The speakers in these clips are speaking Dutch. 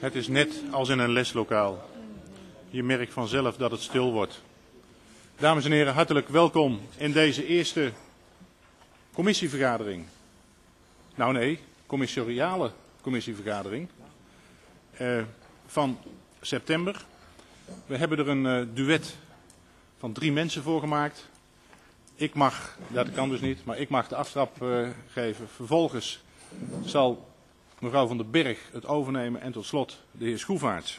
Het is net als in een leslokaal. Je merkt vanzelf dat het stil wordt. Dames en heren, hartelijk welkom in deze eerste commissievergadering. Nou nee, commissariale commissievergadering van september. We hebben er een duet van 3 mensen voor gemaakt. Ik mag, dat kan dus niet, maar ik mag de aftrap geven. Vervolgens zal mevrouw Van den Berg het overnemen en tot slot de heer Schroefaerts.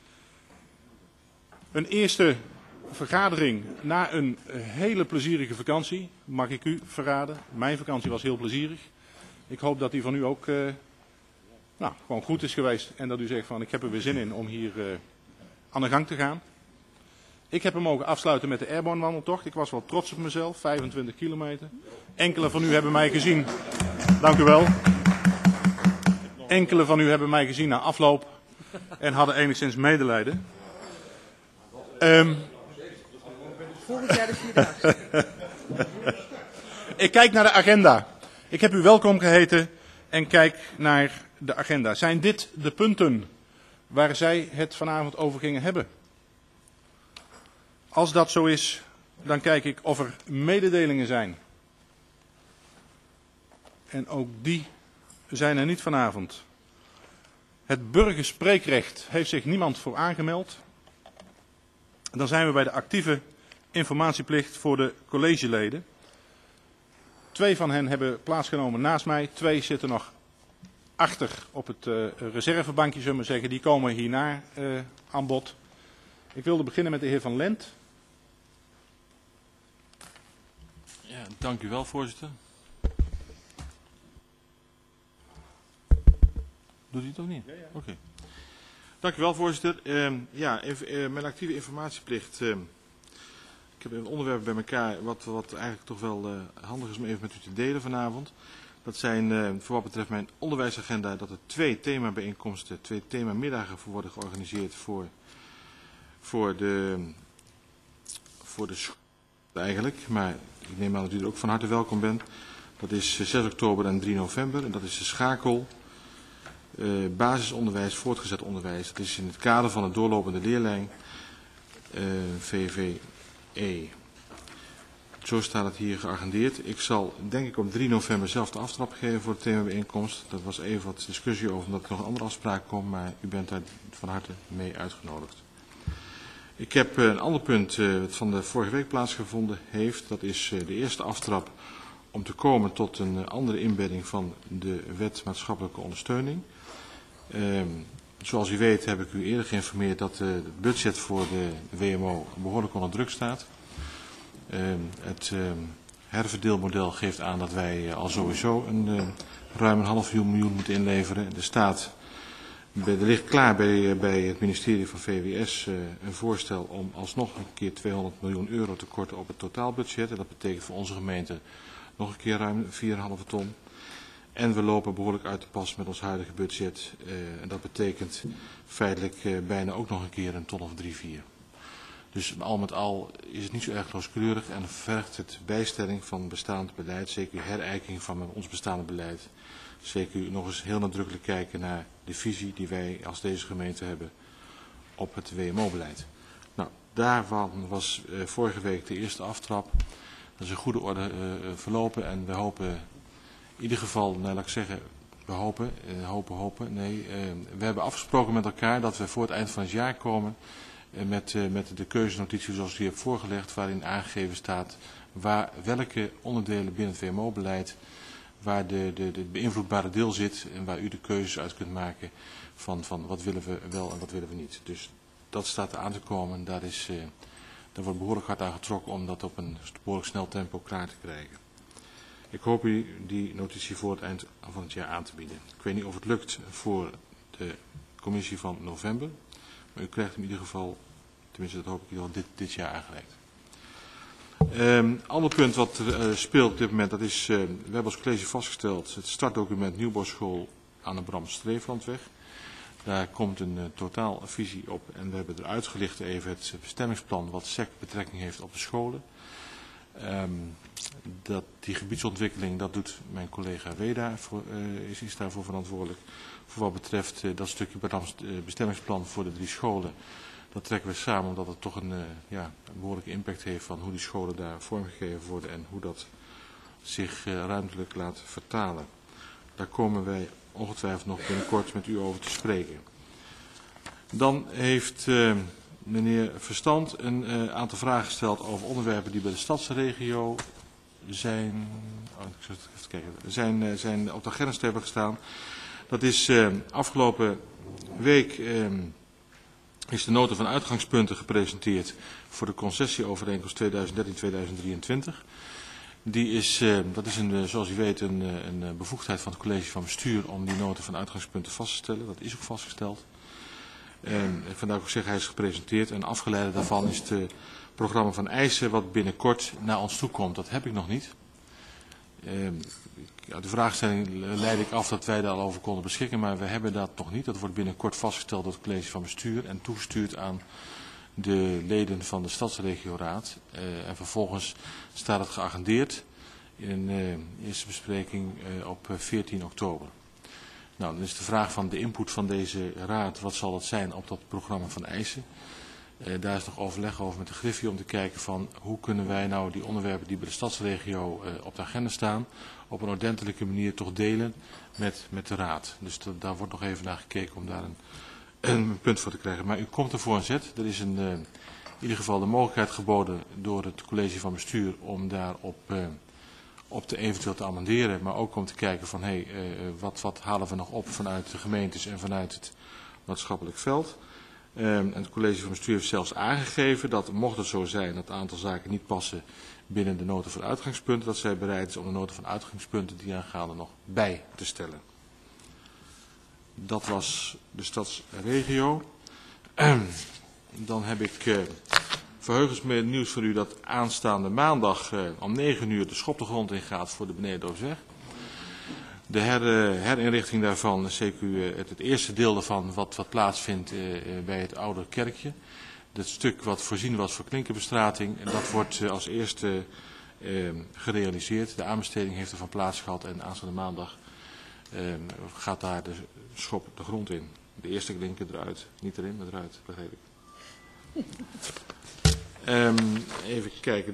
Een eerste vergadering na een hele plezierige vakantie, mag ik u verraden. Mijn vakantie was heel plezierig. Ik hoop dat die van u ook gewoon goed is geweest en dat u zegt van ik heb er weer zin in om hier aan de gang te gaan. Ik heb hem mogen afsluiten met de Airborne wandeltocht. Ik was wel trots op mezelf, 25 kilometer. Enkele van u hebben mij gezien, dank u wel. Enkele van u hebben mij gezien na afloop en hadden enigszins medelijden. Volgend jaar de Vierdaagse. Ik kijk naar de agenda. Ik heb u welkom geheten en kijk naar de agenda. Zijn dit de punten waar zij het vanavond over gingen hebben? Als dat zo is, dan kijk ik of er mededelingen zijn. En ook die zijn er niet vanavond. Het burgerspreekrecht heeft zich niemand voor aangemeld. Dan zijn we bij de actieve informatieplicht voor de collegeleden. 2 van hen hebben plaatsgenomen naast mij. 2 zitten nog achter op het reservebankje, zullen we zeggen. Die komen hierna aan bod. Ik wilde beginnen met de heer Van Lent. Ja, dank u wel, voorzitter. Doet u het ook niet? Ja. Oké. Dank u wel, voorzitter. Mijn actieve informatieplicht. Ik heb een onderwerp bij elkaar wat eigenlijk toch wel handig is om even met u te delen vanavond. Dat zijn voor wat betreft mijn onderwijsagenda dat er 2 themabijeenkomsten, 2 themamiddagen voor worden georganiseerd voor de school eigenlijk. Maar ik neem aan dat u er ook van harte welkom bent. Dat is 6 oktober en 3 november en dat is de schakel. Basisonderwijs, voortgezet onderwijs. Dat is in het kader van het doorlopende leerlijn VVE. Zo staat het hier geagendeerd. Ik zal denk ik op 3 november zelf de aftrap geven voor de themabijeenkomst. Dat was even wat discussie over omdat er nog een andere afspraak komt, maar u bent daar van harte mee uitgenodigd. Ik heb een ander punt wat van de vorige week plaatsgevonden heeft. Dat is de eerste aftrap om te komen tot een andere inbedding van de wet maatschappelijke ondersteuning. Zoals u weet heb ik u eerder geïnformeerd dat het budget voor de WMO behoorlijk onder druk staat. Het herverdeelmodel geeft aan dat wij al sowieso ruim een half miljoen moeten inleveren. Er ligt klaar bij het ministerie van VWS een voorstel om alsnog een keer 200 miljoen euro te korten op het totaalbudget. En dat betekent voor onze gemeente nog een keer ruim 4,5 ton. En we lopen behoorlijk uit de pas met ons huidige budget. En dat betekent feitelijk bijna ook nog een keer een ton of 3, 4. Dus al met al is het niet zo erg rooskleurig en vergt het bijstelling van bestaand beleid, zeker herijking van ons bestaande beleid. Zeker nog eens heel nadrukkelijk kijken naar de visie die wij als deze gemeente hebben op het WMO-beleid. Nou, daarvan was vorige week de eerste aftrap. Dat is een goede orde verlopen en we hopen in ieder geval, laat ik zeggen, we hopen. We hebben afgesproken met elkaar dat we voor het eind van het jaar komen met de keuzenotitie zoals ik die heb voorgelegd, waarin aangegeven staat welke onderdelen binnen het WMO-beleid, waar de beïnvloedbare deel zit en waar u de keuzes uit kunt maken van wat willen we wel en wat willen we niet. Dus dat staat er aan te komen. Daar wordt behoorlijk hard aan getrokken om dat op een behoorlijk snel tempo klaar te krijgen. Ik hoop u die notitie voor het eind van het jaar aan te bieden. Ik weet niet of het lukt voor de commissie van november, maar u krijgt hem in ieder geval, tenminste dat hoop ik dit jaar aangereikt. Ander punt wat speelt op dit moment, dat is, we hebben als college vastgesteld het startdocument Nieuwbouwschool aan de Bram-Streeflandweg. Daar komt een totaalvisie op en we hebben eruit gelicht even het bestemmingsplan wat SEC betrekking heeft op de scholen. Die gebiedsontwikkeling, dat doet mijn collega Weda, is daarvoor verantwoordelijk. Voor wat betreft dat stukje bestemmingsplan voor de 3 scholen, dat trekken we samen omdat het toch een behoorlijke impact heeft van hoe die scholen daar vormgegeven worden en hoe dat zich ruimtelijk laat vertalen. Daar komen wij ongetwijfeld nog binnenkort met u over te spreken. Dan heeft meneer Verstand een aantal vragen gesteld over onderwerpen die bij de stadsregio zijn op de agenda hebben gestaan. Dat is afgelopen week is de nota van uitgangspunten gepresenteerd voor de concessieovereenkomst 2013-2023. Dat is zoals u weet een bevoegdheid van het college van bestuur om die nota van uitgangspunten vast te stellen. Dat is ook vastgesteld. Vandaar ook zeg hij is gepresenteerd en afgeleide daarvan is het programma van eisen wat binnenkort naar ons toe komt. Dat heb ik nog niet. Uit de vraagstelling leid ik af dat wij daar al over konden beschikken, maar we hebben dat nog niet. Dat wordt binnenkort vastgesteld door het college van bestuur en toegestuurd aan de leden van de Stadsregioraad. En vervolgens staat het geagendeerd in een eerste bespreking op 14 oktober. Nou, dan is de vraag van de input van deze raad, wat zal het zijn op dat programma van eisen? Daar is nog overleg over met de Griffie om te kijken van hoe kunnen wij nou die onderwerpen die bij de stadsregio op de agenda staan, op een ordentelijke manier toch delen met de raad. Dus daar wordt nog even naar gekeken om daar een punt voor te krijgen. Maar u komt ervoor aan zet. Er is in ieder geval de mogelijkheid geboden door het college van bestuur om daar op te eventueel te amenderen. Maar ook om te kijken van wat halen we nog op vanuit de gemeentes en vanuit het maatschappelijk veld. En het college van bestuur heeft zelfs aangegeven dat mocht het zo zijn dat een aantal zaken niet passen binnen de nota van uitgangspunten, dat zij bereid is om de nota van uitgangspunten die aangaande nog bij te stellen. Dat was de stadsregio. Dan heb ik verheugensmede nieuws voor u dat aanstaande maandag om 9 uur de schop de grond ingaat voor de Benedendoofsweg. De herinrichting daarvan, zeker het eerste deel daarvan wat plaatsvindt bij het oude kerkje. Dat stuk wat voorzien was voor klinkerbestrating, dat wordt als eerste gerealiseerd. De aanbesteding heeft ervan plaats gehad en aanstaande maandag gaat daar de schop de grond in. De eerste klinker eruit, niet erin, maar eruit, begreep ik. Even kijken,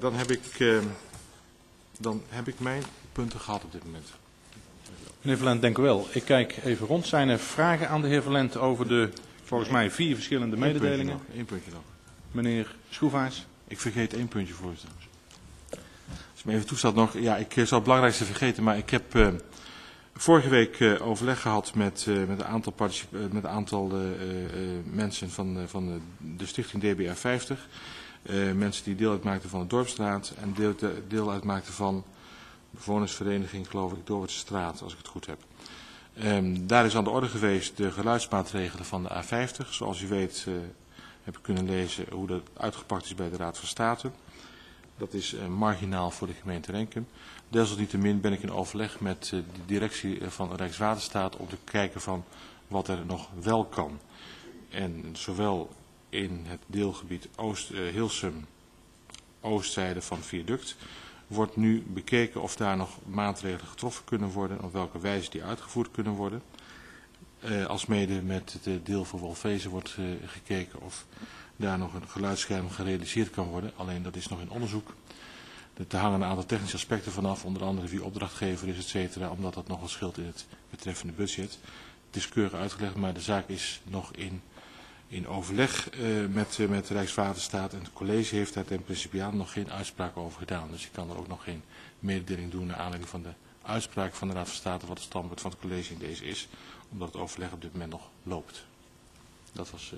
dan heb ik mijn punten gehad op dit moment. Meneer Verlent, dank u wel. Ik kijk even rond. Zijn er vragen aan de heer Verlent over de, volgens mij, 4 verschillende mededelingen? Eén puntje nog. Meneer Schroevaars. Ik vergeet 1 puntje, voorzitter. Als u me even toestaat nog. Ja, ik zal het belangrijkste vergeten, maar ik heb vorige week overleg gehad met een aantal mensen van de stichting DBR 50. Mensen die deel uitmaakten van de Dorpsstraat en deel uitmaakten van bewonersvereniging, geloof ik, Doorwertse straat, als ik het goed heb. Daar is aan de orde geweest de geluidsmaatregelen van de A50. Zoals u weet heb ik kunnen lezen hoe dat uitgepakt is bij de Raad van State. Dat is marginaal voor de gemeente Renkum. Desalniettemin ben ik in overleg met de directie van Rijkswaterstaat om te kijken van wat er nog wel kan. En zowel in het deelgebied Hilsum, oostzijde van Viaduct, wordt nu bekeken of daar nog maatregelen getroffen kunnen worden en op welke wijze die uitgevoerd kunnen worden. Alsmede met het deel voor Wolfezen wordt gekeken of daar nog een geluidsscherm gerealiseerd kan worden. Alleen dat is nog in onderzoek. Er hangen een aantal technische aspecten vanaf, onder andere wie opdrachtgever is, etc. Omdat dat nog wat scheelt in het betreffende budget. Het is keurig uitgelegd, maar de zaak is nog in overleg met Rijkswaterstaat. En het college heeft daar in principieel nog geen uitspraak over gedaan. Dus ik kan er ook nog geen mededeling doen naar aanleiding van de uitspraak van de Raad van State wat het standpunt van het college in deze is. Omdat het overleg op dit moment nog loopt. Dat was...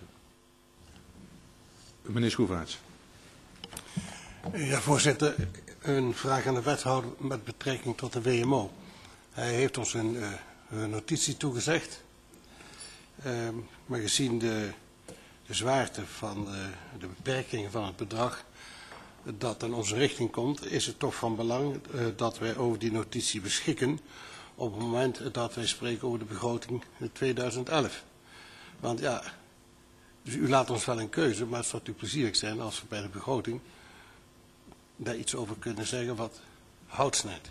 Meneer Schroevaerts. Ja, voorzitter. Een vraag aan de wethouder met betrekking tot de WMO. Hij heeft ons een notitie toegezegd. Maar gezien de zwaarte van de beperkingen van het bedrag dat in onze richting komt, is het toch van belang dat wij over die notitie beschikken op het moment dat wij spreken over de begroting 2011. Want ja, dus u laat ons wel een keuze, maar het zou natuurlijk plezierig zijn als we bij de begroting daar iets over kunnen zeggen wat hout snijdt?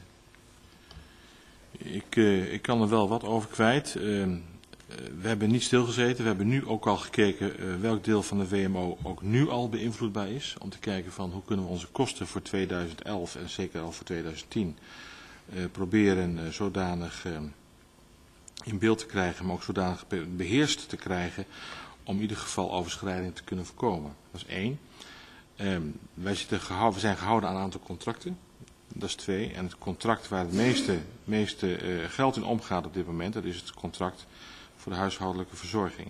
Ik kan er wel wat over kwijt. We hebben niet stilgezeten. We hebben nu ook al gekeken welk deel van de WMO ook nu al beïnvloedbaar is. Om te kijken van hoe kunnen we onze kosten voor 2011 en zeker al voor 2010 proberen zodanig in beeld te krijgen, maar ook zodanig beheerst te krijgen om in ieder geval overschrijding te kunnen voorkomen. Dat is 1. We zijn gehouden aan een aantal contracten. Dat is 2. En het contract waar het meeste geld in omgaat op dit moment, dat is het contract voor de huishoudelijke verzorging.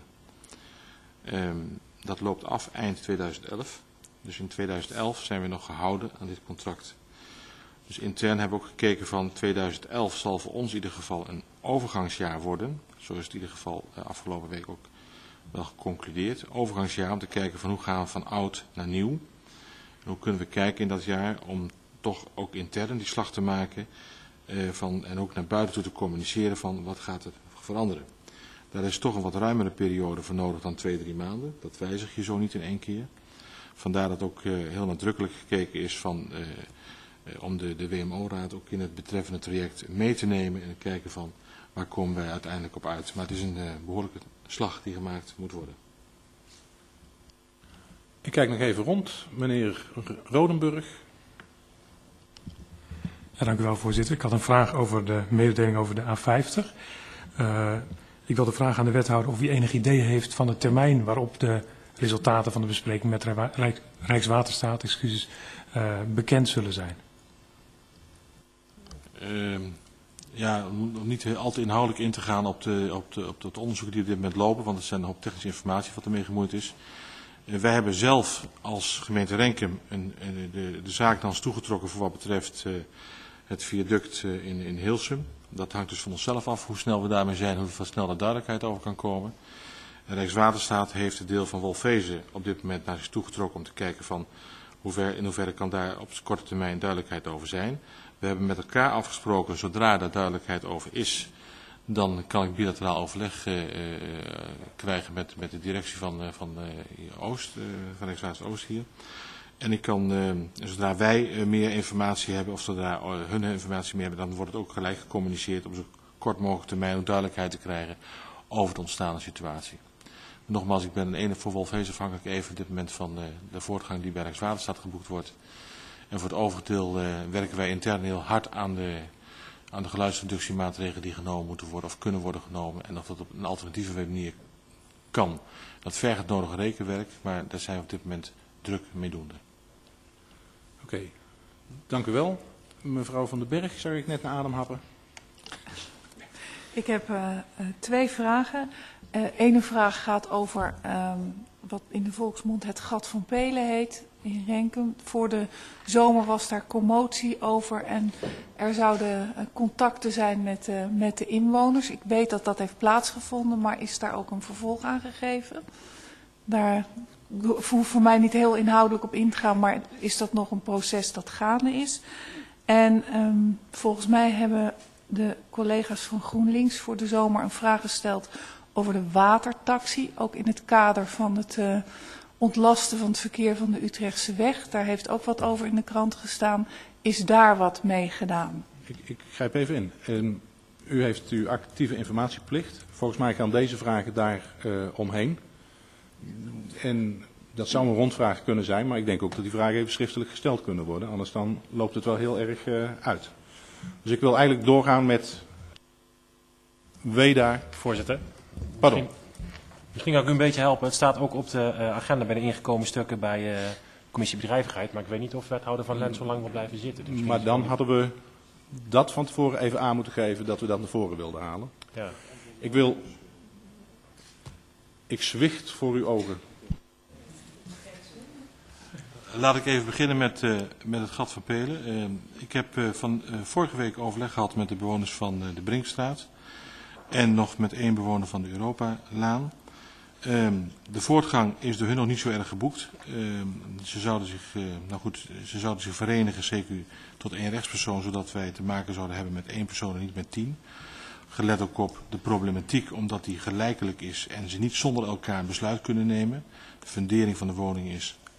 Dat loopt af eind 2011. Dus in 2011 zijn we nog gehouden aan dit contract. Dus intern hebben we ook gekeken van 2011 zal voor ons in ieder geval een overgangsjaar worden. Zo is het in ieder geval afgelopen week ook wel geconcludeerd. Overgangsjaar om te kijken van hoe gaan we van oud naar nieuw. En hoe kunnen we kijken in dat jaar om toch ook intern die slag te maken en ook naar buiten toe te communiceren van wat gaat er veranderen. Daar is toch een wat ruimere periode voor nodig dan 2-3 maanden. Dat wijzig je zo niet in één keer. Vandaar dat ook heel nadrukkelijk gekeken is om de WMO-raad ook in het betreffende traject mee te nemen en kijken van waar komen wij uiteindelijk op uit. Maar het is een behoorlijke slag die gemaakt moet worden. Ik kijk nog even rond. Meneer Rodenburg. Ja, dank u wel, voorzitter. Ik had een vraag over de mededeling over de A50. Ik wilde vragen aan de wethouder of hij enig idee heeft van de termijn waarop de resultaten van de bespreking met Rijkswaterstaat bekend zullen zijn. Ja, om niet al te inhoudelijk in te gaan op het onderzoek die op dit moment lopen, want het zijn een hoop technische informatie wat ermee gemoeid is. Wij hebben zelf als gemeente Renkum de zaak naar ons toegetrokken voor wat betreft het viaduct in Hilsum. Dat hangt dus van onszelf af hoe snel we daarmee zijn, hoe snel er duidelijkheid over kan komen. En Rijkswaterstaat heeft het deel van Wolfezen op dit moment naar zich toegetrokken om te kijken van in hoeverre kan daar op korte termijn duidelijkheid over zijn. We hebben met elkaar afgesproken, zodra daar duidelijkheid over is, dan kan ik bilateraal overleg krijgen met de directie van Rijkswaterstaat Oost hier. En ik kan, zodra wij meer informatie hebben, of zodra hun informatie meer hebben, dan wordt het ook gelijk gecommuniceerd om zo kort mogelijk termijn ook duidelijkheid te krijgen over de ontstaande situatie. Nogmaals, ik ben voor Wolfezen afhankelijk even op dit moment van de voortgang die bij Rijkswaterstaat geboekt wordt. En voor het overige deel werken wij intern heel hard aan de geluidsreductiemaatregelen die genomen moeten worden of kunnen worden genomen. En dat dat op een alternatieve manier kan. Dat vergt het nodige rekenwerk, maar daar zijn we op dit moment druk mee doende. Oké, dank u wel. Mevrouw van den Berg, zou ik net naar adem happen? Ik heb 2 vragen. Ene vraag gaat over wat in de volksmond het gat van Pelen heet in Renkum. Voor de zomer was daar commotie over en er zouden contacten zijn met de inwoners. Ik weet dat dat heeft plaatsgevonden, maar is daar ook een vervolg aan gegeven? Daar hoeft voor mij niet heel inhoudelijk op in te gaan, maar is dat nog een proces dat gaande is? En volgens mij hebben de collega's van GroenLinks voor de zomer een vraag gesteld over de watertaxi, ook in het kader van het ontlasten van het verkeer van de Utrechtse weg. Daar heeft ook wat over in de krant gestaan. Is daar wat mee gedaan? Ik grijp even in. U heeft uw actieve informatieplicht. Volgens mij gaan deze vragen daar omheen. En dat zou een rondvraag kunnen zijn, maar ik denk ook dat die vragen even schriftelijk gesteld kunnen worden. Anders dan loopt het wel heel erg uit. Dus ik wil eigenlijk doorgaan met Weda. Voorzitter. Pardon. Misschien kan ik u een beetje helpen. Het staat ook op de agenda bij de ingekomen stukken bij de commissie bedrijvigheid. Maar ik weet niet of wethouder Van Lent zo lang wil blijven zitten. Dus maar dan hadden we dat van tevoren even aan moeten geven dat we dat naar voren wilden halen. Ja. Ik zwicht voor uw ogen. Laat ik even beginnen met het gat van Pelen. Ik heb vorige week overleg gehad met de bewoners van de Brinkstraat. En nog met 1 bewoner van de Europalaan. De voortgang is door hun nog niet zo erg geboekt. Ze zouden zich verenigen, CQ, tot 1 rechtspersoon, zodat wij te maken zouden hebben met 1 persoon en niet met 10. Gelet ook op de problematiek, omdat die gelijkelijk is en ze niet zonder elkaar een besluit kunnen nemen. De fundering van de woning is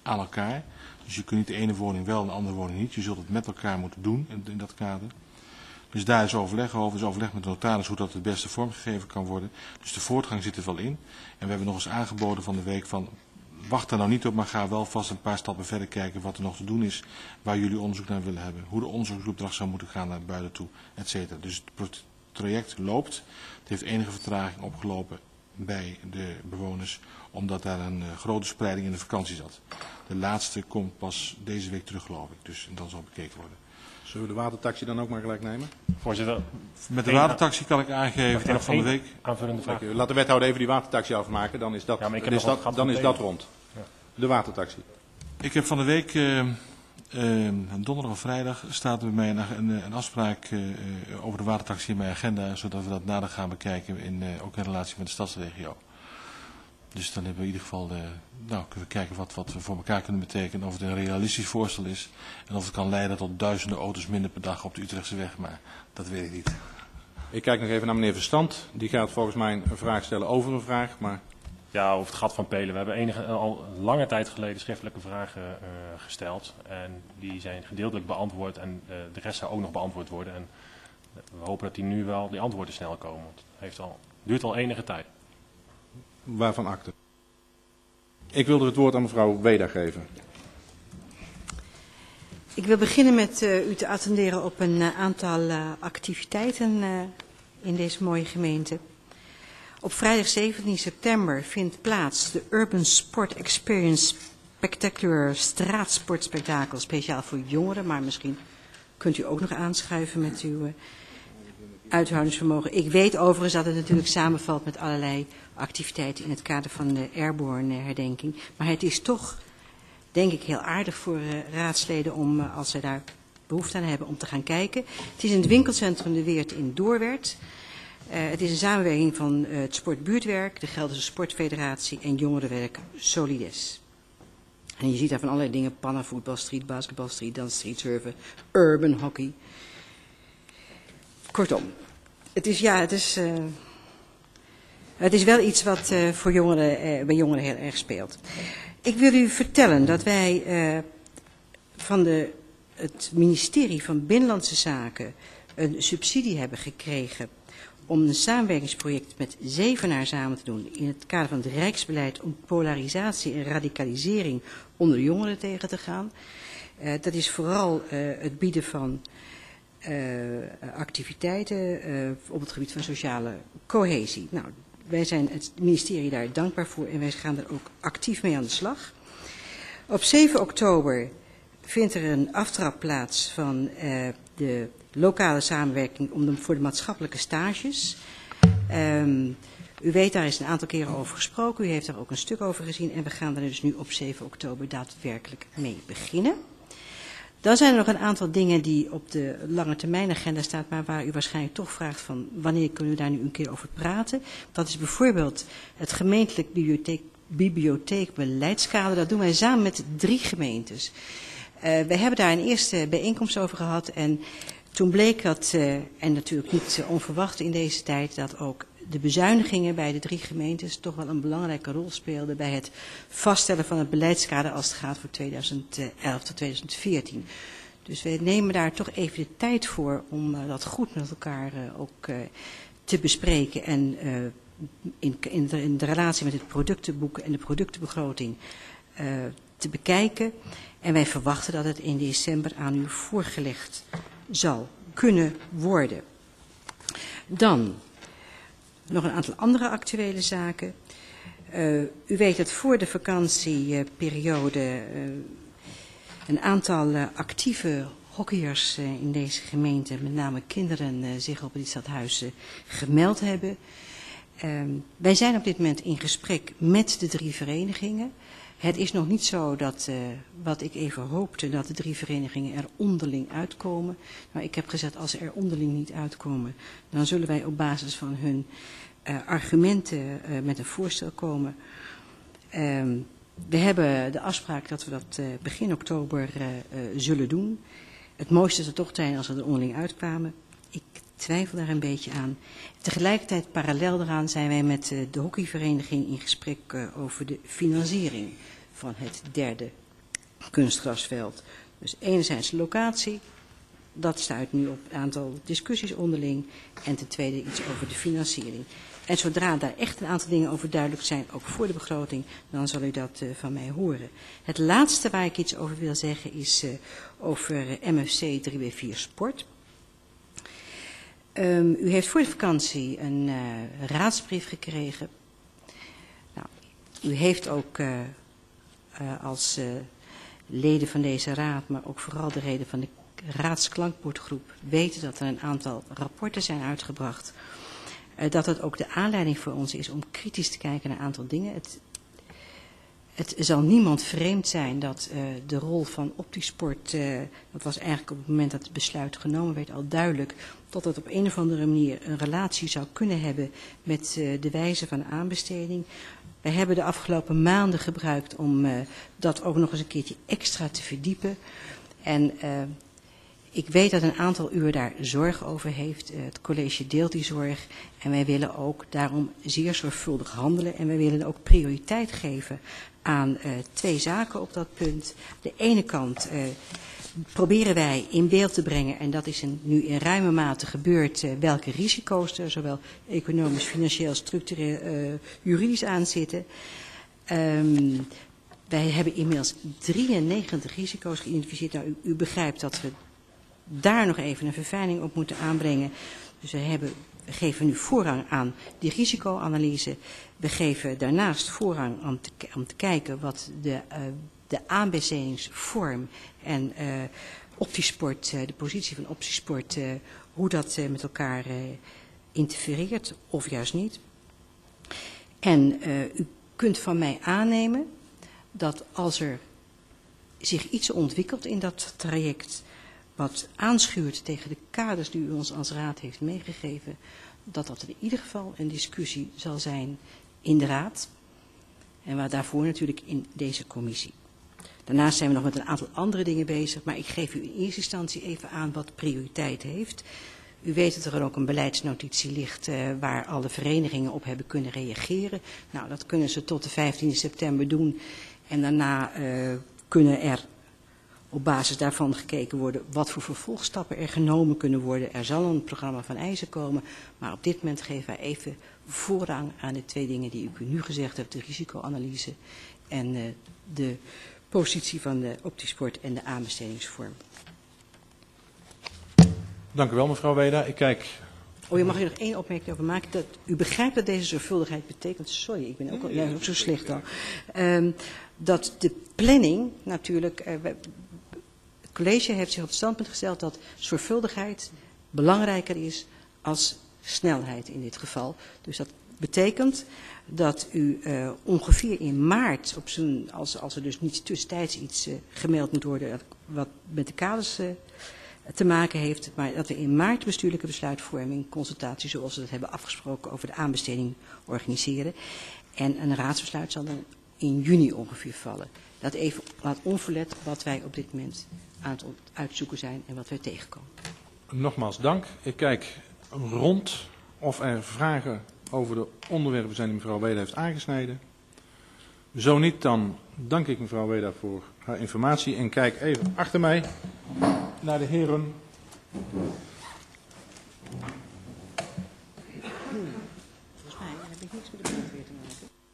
aan elkaar. Dus je kunt niet de ene woning wel en de andere woning niet. Je zult het met elkaar moeten doen in dat kader. Dus daar is overleg over. Dus overleg met de notaris hoe dat het beste vormgegeven kan worden. Dus de voortgang zit er wel in. En we hebben nog eens aangeboden van de week van... Wacht daar nou niet op, maar ga wel vast een paar stappen verder kijken wat er nog te doen is. Waar jullie onderzoek naar willen hebben. Hoe de onderzoeksopdracht zou moeten gaan naar buiten toe, et cetera. Dus het traject loopt. Het heeft enige vertraging opgelopen bij de bewoners. Omdat daar een grote spreiding in de vakantie zat. De laatste komt pas deze week terug, geloof ik. Dus dan zal bekeken worden. Zullen we de watertaxi dan ook maar gelijk nemen? Voorzitter, Met de watertaxi kan ik aangeven dat van de week... aanvullende vraag. Laat de wethouder even die watertaxi afmaken, dan is dat, Ja, maar ik heb dan is nog wat dat, gehad dan van is dat rond. Ja. De watertaxi. Ik heb van de week, donderdag of vrijdag, staat er bij mij een afspraak over de watertaxi in mijn agenda, zodat we dat nader gaan bekijken, ook in relatie met de stadsregio. Dus dan hebben we in ieder geval, kunnen we kijken wat we voor elkaar kunnen betekenen, of het een realistisch voorstel is en of het kan leiden tot duizenden auto's minder per dag op de Utrechtse weg, maar dat weet ik niet. Ik kijk nog even naar meneer Verstand. Die gaat volgens mij een vraag stellen over een vraag, maar... Ja, over het gat van Pelen. We hebben al lange tijd geleden schriftelijke vragen gesteld. En die zijn gedeeltelijk beantwoord en de rest zou ook nog beantwoord worden. En we hopen dat die antwoorden snel komen. Want het duurt al enige tijd. Waarvan akte? Ik wilde het woord aan mevrouw Weda geven. Ik wil beginnen met u te attenderen op een aantal activiteiten in deze mooie gemeente. Op vrijdag 17 september vindt plaats de Urban Sport Experience Spectacular straatsportspektakel, speciaal voor jongeren, maar misschien kunt u ook nog aanschuiven met uw uithoudingsvermogen. Ik weet overigens dat het natuurlijk samenvalt met allerlei activiteiten in het kader van de Airborne herdenking, maar het is toch, denk ik, heel aardig voor raadsleden om, als zij daar behoefte aan hebben, om te gaan kijken. Het is in het winkelcentrum De Weert in Doorwerth. Het is een samenwerking van het Sportbuurtwerk, de Gelderse Sportfederatie en Jongerenwerk Solides. En je ziet daar van allerlei dingen: pannenvoetbal, streetbasketbal, streetdans, streetsurfen, urban hockey. Kortom, het is wel iets wat voor jongeren, bij jongeren heel erg speelt. Ik wil u vertellen dat wij van het ministerie van Binnenlandse Zaken een subsidie hebben gekregen om een samenwerkingsproject met Zevenaar samen te doen in het kader van het Rijksbeleid om polarisatie en radicalisering onder de jongeren tegen te gaan. Dat is vooral het bieden van activiteiten op het gebied van sociale cohesie. Nou, wij zijn het ministerie daar dankbaar voor en wij gaan er ook actief mee aan de slag. Op 7 oktober vindt er een aftrap plaats van de lokale samenwerking voor de maatschappelijke stages. U weet, daar is een aantal keren over gesproken. U heeft daar ook een stuk over gezien. En we gaan daar dus nu op 7 oktober daadwerkelijk mee beginnen. Dan zijn er nog een aantal dingen die op de lange termijn agenda staan, maar waar u waarschijnlijk toch vraagt van wanneer kunnen we daar nu een keer over praten. Dat is bijvoorbeeld het gemeentelijk bibliotheekbeleidskader. Dat doen wij samen met 3 gemeentes. We hebben daar een eerste bijeenkomst over gehad en toen bleek dat, en natuurlijk niet onverwacht in deze tijd, dat ook de bezuinigingen bij de 3 gemeentes toch wel een belangrijke rol speelden bij het vaststellen van het beleidskader als het gaat voor 2011 tot 2014. Dus we nemen daar toch even de tijd voor om dat goed met elkaar ook te bespreken en in de relatie met het productenboek en de productenbegroting te bekijken. En wij verwachten dat het in december aan u voorgelegd zal kunnen worden. Dan nog een aantal andere actuele zaken. U weet dat voor de vakantieperiode een aantal actieve hockeyers in deze gemeente, met name kinderen, zich op het stadhuis gemeld hebben. Wij zijn op dit moment in gesprek met de 3 verenigingen. Het is nog niet zo dat, wat ik even hoopte, dat de 3 verenigingen er onderling uitkomen. Maar ik heb gezegd, als ze er onderling niet uitkomen, dan zullen wij op basis van hun argumenten met een voorstel komen. We hebben de afspraak dat we dat begin oktober zullen doen. Het mooiste is er toch zijn als we er onderling uitkwamen. Ik twijfel daar een beetje aan. Tegelijkertijd, parallel daaraan, zijn wij met de hockeyvereniging in gesprek over de financiering van het 3e kunstgrasveld. Dus enerzijds de locatie, dat stuit nu op een aantal discussies onderling. En ten tweede iets over de financiering. En zodra daar echt een aantal dingen over duidelijk zijn, ook voor de begroting, dan zal u dat van mij horen. Het laatste waar ik iets over wil zeggen is over MFC 3W4 Sport. U heeft voor de vakantie een raadsbrief gekregen. Nou, u heeft ook als leden van deze raad, maar ook vooral de leden van de raadsklankbordgroep, weten dat er een aantal rapporten zijn uitgebracht. Dat het ook de aanleiding voor ons is om kritisch te kijken naar een aantal dingen. Het zal niemand vreemd zijn dat de rol van Optisport, dat was eigenlijk op het moment dat het besluit genomen werd al duidelijk, dat het op een of andere manier een relatie zou kunnen hebben met de wijze van aanbesteding. Wij hebben de afgelopen maanden gebruikt om dat ook nog eens een keertje extra te verdiepen. En ik weet dat een aantal u daar zorg over heeft. Het college deelt die zorg. En wij willen ook daarom zeer zorgvuldig handelen. En wij willen ook prioriteit geven aan twee zaken op dat punt. De ene kant proberen wij in beeld te brengen, en dat is nu in ruime mate gebeurd, welke risico's er zowel economisch, financieel, structureel, juridisch aan zitten. Wij hebben inmiddels 93 risico's geïdentificeerd. Nou, u begrijpt dat we daar nog even een verfijning op moeten aanbrengen. Dus we geven nu voorrang aan die risicoanalyse. We geven daarnaast voorrang om te kijken wat de aanbestedingsvorm en Optisport, de positie van Optisport, hoe dat met elkaar interfereert of juist niet. En u kunt van mij aannemen dat als er zich iets ontwikkelt in dat traject wat aanschuurt tegen de kaders die u ons als raad heeft meegegeven, dat in ieder geval een discussie zal zijn in de raad en waar daarvoor natuurlijk in deze commissie. Daarnaast zijn we nog met een aantal andere dingen bezig, maar ik geef u in eerste instantie even aan wat prioriteit heeft. U weet dat er ook een beleidsnotitie ligt waar alle verenigingen op hebben kunnen reageren. Nou, dat kunnen ze tot de 15e september doen en daarna kunnen er op basis daarvan gekeken worden wat voor vervolgstappen er genomen kunnen worden. Er zal een programma van eisen komen, maar op dit moment geven wij even voorrang aan de twee dingen die u nu gezegd hebt, de risicoanalyse en de positie van de Optisport en de aanbestedingsvorm. Dank u wel, mevrouw Weda. Ik kijk. Oh, je mag er nog één opmerking over maken. Dat u begrijpt dat deze zorgvuldigheid betekent, sorry, ik ben ook, ook zo slecht al, dat de planning natuurlijk, het college heeft zich op het standpunt gesteld dat zorgvuldigheid belangrijker is als snelheid in dit geval. Dus dat betekent dat u ongeveer in maart, als er dus niet tussentijds iets gemeld moet worden wat met de kaders te maken heeft, maar dat we in maart bestuurlijke besluitvorming, consultatie zoals we dat hebben afgesproken over de aanbesteding organiseren. En een raadsbesluit zal dan in juni ongeveer vallen. Dat even laat onverlet wat wij op dit moment aan het uitzoeken zijn en wat wij tegenkomen. Nogmaals dank. Ik kijk rond of er vragen over de onderwerpen zijn die mevrouw Weda heeft aangesneden. Zo niet, dan dank ik mevrouw Weda voor haar informatie en kijk even achter mij naar de heren. Volgens mij heb ik niks met de brandweer te maken.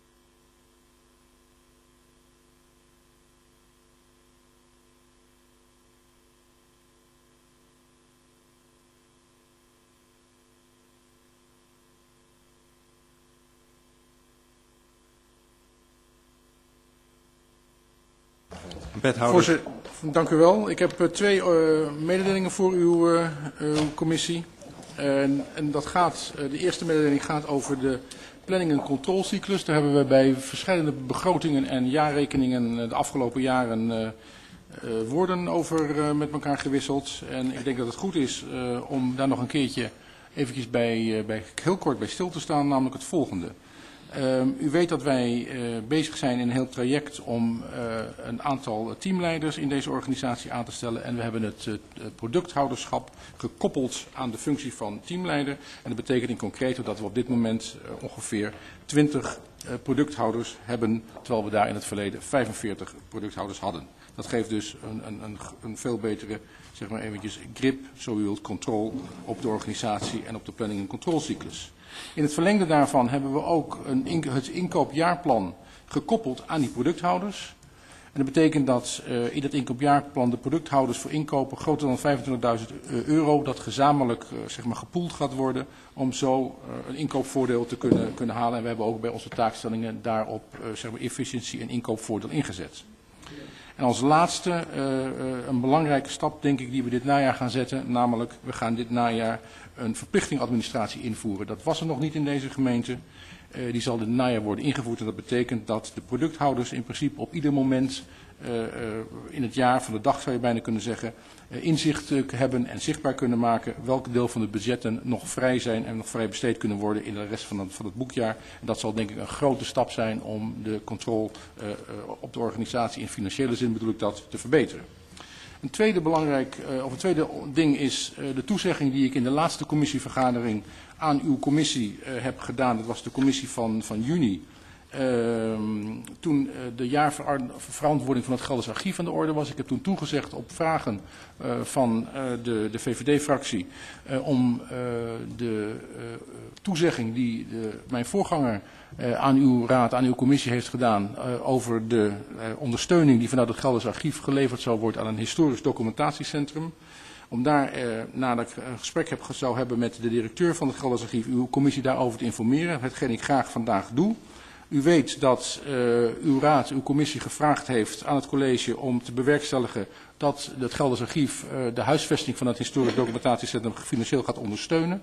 Wethouder. Voorzitter, dank u wel. Ik heb twee mededelingen voor uw commissie. En dat gaat, de eerste mededeling gaat over de planning- en controlecyclus. Daar hebben we bij verschillende begrotingen en jaarrekeningen de afgelopen jaren woorden over met elkaar gewisseld. En ik denk dat het goed is om daar nog een keertje eventjes heel kort bij stil te staan, namelijk het volgende. U weet dat wij bezig zijn in een heel traject om een aantal teamleiders in deze organisatie aan te stellen. En we hebben het producthouderschap gekoppeld aan de functie van teamleider. En dat betekent in concreto dat we op dit moment ongeveer 20 producthouders hebben, terwijl we daar in het verleden 45 producthouders hadden. Dat geeft dus een veel betere, zeg maar eventjes, grip, zo u wilt, controle op de organisatie en op de planning- en controlecyclus. In het verlengde daarvan hebben we ook het inkoopjaarplan gekoppeld aan die producthouders. En dat betekent dat in het inkoopjaarplan de producthouders voor inkopen groter dan €25.000 dat gezamenlijk zeg maar gepoeld gaat worden om zo een inkoopvoordeel te kunnen halen. En we hebben ook bij onze taakstellingen daarop zeg maar efficiëntie en inkoopvoordeel ingezet. En als laatste een belangrijke stap denk ik die we dit najaar gaan zetten, namelijk we gaan dit najaar een verplichting administratie invoeren. Dat was er nog niet in deze gemeente. Die zal dit najaar worden ingevoerd en dat betekent dat de producthouders in principe op ieder moment in het jaar van de dag zou je bijna kunnen zeggen inzicht hebben en zichtbaar kunnen maken welke deel van de budgetten nog vrij zijn en nog vrij besteed kunnen worden in de rest van het boekjaar. En dat zal denk ik een grote stap zijn om de controle op de organisatie in financiële zin bedoel ik dat te verbeteren. Een tweede ding is de toezegging die ik in de laatste commissievergadering aan uw commissie heb gedaan. Dat was de commissie van juni. Toen de jaarverantwoording van het Gelders Archief aan de orde was. Ik heb toen toegezegd op vragen van de VVD-fractie om de toezegging die mijn voorganger aan uw raad, aan uw commissie heeft gedaan over de ondersteuning die vanuit het Gelders Archief geleverd zou worden aan een historisch documentatiecentrum. Om daar, nadat ik een gesprek zou hebben met de directeur van het Gelders Archief, uw commissie daarover te informeren, hetgeen ik graag vandaag doe. U weet dat uw raad, uw commissie gevraagd heeft aan het college om te bewerkstelligen dat het Gelders Archief de huisvesting van het historisch documentatiecentrum financieel gaat ondersteunen.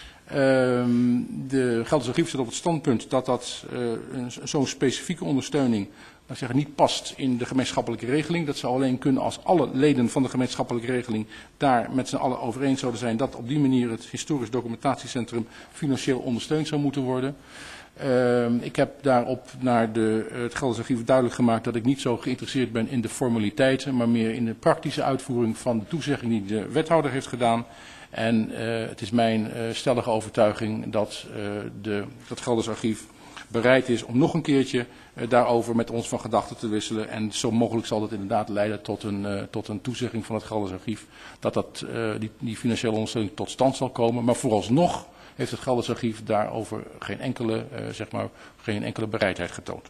De Gelders Archief zit op het standpunt dat zo'n specifieke ondersteuning niet past in de gemeenschappelijke regeling. Dat zou alleen kunnen als alle leden van de gemeenschappelijke regeling daar met z'n allen over eens zouden zijn dat op die manier het historisch documentatiecentrum financieel ondersteund zou moeten worden. Ik heb daarop naar het Gelders Archief duidelijk gemaakt dat ik niet zo geïnteresseerd ben in de formaliteiten, maar meer in de praktische uitvoering van de toezegging die de wethouder heeft gedaan. En het is mijn stellige overtuiging dat het Gelders Archief bereid is om nog een keertje daarover met ons van gedachten te wisselen. En zo mogelijk zal dat inderdaad leiden tot een toezegging van het Gelders Archief dat die financiële ondersteuning tot stand zal komen. Maar vooralsnog heeft het Gelders Archief daarover geen enkele bereidheid getoond.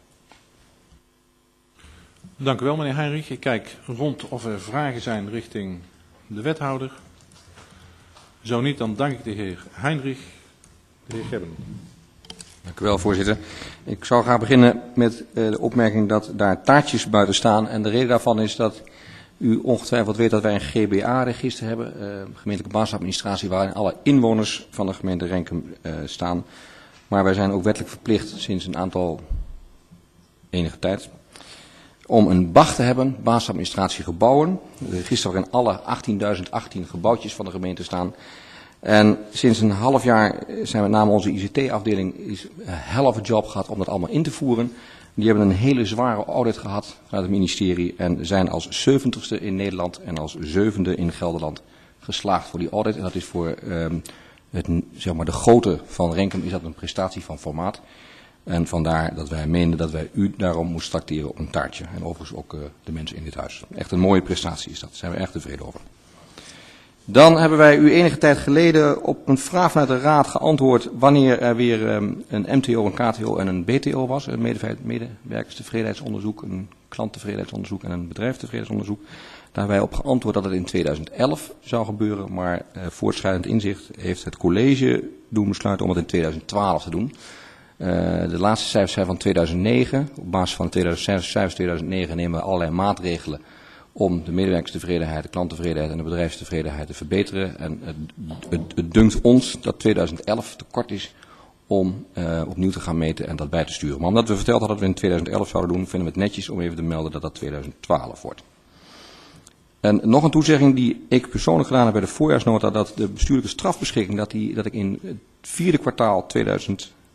Dank u wel, meneer Heinrich. Ik kijk rond of er vragen zijn richting de wethouder. Zo niet, dan dank ik de heer Heinrich. De heer Gebben. Dank u wel, voorzitter. Ik zou graag beginnen met de opmerking dat daar taartjes buiten staan. En de reden daarvan is dat u ongetwijfeld weet dat wij een GBA-register hebben, gemeentelijke basisadministratie, waarin alle inwoners van de gemeente Renkum staan. Maar wij zijn ook wettelijk verplicht sinds enige tijd om een BAG te hebben, basisadministratie gebouwen. Een register waarin alle 18.018 gebouwtjes van de gemeente staan. En sinds een half jaar zijn met name onze ICT-afdeling een helft job gehad om dat allemaal in te voeren. Die hebben een hele zware audit gehad vanuit het ministerie en zijn als 70ste in Nederland en als 7e in Gelderland geslaagd voor die audit. En dat is voor de grootte van Renkum is dat een prestatie van formaat. En vandaar dat wij meenden dat wij u daarom moesten tracteren op een taartje. En overigens ook de mensen in dit huis. Echt een mooie prestatie is dat. Daar zijn we erg tevreden over. Dan hebben wij u enige tijd geleden op een vraag vanuit de Raad geantwoord wanneer er weer een MTO, een KTO en een BTO was. Een medewerkerstevredenheidsonderzoek, een klanttevredenheidsonderzoek en een bedrijfstevredenheidsonderzoek. Daar hebben wij op geantwoord dat het in 2011 zou gebeuren, maar voortschrijdend inzicht heeft het college doen besluiten om het in 2012 te doen. De laatste cijfers zijn van 2009. Op basis van de cijfers 2009 nemen we allerlei maatregelen om de medewerkerstevredenheid, de klanttevredenheid en de bedrijfstevredenheid te verbeteren. En het dunkt ons dat 2011 te kort is om opnieuw te gaan meten en dat bij te sturen. Maar omdat we verteld hadden dat we in 2011 zouden doen, vinden we het netjes om even te melden dat dat 2012 wordt. En nog een toezegging die ik persoonlijk gedaan heb bij de voorjaarsnota, dat de bestuurlijke strafbeschikking, dat ik in het 4e kwartaal 2012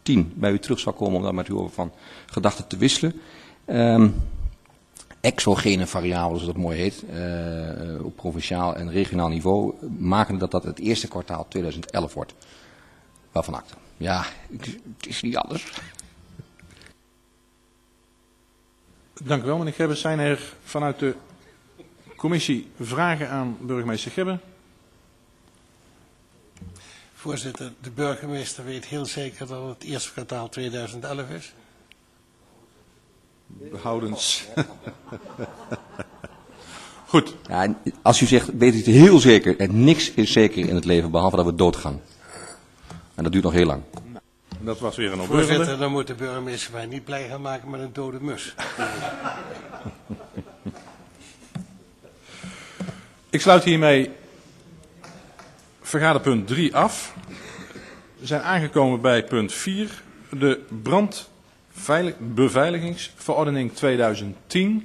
2010 bij u terug zal komen om daar met u over van gedachten te wisselen. Exogene variabelen, zoals dat mooi heet, op provinciaal en regionaal niveau, maken dat het eerste kwartaal 2011 wordt. Waarvan acte. Ja, het is niet anders. Dank u wel, meneer Gebbes. Zijn er vanuit de commissie vragen aan burgemeester Gebbe? Voorzitter, de burgemeester weet heel zeker dat het eerste kwartaal 2011 is. Behoudens. Goed. Ja, als u zegt, weet u het heel zeker. En niks is zeker in het leven, behalve dat we doodgaan. En dat duurt nog heel lang. Dat was weer een opbeurende. Voorzitter, dan moet de burgemeester mij niet blij gaan maken met een dode mus. Ik sluit hiermee vergaderpunt 3 af. We zijn aangekomen bij punt 4. De brandbeveiligingsverordening 2010.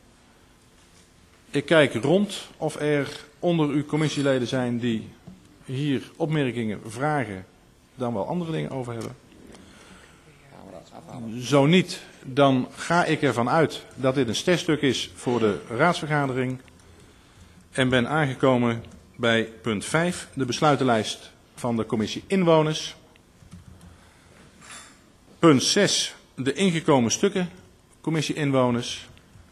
Ik kijk rond of er onder uw commissieleden zijn die hier opmerkingen, vragen, dan wel andere dingen over hebben. Zo niet, dan ga ik ervan uit dat dit een sterstuk is voor de raadsvergadering. En ben aangekomen bij punt 5, de besluitenlijst van de commissie Inwoners. Punt 6, de ingekomen stukken, commissie Inwoners.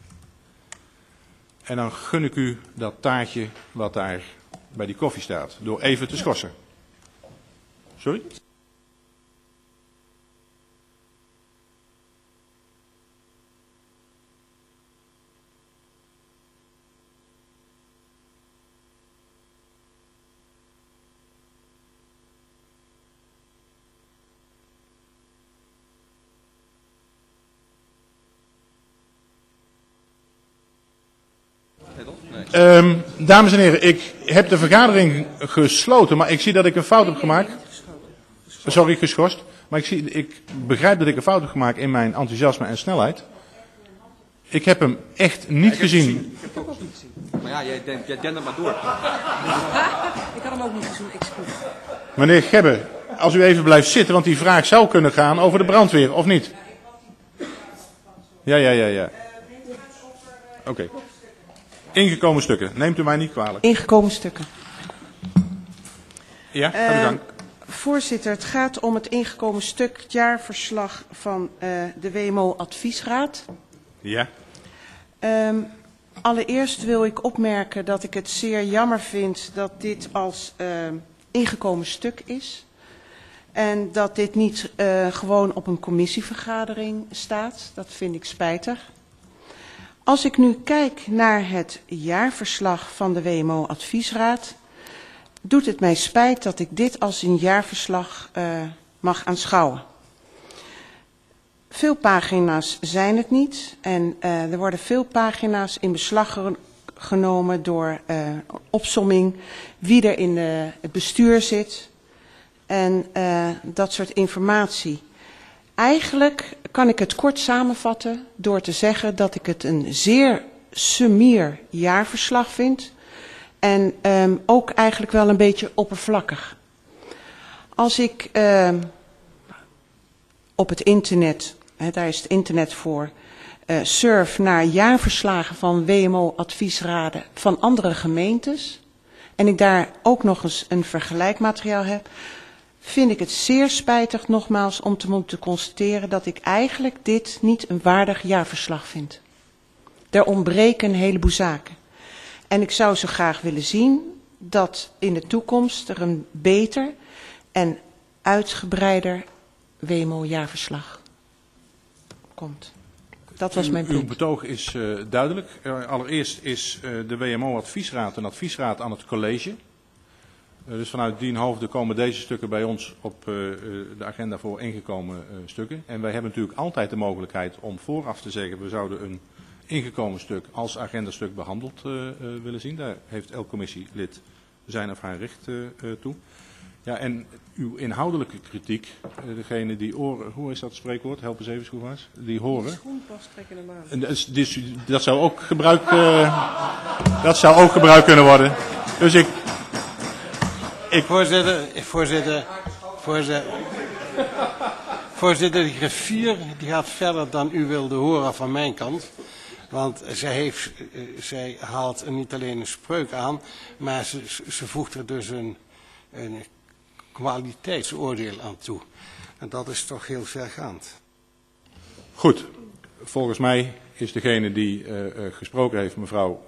En dan gun ik u dat taartje wat daar bij die koffie staat, door even te schorsen. Sorry? Dames en heren, ik heb de vergadering gesloten, maar ik zie dat ik een fout heb gemaakt. Sorry, geschorst. Maar ik begrijp dat ik een fout heb gemaakt in mijn enthousiasme en snelheid. Ik heb hem echt niet gezien. Ik heb hem ook niet gezien. Maar ja, jij dendert maar door. Ik had hem ook niet gezien, excuus. Meneer Gebbe, als u even blijft zitten, want die vraag zou kunnen gaan over de brandweer, of niet? Ja. Oké. Ingekomen stukken, neemt u mij niet kwalijk. Ingekomen stukken. Ja, ga uw gang. Voorzitter, het gaat om het ingekomen stuk, het jaarverslag van de WMO-adviesraad. Ja. Allereerst wil ik opmerken dat ik het zeer jammer vind dat dit als ingekomen stuk is. En dat dit niet gewoon op een commissievergadering staat. Dat vind ik spijtig. Als ik nu kijk naar het jaarverslag van de WMO-adviesraad, doet het mij spijt dat ik dit als een jaarverslag mag aanschouwen. Veel pagina's zijn het niet en er worden veel pagina's in beslag genomen door opsomming wie er in het bestuur zit en dat soort informatie. Eigenlijk kan ik het kort samenvatten door te zeggen dat ik het een zeer summier jaarverslag vind en ook eigenlijk wel een beetje oppervlakkig. Als ik op het internet, daar is het internet voor, surf naar jaarverslagen van WMO-adviesraden van andere gemeentes en ik daar ook nog eens een vergelijkmateriaal heb, vind ik het zeer spijtig nogmaals om te moeten constateren dat ik eigenlijk dit niet een waardig jaarverslag vind. Er ontbreken een heleboel zaken. En ik zou zo graag willen zien dat in de toekomst er een beter en uitgebreider WMO-jaarverslag komt. Dat was mijn punt. Uw betoog is duidelijk. Allereerst is de WMO-adviesraad een adviesraad aan het college. Dus vanuit dien hoofde komen deze stukken bij ons op de agenda voor ingekomen stukken. En wij hebben natuurlijk altijd de mogelijkheid om vooraf te zeggen, we zouden een ingekomen stuk als agendastuk behandeld willen zien. Daar heeft elk commissielid zijn of haar recht toe. Ja, en uw inhoudelijke kritiek, degene die oren, hoe is dat spreekwoord? Help eens even, Schroevaars. Die horen. De schoen past, trekken hem aan. Dus, dat zou ook gebruikt kunnen worden. Dus Voorzitter, de griffier die gaat verder dan u wilde horen van mijn kant. Want zij haalt niet alleen een spreuk aan, maar ze voegt er dus een kwaliteitsoordeel aan toe. En dat is toch heel vergaand. Goed, volgens mij is degene die gesproken heeft, mevrouw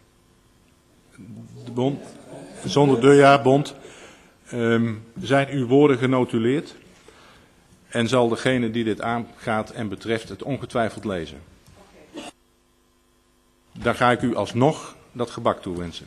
de Bond, zonder de ja-bond, zijn uw woorden genotuleerd en zal degene die dit aangaat en betreft het ongetwijfeld lezen. Dan ga ik u alsnog dat gebak toewensen.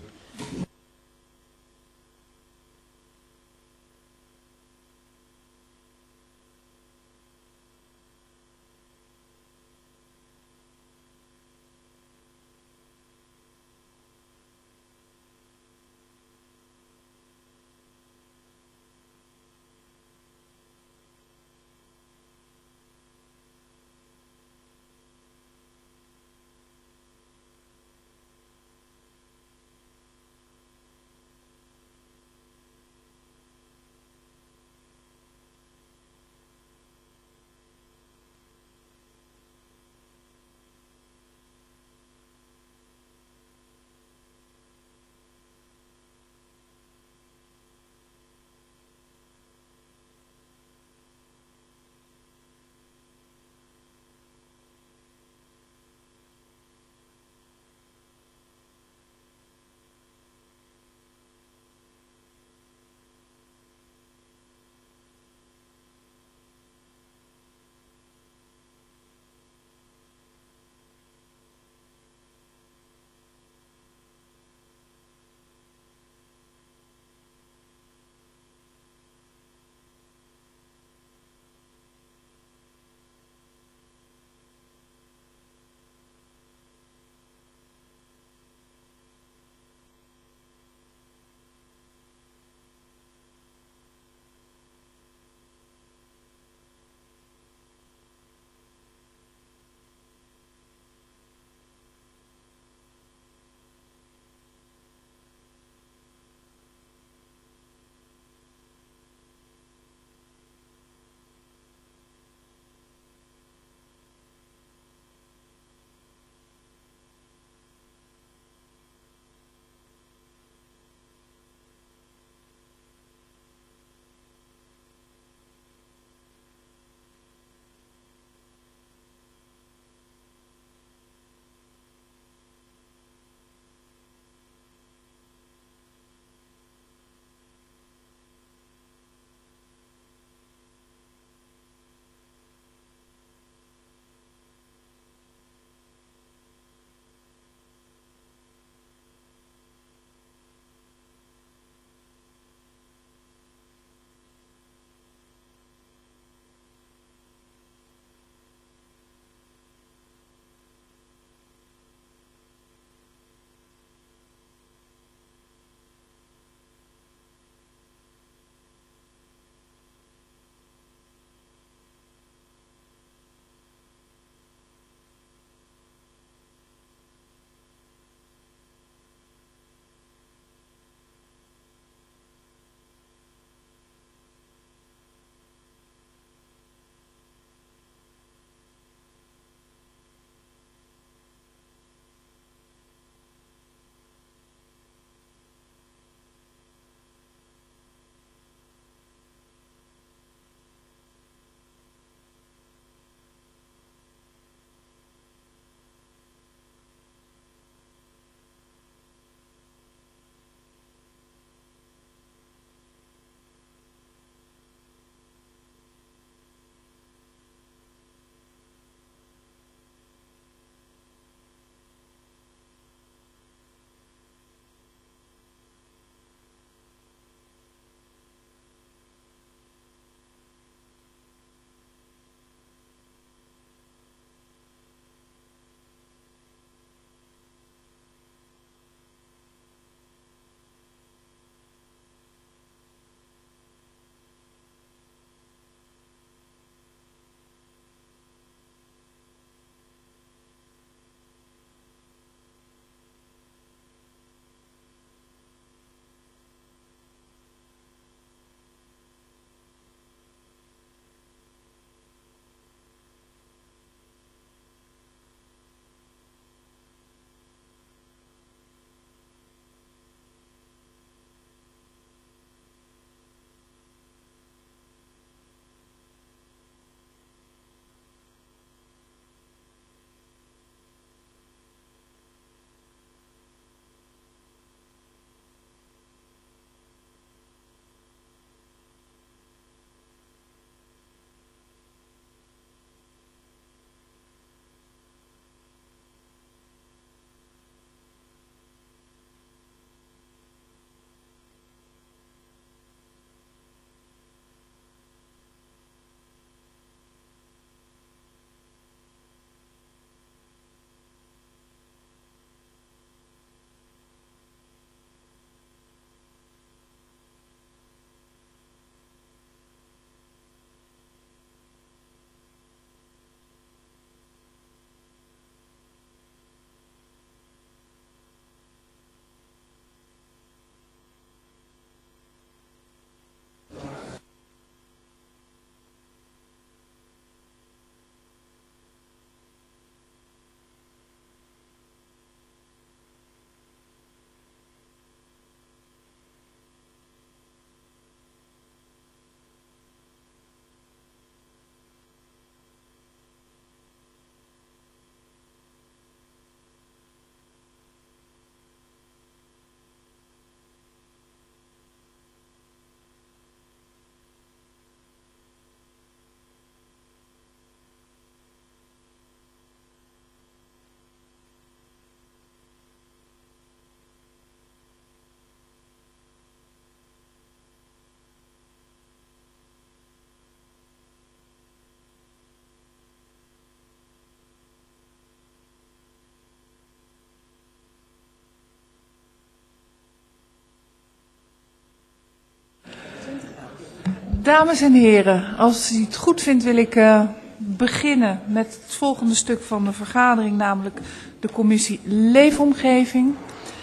Dames en heren, als u het goed vindt wil ik beginnen met het volgende stuk van de vergadering, namelijk de commissie Leefomgeving.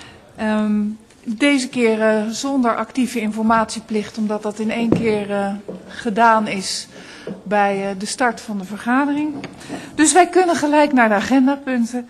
Deze keer zonder actieve informatieplicht, omdat dat in één keer gedaan is bij de start van de vergadering. Dus wij kunnen gelijk naar de agendapunten.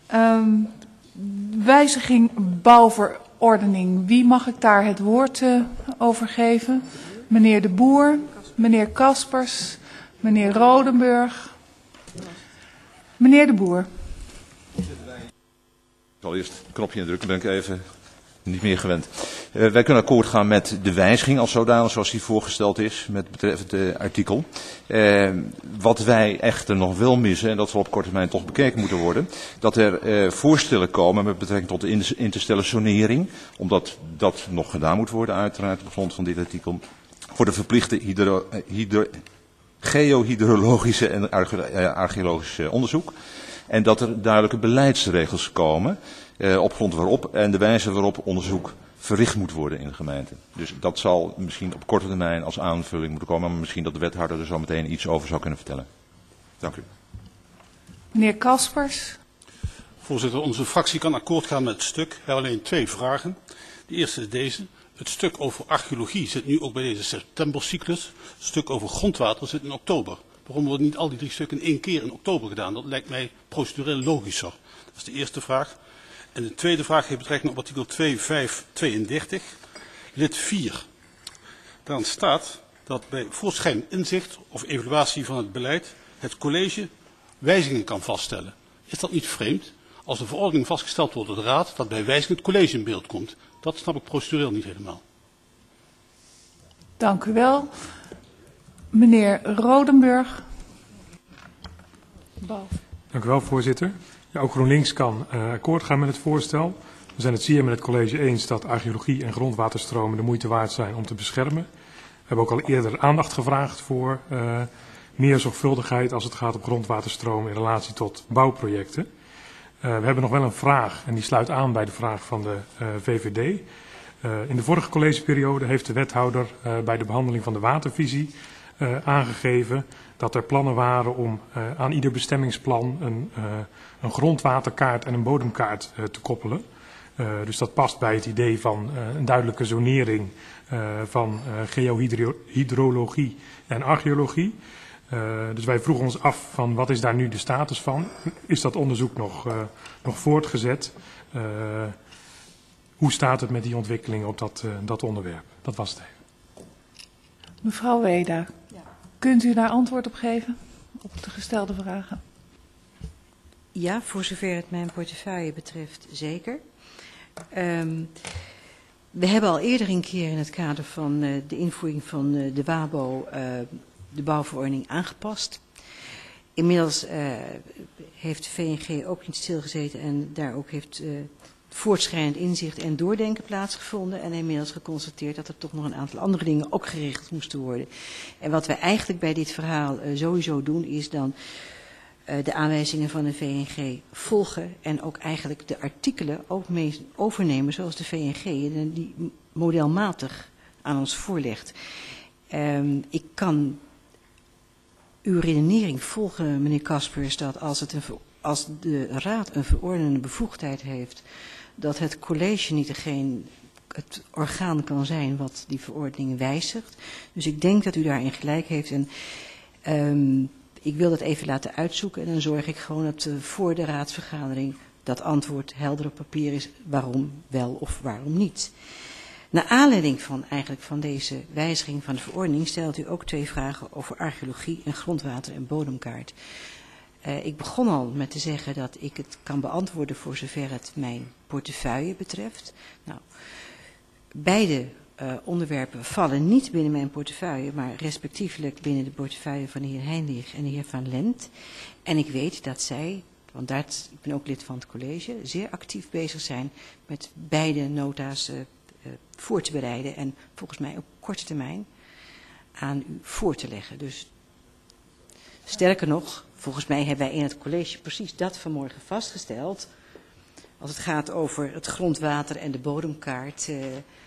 Wijziging bouwverordening. Wie mag ik daar het woord over geven? Meneer De Boer, meneer Kaspers, meneer Rodenburg. Meneer De Boer. Ik zal eerst het knopje indrukken, ben ik even niet meer gewend. Wij kunnen akkoord gaan met de wijziging als zodanig zoals die voorgesteld is met betreffend artikel. Wat wij echter nog wel missen, en dat zal op korte termijn toch bekeken moeten worden, dat er voorstellen komen met betrekking tot de interstellation, omdat dat nog gedaan moet worden uiteraard op grond van dit artikel, voor de verplichte geohydrologische en archeologische onderzoek. En dat er duidelijke beleidsregels komen op grond waarop en de wijze waarop onderzoek verricht moet worden in de gemeente. Dus dat zal misschien op korte termijn als aanvulling moeten komen, maar misschien dat de wethouder er zo meteen iets over zou kunnen vertellen. Dank u. Meneer Kaspers. Voorzitter, onze fractie kan akkoord gaan met het stuk. We hebben alleen 2 vragen. De eerste is deze. Het stuk over archeologie zit nu ook bij deze septembercyclus. Het stuk over grondwater zit in oktober. Waarom worden niet al die 3 stukken in één keer in oktober gedaan? Dat lijkt mij procedureel logischer. Dat is de eerste vraag. En de tweede vraag heeft betrekking op artikel 2.5.32, lid 4. Daarin staat dat bij voortschrijdend inzicht of evaluatie van het beleid het college wijzigingen kan vaststellen. Is dat niet vreemd? Als de verordening vastgesteld wordt door de raad, dat bij wijziging het college in beeld komt. Dat snap ik procedureel niet helemaal. Dank u wel. Meneer Rodenburg. Dank u wel, voorzitter. Ja, ook GroenLinks kan akkoord gaan met het voorstel. We zijn het zeer met het college eens dat archeologie en grondwaterstromen de moeite waard zijn om te beschermen. We hebben ook al eerder aandacht gevraagd voor meer zorgvuldigheid als het gaat om grondwaterstromen in relatie tot bouwprojecten. We hebben nog wel een vraag en die sluit aan bij de vraag van de VVD. In de vorige collegeperiode heeft de wethouder bij de behandeling van de watervisie aangegeven dat er plannen waren om aan ieder bestemmingsplan een grondwaterkaart en een bodemkaart te koppelen. Dus dat past bij het idee van een duidelijke zonering van geohydrologie en archeologie. Dus wij vroegen ons af van wat is daar nu de status van? Is dat onderzoek nog voortgezet? Hoe staat het met die ontwikkelingen op dat onderwerp? Dat was het even. Mevrouw Weda, kunt u daar antwoord op geven op de gestelde vragen? Ja, voor zover het mijn portefeuille betreft, zeker. We hebben al eerder een keer in het kader van de invoering van de WABO de bouwverordening aangepast. Inmiddels heeft de VNG ook niet stilgezeten en daar ook heeft voortschrijdend inzicht en doordenken plaatsgevonden. En inmiddels geconstateerd dat er toch nog een aantal andere dingen ook geregeld moesten worden. En wat wij eigenlijk bij dit verhaal sowieso doen is dan de aanwijzingen van de VNG volgen en ook eigenlijk de artikelen ook mee overnemen zoals de VNG die modelmatig aan ons voorlegt. Ik kan uw redenering volgen, meneer Kaspers, dat als de raad een verordenende bevoegdheid heeft, dat het college niet het orgaan kan zijn wat die verordening wijzigt. Dus ik denk dat u daarin gelijk heeft en ik wil dat even laten uitzoeken en dan zorg ik gewoon dat voor de raadsvergadering dat antwoord helder op papier is waarom wel of waarom niet. Naar aanleiding van deze wijziging van de verordening stelt u ook 2 vragen over archeologie en grondwater en bodemkaart. Ik begon al met te zeggen dat ik het kan beantwoorden voor zover het mijn portefeuille betreft. Nou, beide onderwerpen vallen niet binnen mijn portefeuille, maar respectievelijk binnen de portefeuille van de heer Heinrich en de heer Van Lent. En ik weet dat zij, want ik ben ook lid van het college, zeer actief bezig zijn met beide nota's voor te bereiden en volgens mij op korte termijn aan u voor te leggen. Dus sterker nog, volgens mij hebben wij in het college precies dat vanmorgen vastgesteld. Als het gaat over het grondwater en de bodemkaart,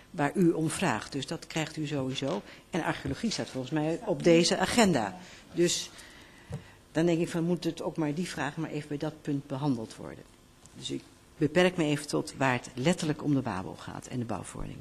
waar u om vraagt. Dus dat krijgt u sowieso. En archeologie staat volgens mij op deze agenda. Dus dan denk ik van moet het ook maar die vraag maar even bij dat punt behandeld worden. Dus ik beperk me even tot waar het letterlijk om de WABO gaat en de bouwverordening.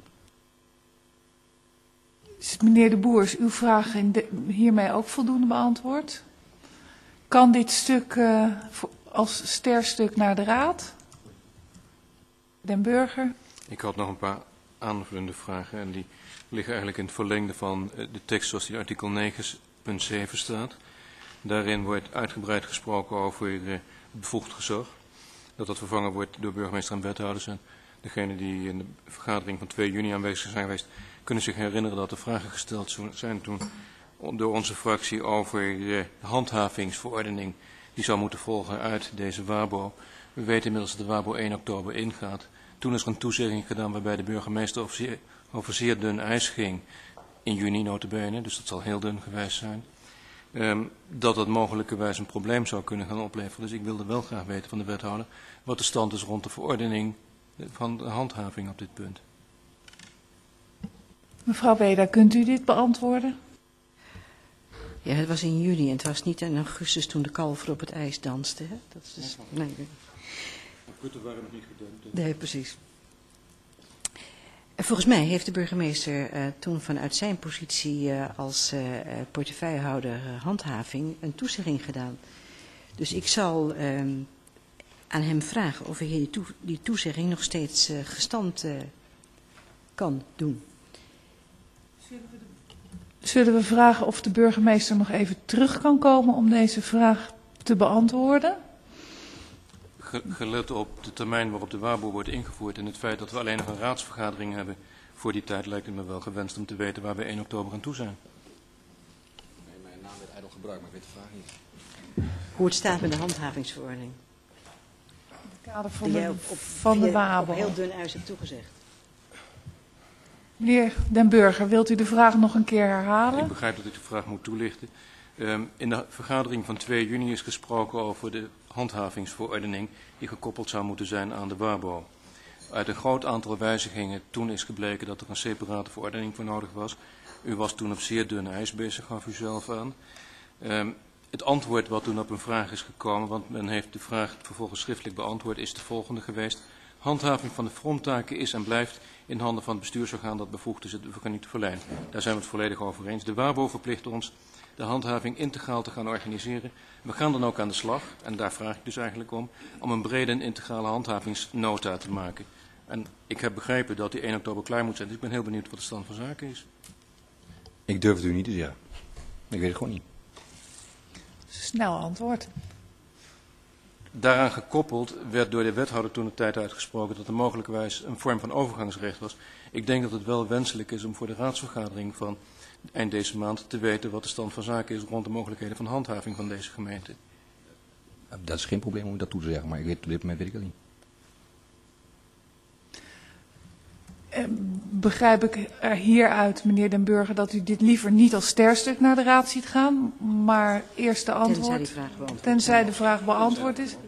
Meneer De Boer, is uw vraag hiermee ook voldoende beantwoord? Kan dit stuk als sterstuk naar de Raad? Den Burger? Ik had nog een paar aanvullende vragen en die liggen eigenlijk in het verlengde van de tekst zoals die in artikel 9.7 staat. Daarin wordt uitgebreid gesproken over bevoegd gezag. Dat vervangen wordt door burgemeester en wethouders. En degenen die in de vergadering van 2 juni aanwezig zijn geweest, kunnen zich herinneren dat er vragen gesteld zijn toen door onze fractie over de handhavingsverordening die zou moeten volgen uit deze WABO. We weten inmiddels dat de WABO 1 oktober ingaat. Toen is er een toezegging gedaan waarbij de burgemeester over zeer dun ijs ging. In juni nota bene, dus dat zal heel dun geweest zijn. Dat mogelijkerwijs een probleem zou kunnen gaan opleveren. Dus ik wilde wel graag weten van de wethouder wat de stand is rond de verordening van de handhaving op dit punt. Mevrouw Beda, kunt u dit beantwoorden? Ja, het was in juni en het was niet in augustus toen de kalver op het ijs danste. Hè? Dat is dus, nee. De putten waren nog niet gedempt. Nee, precies. Volgens mij heeft de burgemeester toen vanuit zijn positie als portefeuillehouder handhaving een toezegging gedaan. Dus ik zal aan hem vragen of hij die toezegging nog steeds gestand kan doen. Zullen we vragen of de burgemeester nog even terug kan komen om deze vraag te beantwoorden? Gelet op de termijn waarop de WABO wordt ingevoerd en het feit dat we alleen nog een raadsvergadering hebben voor die tijd, lijkt het me wel gewenst om te weten waar we 1 oktober aan toe zijn. Nee, mijn naam werd ijdel gebruikt, maar ik weet de vraag niet. Hoe het staat met de handhavingsverordening. In het kader van de WABO. Op heel dun ijs hebt toegezegd. Meneer Den Burger, wilt u de vraag nog een keer herhalen? Ik begrijp dat ik de vraag moet toelichten. In de vergadering van 2 juni is gesproken over de handhavingsverordening die gekoppeld zou moeten zijn aan de WABO. Uit een groot aantal wijzigingen toen is gebleken dat er een separate verordening voor nodig was. U was toen op zeer dun ijs bezig, gaf u zelf aan. Het antwoord wat toen op een vraag is gekomen, want men heeft de vraag vervolgens schriftelijk beantwoord, is de volgende geweest. Handhaving van de fronttaken is en blijft in handen van het bestuursorgaan dat bevoegd is het vergunning te verlenen. Daar zijn we het volledig over eens. De WABO verplicht ons de handhaving integraal te gaan organiseren. We gaan dan ook aan de slag, en daar vraag ik dus eigenlijk om een brede en integrale handhavingsnota te maken. En ik heb begrepen dat die 1 oktober klaar moet zijn, dus ik ben heel benieuwd wat de stand van zaken is. Ik durf het u niet te zeggen. Ik weet het gewoon niet. Snel antwoord. Daaraan gekoppeld werd door de wethouder toen de tijd uitgesproken dat er mogelijkerwijs een vorm van overgangsrecht was. Ik denk dat het wel wenselijk is om voor de raadsvergadering van eind deze maand te weten wat de stand van zaken is rond de mogelijkheden van handhaving van deze gemeente. Dat is geen probleem om dat toe te zeggen, maar op dit moment weet ik het niet. Begrijp ik er hieruit, meneer Den Burger, dat u dit liever niet als sterstuk naar de Raad ziet gaan, maar eerst de antwoord, tenzij de vraag beantwoord is?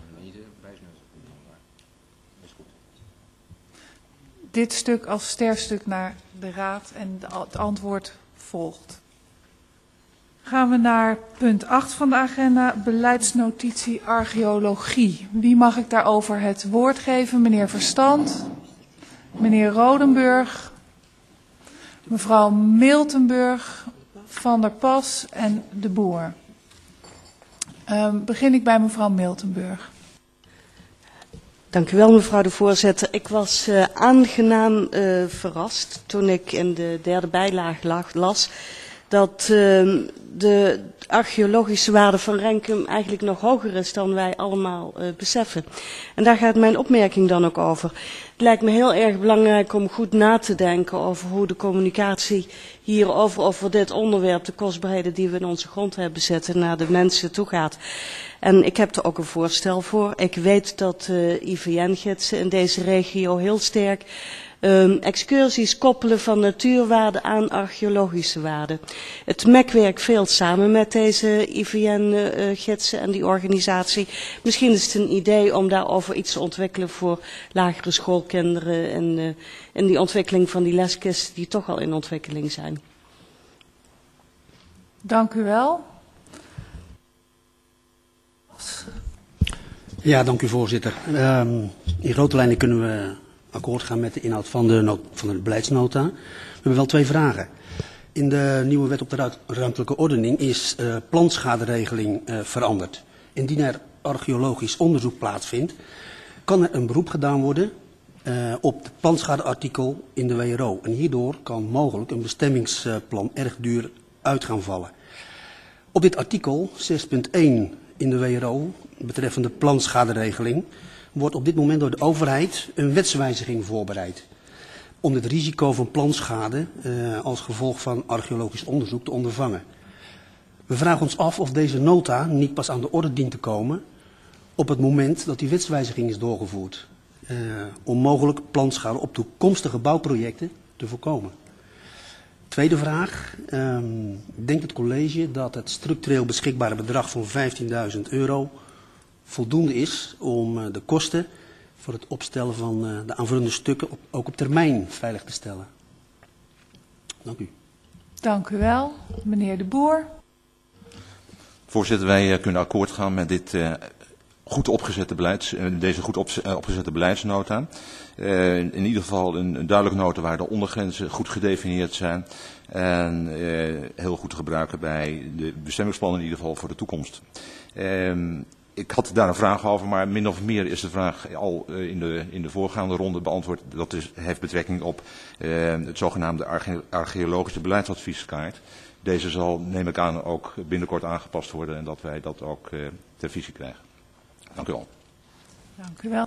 Dit stuk als sterstuk naar de Raad en het antwoord volgt. Gaan we naar punt 8 van de agenda, beleidsnotitie archeologie. Wie mag ik daarover het woord geven? Meneer Verstand, meneer Rodenburg, mevrouw Miltenburg, Van der Pas en De Boer. Begin ik bij mevrouw Miltenburg. Dank u wel, mevrouw de voorzitter. Ik was aangenaam verrast toen ik in de derde bijlage las dat de archeologische waarde van Renkum eigenlijk nog hoger is dan wij allemaal beseffen. En daar gaat mijn opmerking dan ook over. Het lijkt me heel erg belangrijk om goed na te denken over hoe de communicatie hierover, over dit onderwerp, de kostbaarheden die we in onze grond hebben zetten, naar de mensen toe gaat. En ik heb er ook een voorstel voor. Ik weet dat IVN-gidsen in deze regio heel sterk Excursies koppelen van natuurwaarden aan archeologische waarden. Het MEC werkt veel samen met deze IVN-gidsen en die organisatie. Misschien is het een idee om daarover iets te ontwikkelen voor lagere schoolkinderen en die ontwikkeling van die leskisten die toch al in ontwikkeling zijn. Dank u wel. Ja, dank u voorzitter. In grote lijnen kunnen we akkoord gaan met de inhoud van de beleidsnota. We hebben wel 2 vragen. In de nieuwe wet op de ruimtelijke ordening is planschaderegeling veranderd. Indien er archeologisch onderzoek plaatsvindt, kan er een beroep gedaan worden op het planschadeartikel in de WRO. En hierdoor kan mogelijk een bestemmingsplan erg duur uit gaan vallen. Op dit artikel 6.1 in de WRO betreffende planschaderegeling wordt op dit moment door de overheid een wetswijziging voorbereid om het risico van planschade als gevolg van archeologisch onderzoek te ondervangen. We vragen ons af of deze nota niet pas aan de orde dient te komen op het moment dat die wetswijziging is doorgevoerd, om mogelijk planschade op toekomstige bouwprojecten te voorkomen. Tweede vraag. Denkt het college dat het structureel beschikbare bedrag van €15.000 voldoende is om de kosten voor het opstellen van de aanvullende stukken ook op termijn veilig te stellen? Dank u. Dank u wel. Meneer De Boer. Voorzitter, wij kunnen akkoord gaan met dit goed opgezette deze goed opgezette beleidsnota. In ieder geval een duidelijke nota waar de ondergrenzen goed gedefinieerd zijn en heel goed te gebruiken bij de bestemmingsplannen in ieder geval voor de toekomst. Ik had daar een vraag over, maar min of meer is de vraag al in de voorgaande ronde beantwoord. Dat heeft betrekking op het zogenaamde archeologische beleidsadvieskaart. Deze zal, neem ik aan, ook binnenkort aangepast worden en dat wij dat ook ter visie krijgen. Dank u wel. Dank u wel.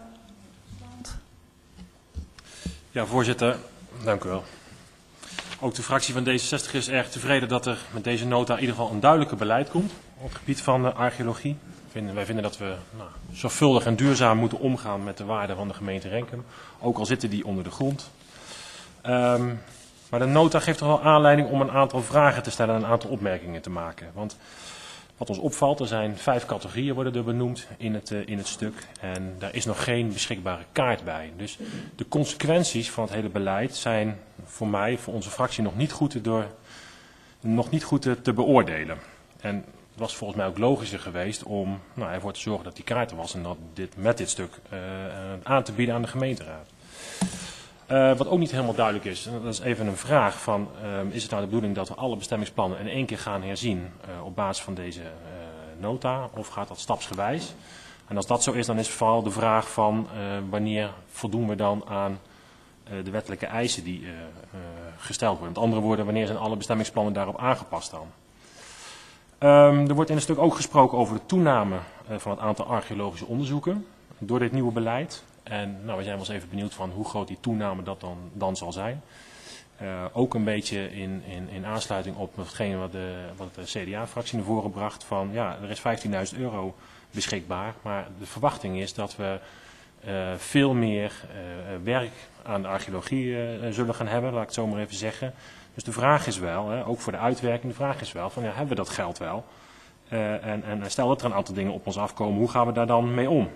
Ja, voorzitter, dank u wel. Ook de fractie van D66 is erg tevreden dat er met deze nota in ieder geval een duidelijker beleid komt op het gebied van de archeologie. Wij vinden dat we zorgvuldig en duurzaam moeten omgaan met de waarden van de gemeente Renkum, ook al zitten die onder de grond. Maar de nota geeft toch wel aanleiding om een aantal vragen te stellen en een aantal opmerkingen te maken. Want wat ons opvalt, er zijn 5 categorieën worden er benoemd in het stuk en daar is nog geen beschikbare kaart bij. Dus de consequenties van het hele beleid zijn voor mij, voor onze fractie, nog niet goed te beoordelen. En het was volgens mij ook logischer geweest om ervoor te zorgen dat die kaart er was en dat met dit stuk aan te bieden aan de gemeenteraad. Wat ook niet helemaal duidelijk is, en dat is even een vraag van, is het nou de bedoeling dat we alle bestemmingsplannen in één keer gaan herzien op basis van deze nota, of gaat dat stapsgewijs? En als dat zo is, dan is vooral de vraag van wanneer voldoen we dan aan de wettelijke eisen die gesteld worden. Met andere woorden, wanneer zijn alle bestemmingsplannen daarop aangepast dan? Er wordt in het stuk ook gesproken over de toename van het aantal archeologische onderzoeken door dit nieuwe beleid. En we zijn wel eens even benieuwd van hoe groot die toename dat dan zal zijn. Ook een beetje in aansluiting op hetgeen wat de CDA-fractie naar voren bracht van ja, er is €15.000 beschikbaar. Maar de verwachting is dat we veel meer werk aan de archeologie zullen gaan hebben, laat ik het zo maar even zeggen. Dus de vraag is wel, ook voor de uitwerking, de vraag is wel van ja, hebben we dat geld wel? En stel dat er een aantal dingen op ons afkomen, hoe gaan we daar dan mee om?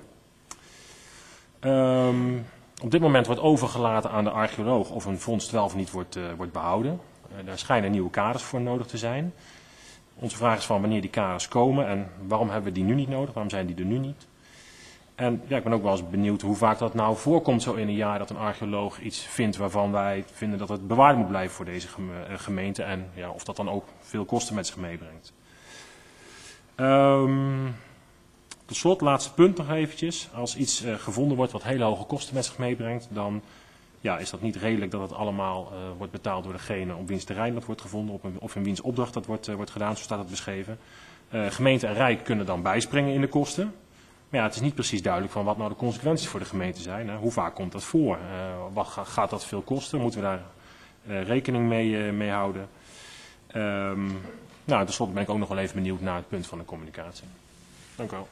Op dit moment wordt overgelaten aan de archeoloog of een vondst wel of niet wordt behouden. Daar schijnen nieuwe kaders voor nodig te zijn. Onze vraag is van wanneer die kaders komen en waarom hebben we die nu niet nodig, waarom zijn die er nu niet? En ja, ik ben ook wel eens benieuwd hoe vaak dat nou voorkomt zo in een jaar dat een archeoloog iets vindt waarvan wij vinden dat het bewaard moet blijven voor deze gemeente en ja, of dat dan ook veel kosten met zich meebrengt. Tot slot, laatste punt nog eventjes. Als iets gevonden wordt wat hele hoge kosten met zich meebrengt, dan ja, is dat niet redelijk dat het allemaal wordt betaald door degene op wiens terrein dat wordt gevonden of in wiens opdracht dat wordt gedaan, zo staat het beschreven. Gemeente en Rijk kunnen dan bijspringen in de kosten. Maar ja, het is niet precies duidelijk van wat nou de consequenties voor de gemeente zijn. Hè. Hoe vaak komt dat voor? Gaat dat veel kosten? Moeten we daar rekening mee houden? Tenslotte ben ik ook nog wel even benieuwd naar het punt van de communicatie. Dank u wel.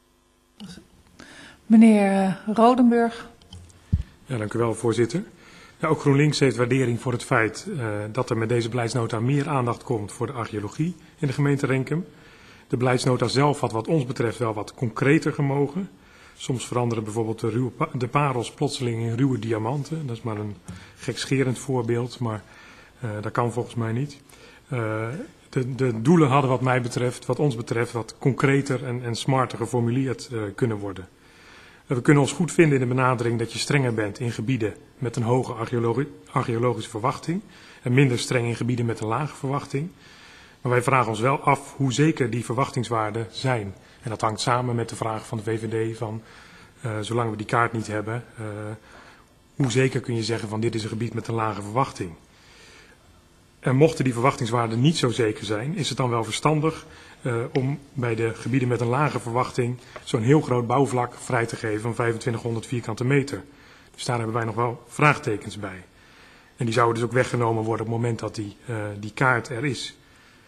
Meneer Rodenburg. Ja, dank u wel, voorzitter. Ja, ook GroenLinks heeft waardering voor het feit dat er met deze beleidsnota meer aandacht komt voor de archeologie in de gemeente Renkum. De beleidsnota zelf had wat ons betreft wel wat concreter gemogen. Soms veranderen bijvoorbeeld de parels plotseling in ruwe diamanten. Dat is maar een gekscherend voorbeeld, maar dat kan volgens mij niet. De doelen hadden wat ons betreft wat concreter en smarter geformuleerd kunnen worden. We kunnen ons goed vinden in de benadering dat je strenger bent in gebieden met een hoge archeologische verwachting en minder streng in gebieden met een lage verwachting. Maar wij vragen ons wel af hoe zeker die verwachtingswaarden zijn. En dat hangt samen met de vraag van de VVD van, zolang we die kaart niet hebben, hoe zeker kun je zeggen van dit is een gebied met een lage verwachting. En mochten die verwachtingswaarden niet zo zeker zijn, is het dan wel verstandig om bij de gebieden met een lage verwachting zo'n heel groot bouwvlak vrij te geven van 2500 vierkante meter. Dus daar hebben wij nog wel vraagtekens bij. En die zouden dus ook weggenomen worden op het moment dat die kaart er is.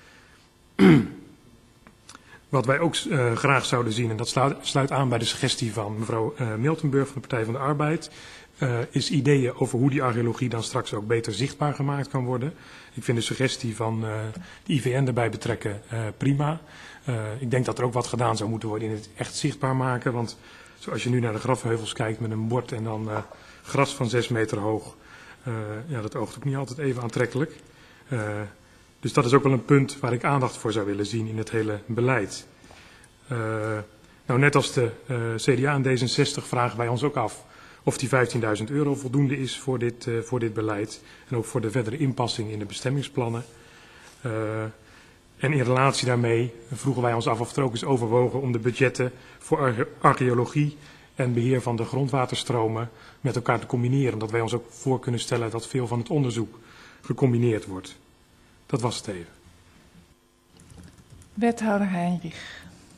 Wat wij ook graag zouden zien, en dat sluit aan bij de suggestie van mevrouw Miltenburg van de Partij van de Arbeid, is ideeën over hoe die archeologie dan straks ook beter zichtbaar gemaakt kan worden. Ik vind de suggestie van de IVN erbij betrekken prima. Ik denk dat er ook wat gedaan zou moeten worden in het echt zichtbaar maken. Want zoals je nu naar de grafheuvels kijkt met een bord en dan gras van 6 meter hoog. Ja, dat oogt ook niet altijd even aantrekkelijk. Dus dat is ook wel een punt waar ik aandacht voor zou willen zien in het hele beleid. Nou, net als de CDA en D66 vragen wij ons ook af of die €15.000 voldoende is voor dit beleid. En ook voor de verdere inpassing in de bestemmingsplannen. En in relatie daarmee vroegen wij ons af of er ook is overwogen om de budgetten voor archeologie en beheer van de grondwaterstromen met elkaar te combineren. Omdat wij ons ook voor kunnen stellen dat veel van het onderzoek gecombineerd wordt. Dat was het even. Wethouder Heinrich.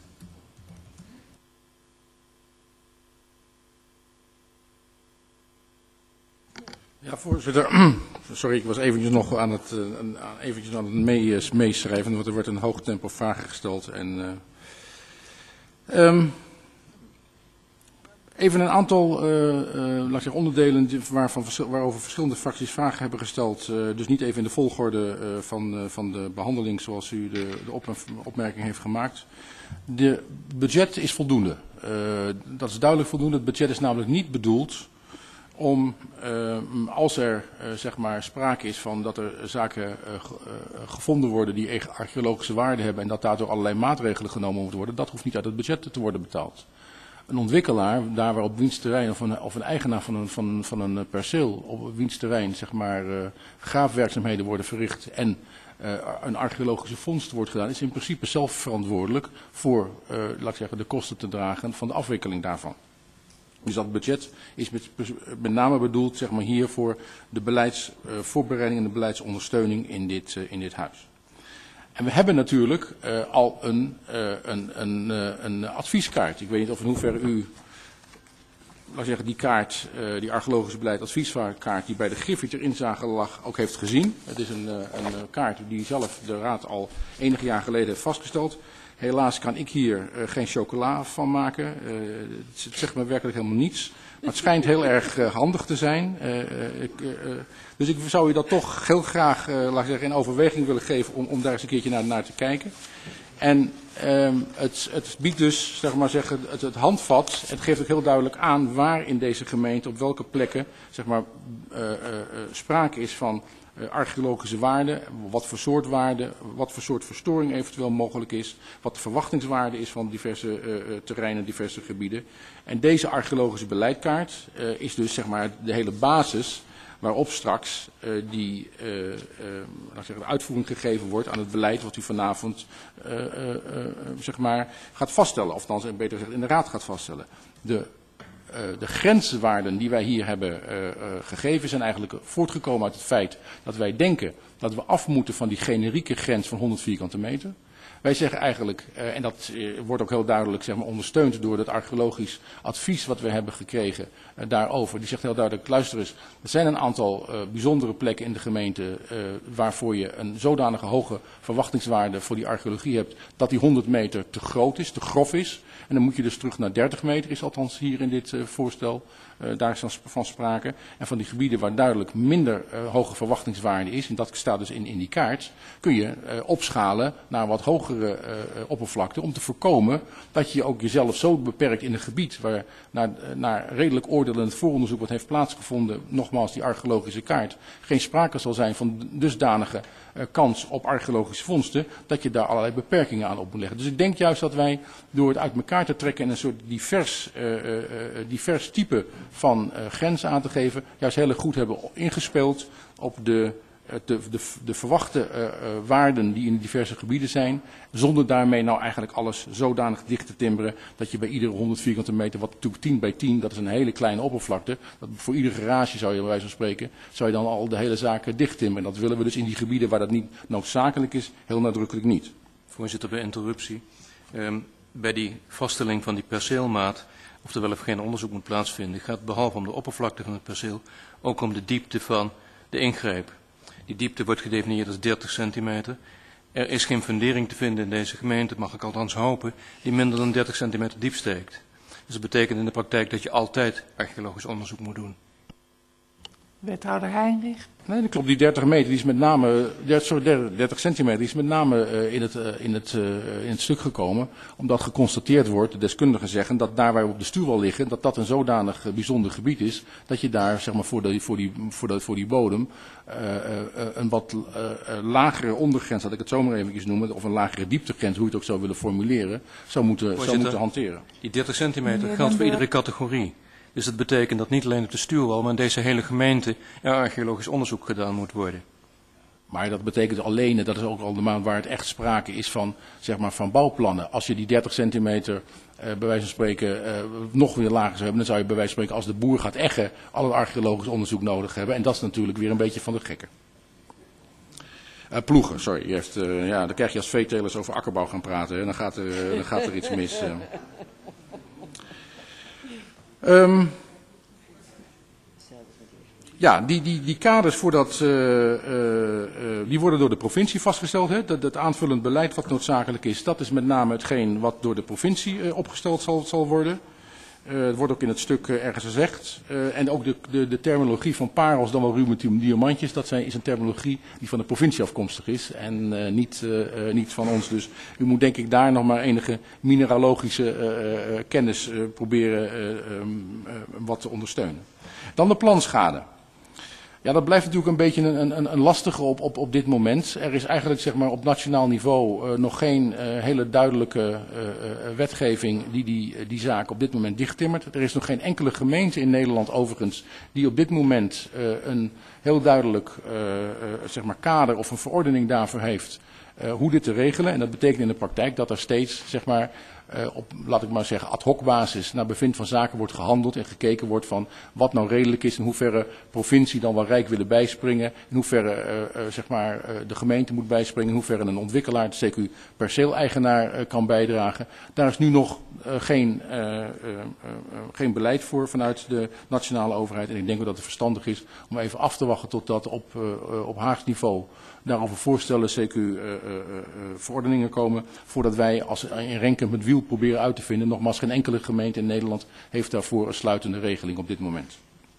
Ja, voorzitter. Sorry, ik was eventjes nog aan het meeschrijven, want er wordt een hoog tempo vragen gesteld. En, even een aantal onderdelen waarover verschillende fracties vragen hebben gesteld. Dus niet even in de volgorde van de behandeling zoals u de opmerking heeft gemaakt. De budget is voldoende. Dat is duidelijk voldoende. Het budget is namelijk niet bedoeld om, als er zeg maar sprake is van dat er zaken gevonden worden die archeologische waarde hebben en dat daardoor allerlei maatregelen genomen moeten worden, dat hoeft niet uit het budget te worden betaald. Een ontwikkelaar, daar waar op wiens terrein of een eigenaar van een perceel op wiens terrein zeg maar graafwerkzaamheden worden verricht en een archeologische vondst wordt gedaan, is in principe zelf verantwoordelijk voor laat ik zeggen, de kosten te dragen van de afwikkeling daarvan. Dus dat budget is met name bedoeld zeg maar, hier voor de beleidsvoorbereiding en de beleidsondersteuning in dit huis. En we hebben natuurlijk al een advieskaart. Ik weet niet of in hoeverre u laat ik zeggen, die kaart, die archeologische beleid advieskaart die bij de Griffie ter inzage lag, ook heeft gezien. Het is een kaart die zelf de Raad al enige jaar geleden heeft vastgesteld. Helaas kan ik hier geen chocola van maken. Het zegt me werkelijk helemaal niets. Maar het schijnt heel erg handig te zijn. Dus ik zou u dat toch heel graag laat ik zeggen, in overweging willen geven om daar eens een keertje naar te kijken. En het biedt dus, zeg maar zeggen, het handvat. Het geeft ook heel duidelijk aan waar in deze gemeente, op welke plekken, zeg maar, sprake is van archeologische waarden, wat voor soort waarden, wat voor soort verstoring eventueel mogelijk is, wat de verwachtingswaarde is van diverse terreinen, diverse gebieden. En deze archeologische beleidkaart is dus zeg maar de hele basis waarop straks laat ik zeggen, de uitvoering gegeven wordt aan het beleid wat u vanavond zeg maar, gaat vaststellen, of dan beter gezegd in de Raad gaat vaststellen. De grenswaarden die wij hier hebben gegeven zijn eigenlijk voortgekomen uit het feit dat wij denken dat we af moeten van die generieke grens van 100 vierkante meter. Wij zeggen eigenlijk, en dat wordt ook heel duidelijk zeg maar, ondersteund door het archeologisch advies wat we hebben gekregen daarover. Die zegt heel duidelijk, luister eens, er zijn een aantal bijzondere plekken in de gemeente waarvoor je een zodanige hoge verwachtingswaarde voor die archeologie hebt, dat die 100 meter te groot is, te grof is. En dan moet je dus terug naar 30 meter, is althans hier in dit voorstel. Daar is van sprake. En van die gebieden waar duidelijk minder hoge verwachtingswaarde is, en dat staat dus in die kaart, kun je opschalen naar wat hogere oppervlakte om te voorkomen dat je ook jezelf zo beperkt in een gebied waar naar redelijk oordelend vooronderzoek wat heeft plaatsgevonden, nogmaals die archeologische kaart, geen sprake zal zijn van dusdanige kans op archeologische vondsten, dat je daar allerlei beperkingen aan op moet leggen. Dus ik denk juist dat wij door het uit elkaar te trekken en een soort divers type van grens aan te geven, juist heel erg goed hebben ingespeeld op de verwachte waarden die in de diverse gebieden zijn, zonder daarmee nou eigenlijk alles zodanig dicht te timmeren dat je bij iedere 100 vierkante meter, wat 10 bij 10, dat is een hele kleine oppervlakte, dat voor iedere garage zou je bij wijze van spreken, zou je dan al de hele zaak dicht timmeren. Dat willen we dus in die gebieden waar dat niet noodzakelijk is, heel nadrukkelijk niet. Voorzitter, bij interruptie. Bij die vaststelling van die perceelmaat, of er wel of geen onderzoek moet plaatsvinden, gaat behalve om de oppervlakte van het perceel ook om de diepte van de ingreep. Die diepte wordt gedefinieerd als 30 centimeter. Er is geen fundering te vinden in deze gemeente, mag ik althans hopen, die minder dan 30 centimeter diep steekt. Dus dat betekent in de praktijk dat je altijd archeologisch onderzoek moet doen. Wethouder Heinrich. Nee, dat klopt. Die 30 meter, die is met name, 30 centimeter, die is met name in het stuk gekomen. Omdat geconstateerd wordt, de deskundigen zeggen, dat daar waar we op de stuwwal liggen, dat een zodanig bijzonder gebied is, dat je daar zeg maar, voor die bodem een wat lagere ondergrens, laat ik het zo maar even noemen, of een lagere dieptegrens, hoe je het ook zou willen formuleren, zou moeten hanteren. Die 30 centimeter geldt voor iedere categorie. Dus dat betekent dat niet alleen op de stuwwal, maar in deze hele gemeente er archeologisch onderzoek gedaan moet worden. Maar dat betekent alleen, dat is ook al de maand waar het echt sprake is van, zeg maar, van bouwplannen. Als je die 30 centimeter bij wijze van spreken nog weer lager zou hebben, dan zou je bij wijze van spreken als de boer gaat eggen al het archeologisch onderzoek nodig hebben. En dat is natuurlijk weer een beetje van de gekken. Ploegen, sorry. Eerst, dan krijg je als veetelers over akkerbouw gaan praten. Hè. Dan gaat er iets mis. Ja, die kaders voor dat, die worden door de provincie vastgesteld. Hè? Dat aanvullend beleid wat noodzakelijk is, dat is met name hetgeen wat door de provincie opgesteld zal worden. Het wordt ook in het stuk ergens gezegd. En ook de terminologie van parels, dan wel rubidium diamantjes, dat is een terminologie die van de provincie afkomstig is en niet van ons. Dus u moet denk ik daar nog maar enige mineralogische kennis proberen wat te ondersteunen. Dan de planschade. Ja, dat blijft natuurlijk een beetje een lastige op dit moment. Er is eigenlijk zeg maar, op nationaal niveau nog geen hele duidelijke wetgeving die zaak op dit moment dichttimmert. Er is nog geen enkele gemeente in Nederland overigens die op dit moment een heel duidelijk zeg maar, kader of een verordening daarvoor heeft hoe dit te regelen. En dat betekent in de praktijk dat er steeds zeg maar, op, laat ik maar zeggen, ad hoc basis naar bevind van zaken wordt gehandeld en gekeken wordt van wat nou redelijk is, in hoeverre provincie dan wel rijk willen bijspringen, in hoeverre zeg maar, de gemeente moet bijspringen, in hoeverre een ontwikkelaar, de CQ perceeleigenaar kan bijdragen. Daar is nu nog geen beleid voor vanuit de nationale overheid en ik denk dat het verstandig is om even af te wachten totdat op Haags niveau daarover voorstellen CQ verordeningen komen, voordat wij als in Renkum het wiel proberen uit te vinden. Nogmaals, geen enkele gemeente in Nederland heeft daarvoor een sluitende regeling op dit moment.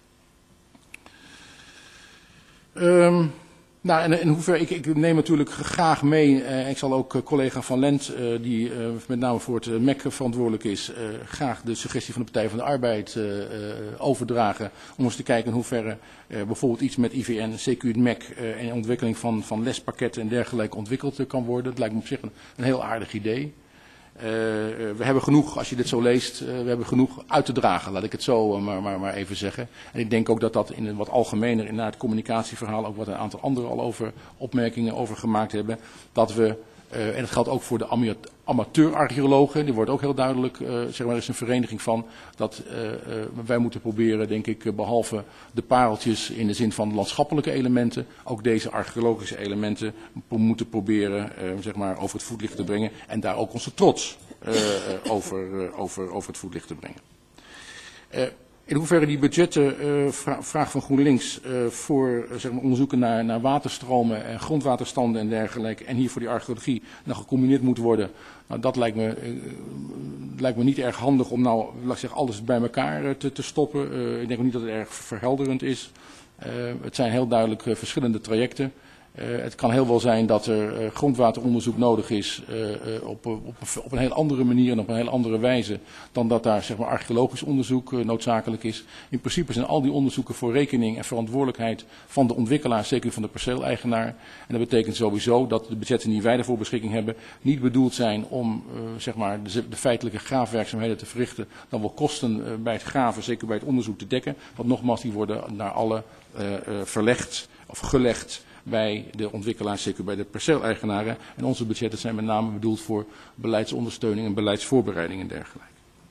Nou, en in hoeverre, ik neem natuurlijk graag mee, ik zal ook collega Van Lent, die met name voor het MEC verantwoordelijk is, graag de suggestie van de Partij van de Arbeid overdragen. Om eens te kijken in hoeverre bijvoorbeeld iets met IVN, CQ, het MEC en ontwikkeling van lespakketten en dergelijke ontwikkeld kan worden. Dat lijkt me op zich een heel aardig idee. We hebben genoeg, als je dit zo leest, we hebben genoeg uit te dragen, laat ik het zo maar even zeggen. En ik denk ook dat in een wat algemener, in het communicatieverhaal, ook wat een aantal anderen al over opmerkingen over gemaakt hebben, dat we En dat geldt ook voor de amateur-archeologen. Die wordt ook heel duidelijk, zeg maar, er is een vereniging van dat wij moeten proberen, denk ik, behalve de pareltjes in de zin van landschappelijke elementen, ook deze archeologische elementen moeten proberen, zeg maar, over het voetlicht te brengen en daar ook onze trots over het voetlicht te brengen. In hoeverre die budgetten, vraag van GroenLinks, voor zeg maar, onderzoeken naar waterstromen en grondwaterstanden en dergelijke, en hier voor die archeologie nou gecombineerd moet worden, nou, dat lijkt me niet erg handig om nou, laat ik zeggen, alles bij elkaar te stoppen. Ik denk ook niet dat het erg verhelderend is. Het zijn heel duidelijk verschillende trajecten. Het kan heel wel zijn dat er grondwateronderzoek nodig is op een heel andere manier en op een heel andere wijze dan dat daar, zeg maar, archeologisch onderzoek noodzakelijk is. In principe zijn al die onderzoeken voor rekening en verantwoordelijkheid van de ontwikkelaar, zeker van de perceeleigenaar. En dat betekent sowieso dat de budgetten die wij daarvoor beschikking hebben niet bedoeld zijn om zeg maar de feitelijke graafwerkzaamheden te verrichten, dan wel kosten bij het graven, zeker bij het onderzoek, te dekken. Want nogmaals, die worden naar alle verlegd of gelegd bij de ontwikkelaars, zeker bij de perceeleigenaren. En onze budgetten zijn met name bedoeld voor beleidsondersteuning en beleidsvoorbereiding en dergelijke.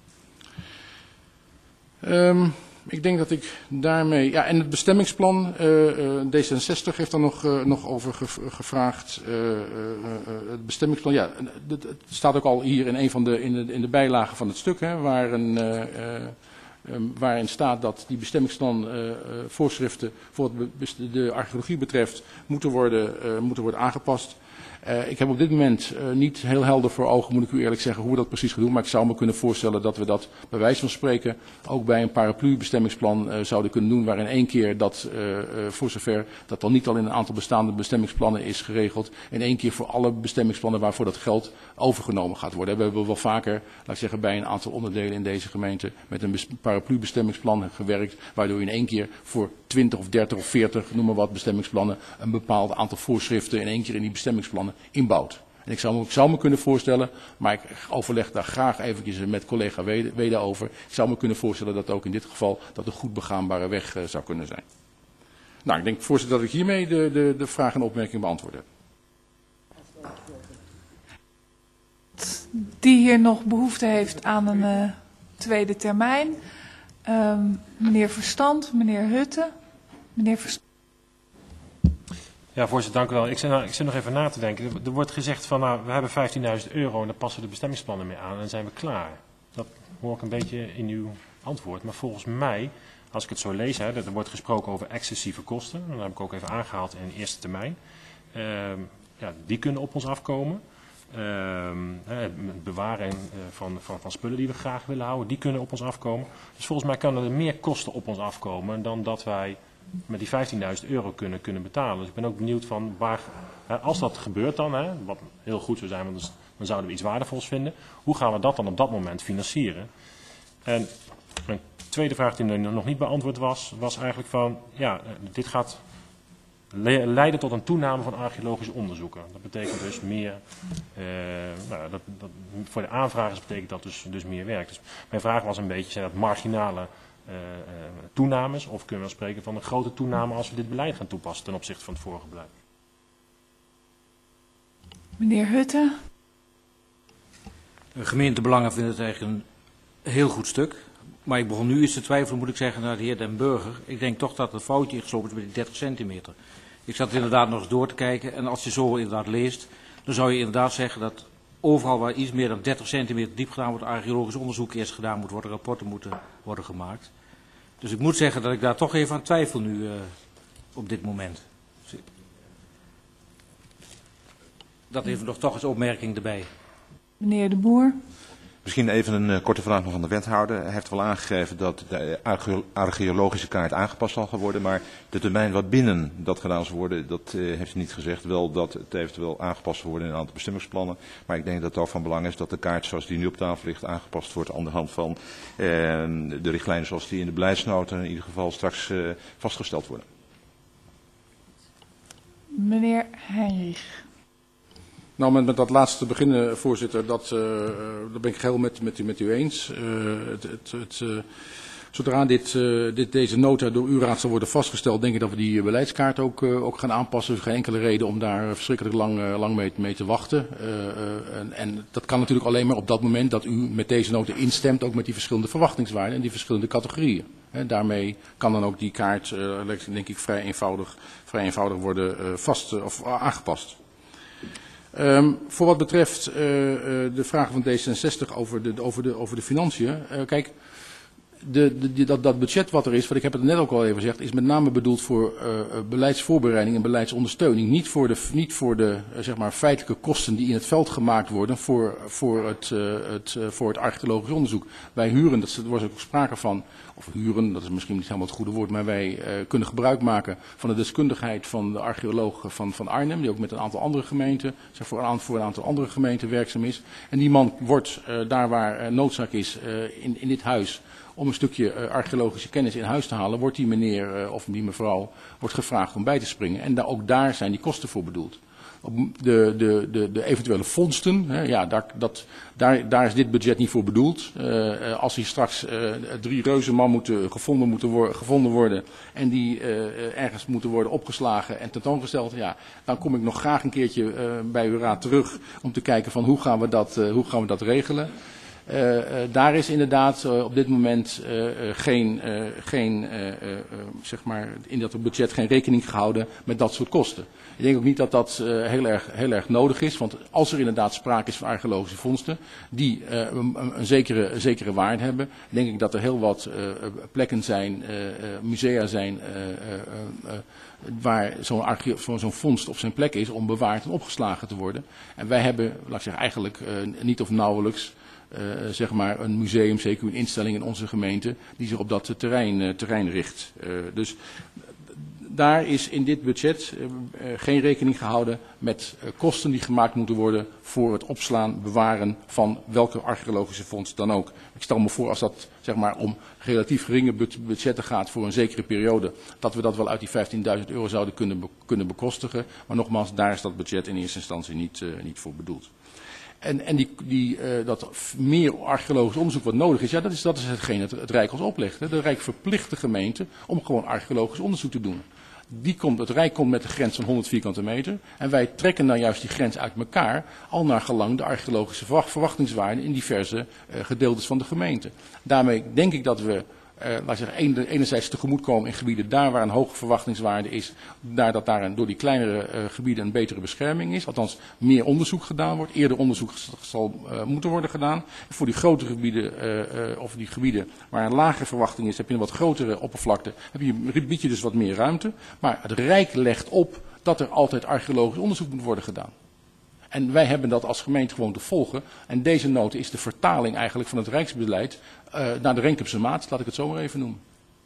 Ik denk dat ik daarmee... Ja, en het bestemmingsplan, D66 heeft daar nog over gevraagd. Het bestemmingsplan, ja, het staat ook al hier in een van in de bijlagen van het stuk, hè, waarin staat dat die bestemmingsplan voorschriften voor de archeologie betreft moeten worden aangepast. Ik heb op dit moment niet heel helder voor ogen, moet ik u eerlijk zeggen, hoe we dat precies gaan doen. Maar ik zou me kunnen voorstellen dat we dat bij wijze van spreken ook bij een paraplu-bestemmingsplan zouden kunnen doen. Waarin één keer dat, voor zover dat dan niet al in een aantal bestaande bestemmingsplannen is geregeld, in één keer voor alle bestemmingsplannen waarvoor dat geld overgenomen gaat worden. We hebben wel vaker, laat ik zeggen, bij een aantal onderdelen in deze gemeente met een paraplu-bestemmingsplan gewerkt. Waardoor je in één keer voor 20 of 30 of 40, noem maar wat, bestemmingsplannen een bepaald aantal voorschriften in één keer in die bestemmingsplannen inbouwt. En ik zou me kunnen voorstellen, maar ik overleg daar graag eventjes met collega Wede over. Ik zou me kunnen voorstellen dat ook in dit geval dat een goed begaanbare weg zou kunnen zijn. Nou, ik denk, voorzitter, dat ik hiermee de vraag en opmerking beantwoord heb. Die hier nog behoefte heeft aan een tweede termijn. Meneer Verstand, meneer Hutte. Meneer Verstand. Ja, voorzitter, dank u wel. Ik zit nog even na te denken. Er wordt gezegd van, nou, we hebben €15.000 en daar passen de bestemmingsplannen mee aan en dan zijn we klaar. Dat hoor ik een beetje in uw antwoord. Maar volgens mij, als ik het zo lees, hè, er wordt gesproken over excessieve kosten. Dat heb ik ook even aangehaald in de eerste termijn. Ja, die kunnen op ons afkomen. Het bewaren van spullen die we graag willen houden, die kunnen op ons afkomen. Dus volgens mij kan er meer kosten op ons afkomen dan dat wij met die €15.000 kunnen betalen. Dus ik ben ook benieuwd van waar, als dat gebeurt dan, hè, wat heel goed zou zijn, want dan zouden we iets waardevols vinden. Hoe gaan we dat dan op dat moment financieren? En een tweede vraag die nog niet beantwoord was eigenlijk van, ja, dit gaat leiden tot een toename van archeologische onderzoeken. Dat betekent dus meer, voor de aanvragers betekent dat dus meer werk. Dus mijn vraag was een beetje, zijn dat marginale toenames, of kunnen we spreken van een grote toename als we dit beleid gaan toepassen ten opzichte van het vorige beleid? Meneer Hutte. De gemeentebelangen vinden het eigenlijk een heel goed stuk. Maar ik begon nu eens te twijfelen, moet ik zeggen, naar de heer Den Burger. Ik denk toch dat er een foutje geslopen is met die 30 centimeter. Ik zat inderdaad nog eens door te kijken en als je zo inderdaad leest, dan zou je inderdaad zeggen dat overal waar iets meer dan 30 centimeter diep gedaan wordt, archeologisch onderzoek eerst gedaan moet worden, rapporten moeten worden gemaakt. Dus ik moet zeggen dat ik daar toch even aan twijfel nu op dit moment. Dat even nog toch eens opmerking erbij. Meneer De Boer. Misschien even een korte vraag nog aan de wethouder. Hij heeft wel aangegeven dat de archeologische kaart aangepast zal gaan worden, maar de termijn waarbinnen dat gedaan zal worden, dat heeft hij niet gezegd. Wel dat het eventueel aangepast zal worden in een aantal bestemmingsplannen, maar ik denk dat het ook van belang is dat de kaart zoals die nu op tafel ligt aangepast wordt aan de hand van de richtlijnen zoals die in de beleidsnota in ieder geval straks vastgesteld worden. Meneer Heinrich. Nou, met dat laatste te beginnen, voorzitter, dat ben ik geheel met u eens. Zodra deze nota door uw raad zal worden vastgesteld, denk ik dat we die beleidskaart ook gaan aanpassen. Er is geen enkele reden om daar verschrikkelijk lang mee te wachten. En dat kan natuurlijk alleen maar op dat moment dat u met deze nota instemt, ook met die verschillende verwachtingswaarden en die verschillende categorieën. Daarmee kan dan ook die kaart, denk ik, vrij eenvoudig worden of aangepast. Voor wat betreft de vragen van D66 over de financiën. Kijk, dat budget wat er is, wat ik heb het net ook al even gezegd, is met name bedoeld voor beleidsvoorbereiding en beleidsondersteuning. Niet voor de zeg maar, feitelijke kosten die in het veld gemaakt worden voor het archeologisch onderzoek. Wij huren, er was ook sprake van, of huren, dat is misschien niet helemaal het goede woord, maar wij kunnen gebruik maken van de deskundigheid van de archeoloog van Arnhem, die ook met een aantal andere gemeenten, voor een aantal andere gemeenten werkzaam is. En die man wordt daar waar noodzaak is in dit huis om een stukje archeologische kennis in huis te halen, wordt die meneer of die mevrouw wordt gevraagd om bij te springen. En ook daar zijn die kosten voor bedoeld. De eventuele vondsten, daar is dit budget niet voor bedoeld. Als hier straks 3 reuzenmammoeten gevonden worden en die ergens moeten worden opgeslagen en tentoongesteld, dan kom ik nog graag een keertje bij uw raad terug om te kijken van hoe gaan we dat regelen. Daar is inderdaad op dit moment zeg maar in dat budget geen rekening gehouden met dat soort kosten. Ik denk ook niet dat dat heel erg nodig is, want als er inderdaad sprake is van archeologische vondsten die een zekere waarde hebben, denk ik dat er heel wat plekken zijn, musea zijn, waar zo'n vondst op zijn plek is om bewaard en opgeslagen te worden. En wij hebben, laat ik zeggen, eigenlijk niet of nauwelijks zeg maar een museum, zeker een instelling in onze gemeente, die zich op dat terrein richt. Dus daar is in dit budget geen rekening gehouden met kosten die gemaakt moeten worden voor het opslaan, bewaren van welke archeologische vondst dan ook. Ik stel me voor als dat zeg maar om relatief geringe budgetten gaat voor een zekere periode, dat we dat wel uit die €15.000 zouden kunnen bekostigen. Maar nogmaals, daar is dat budget in eerste instantie niet voor bedoeld. En dat meer archeologisch onderzoek wat nodig is, dat is hetgeen het Rijk ons oplegt. Hè. De Rijk verplicht de gemeente om gewoon archeologisch onderzoek te doen. Het Rijk komt met de grens van 100 vierkante meter en wij trekken nou juist die grens uit elkaar, al naar gelang de archeologische verwachtingswaarden in diverse gedeeltes van de gemeente. Daarmee denk ik dat we laat ik zeggen, enerzijds tegemoetkomen in gebieden daar waar een hoge verwachtingswaarde is, dat daar door die kleinere gebieden een betere bescherming is. Althans, meer onderzoek gedaan wordt. Eerder onderzoek zal moeten worden gedaan. En voor die grotere gebieden, of die gebieden waar een lagere verwachting is, heb je een wat grotere oppervlakte. Bied je dus wat meer ruimte. Maar het Rijk legt op dat er altijd archeologisch onderzoek moet worden gedaan. En wij hebben dat als gemeente gewoon te volgen. En deze nota is de vertaling eigenlijk van het Rijksbeleid naar de Renkemse maat, laat ik het zo maar even noemen.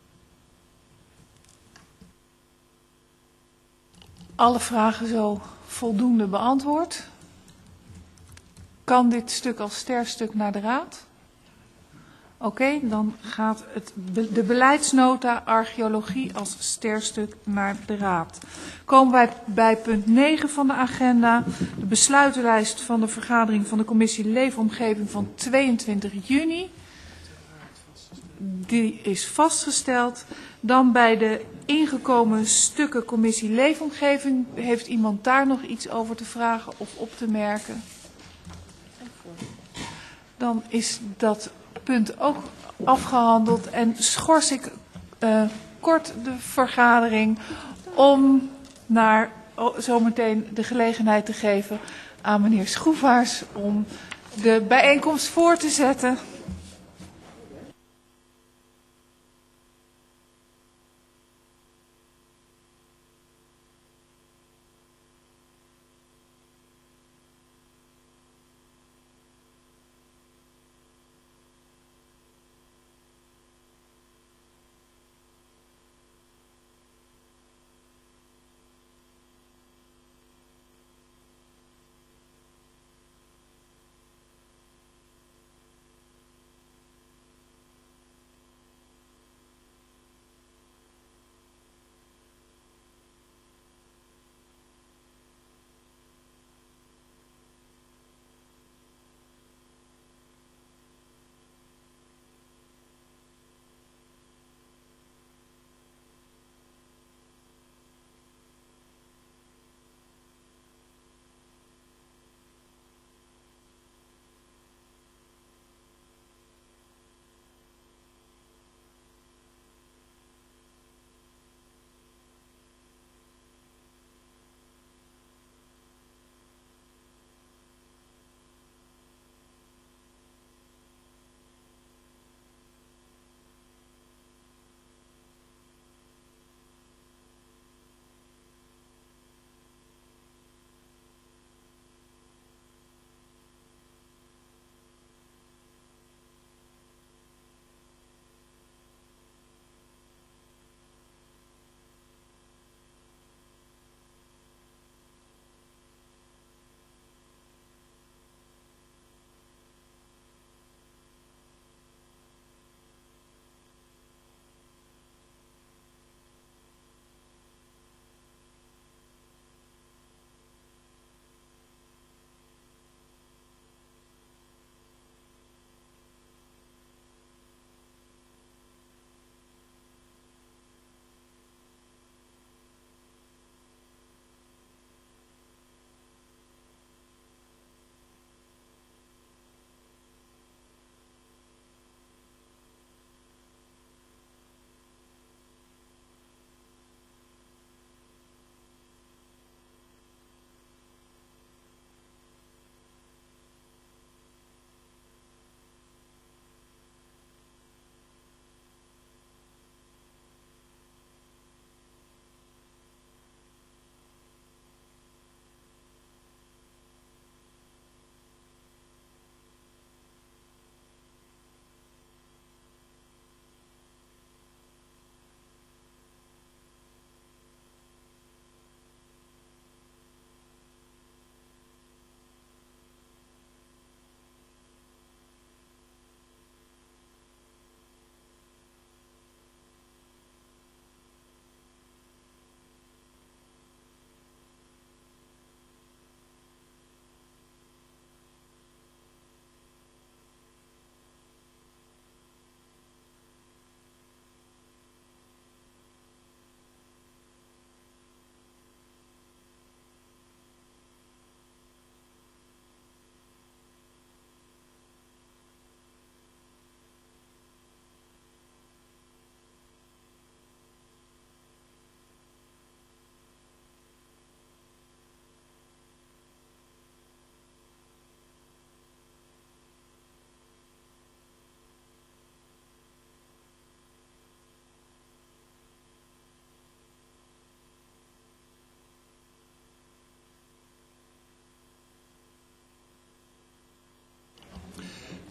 Alle vragen zo voldoende beantwoord. Kan dit stuk als sterfstuk naar de Raad? Oké, dan gaat de beleidsnota archeologie als sterfstuk naar de Raad. Komen wij bij punt 9 van de agenda. De besluitenlijst van de vergadering van de commissie Leefomgeving van 22 juni. Die is vastgesteld. Dan bij de ingekomen stukken commissie Leefomgeving. Heeft iemand daar nog iets over te vragen of op te merken? Dan is dat punt ook afgehandeld en schors ik kort de vergadering om zometeen de gelegenheid te geven aan meneer Schroevaars om de bijeenkomst voor te zetten.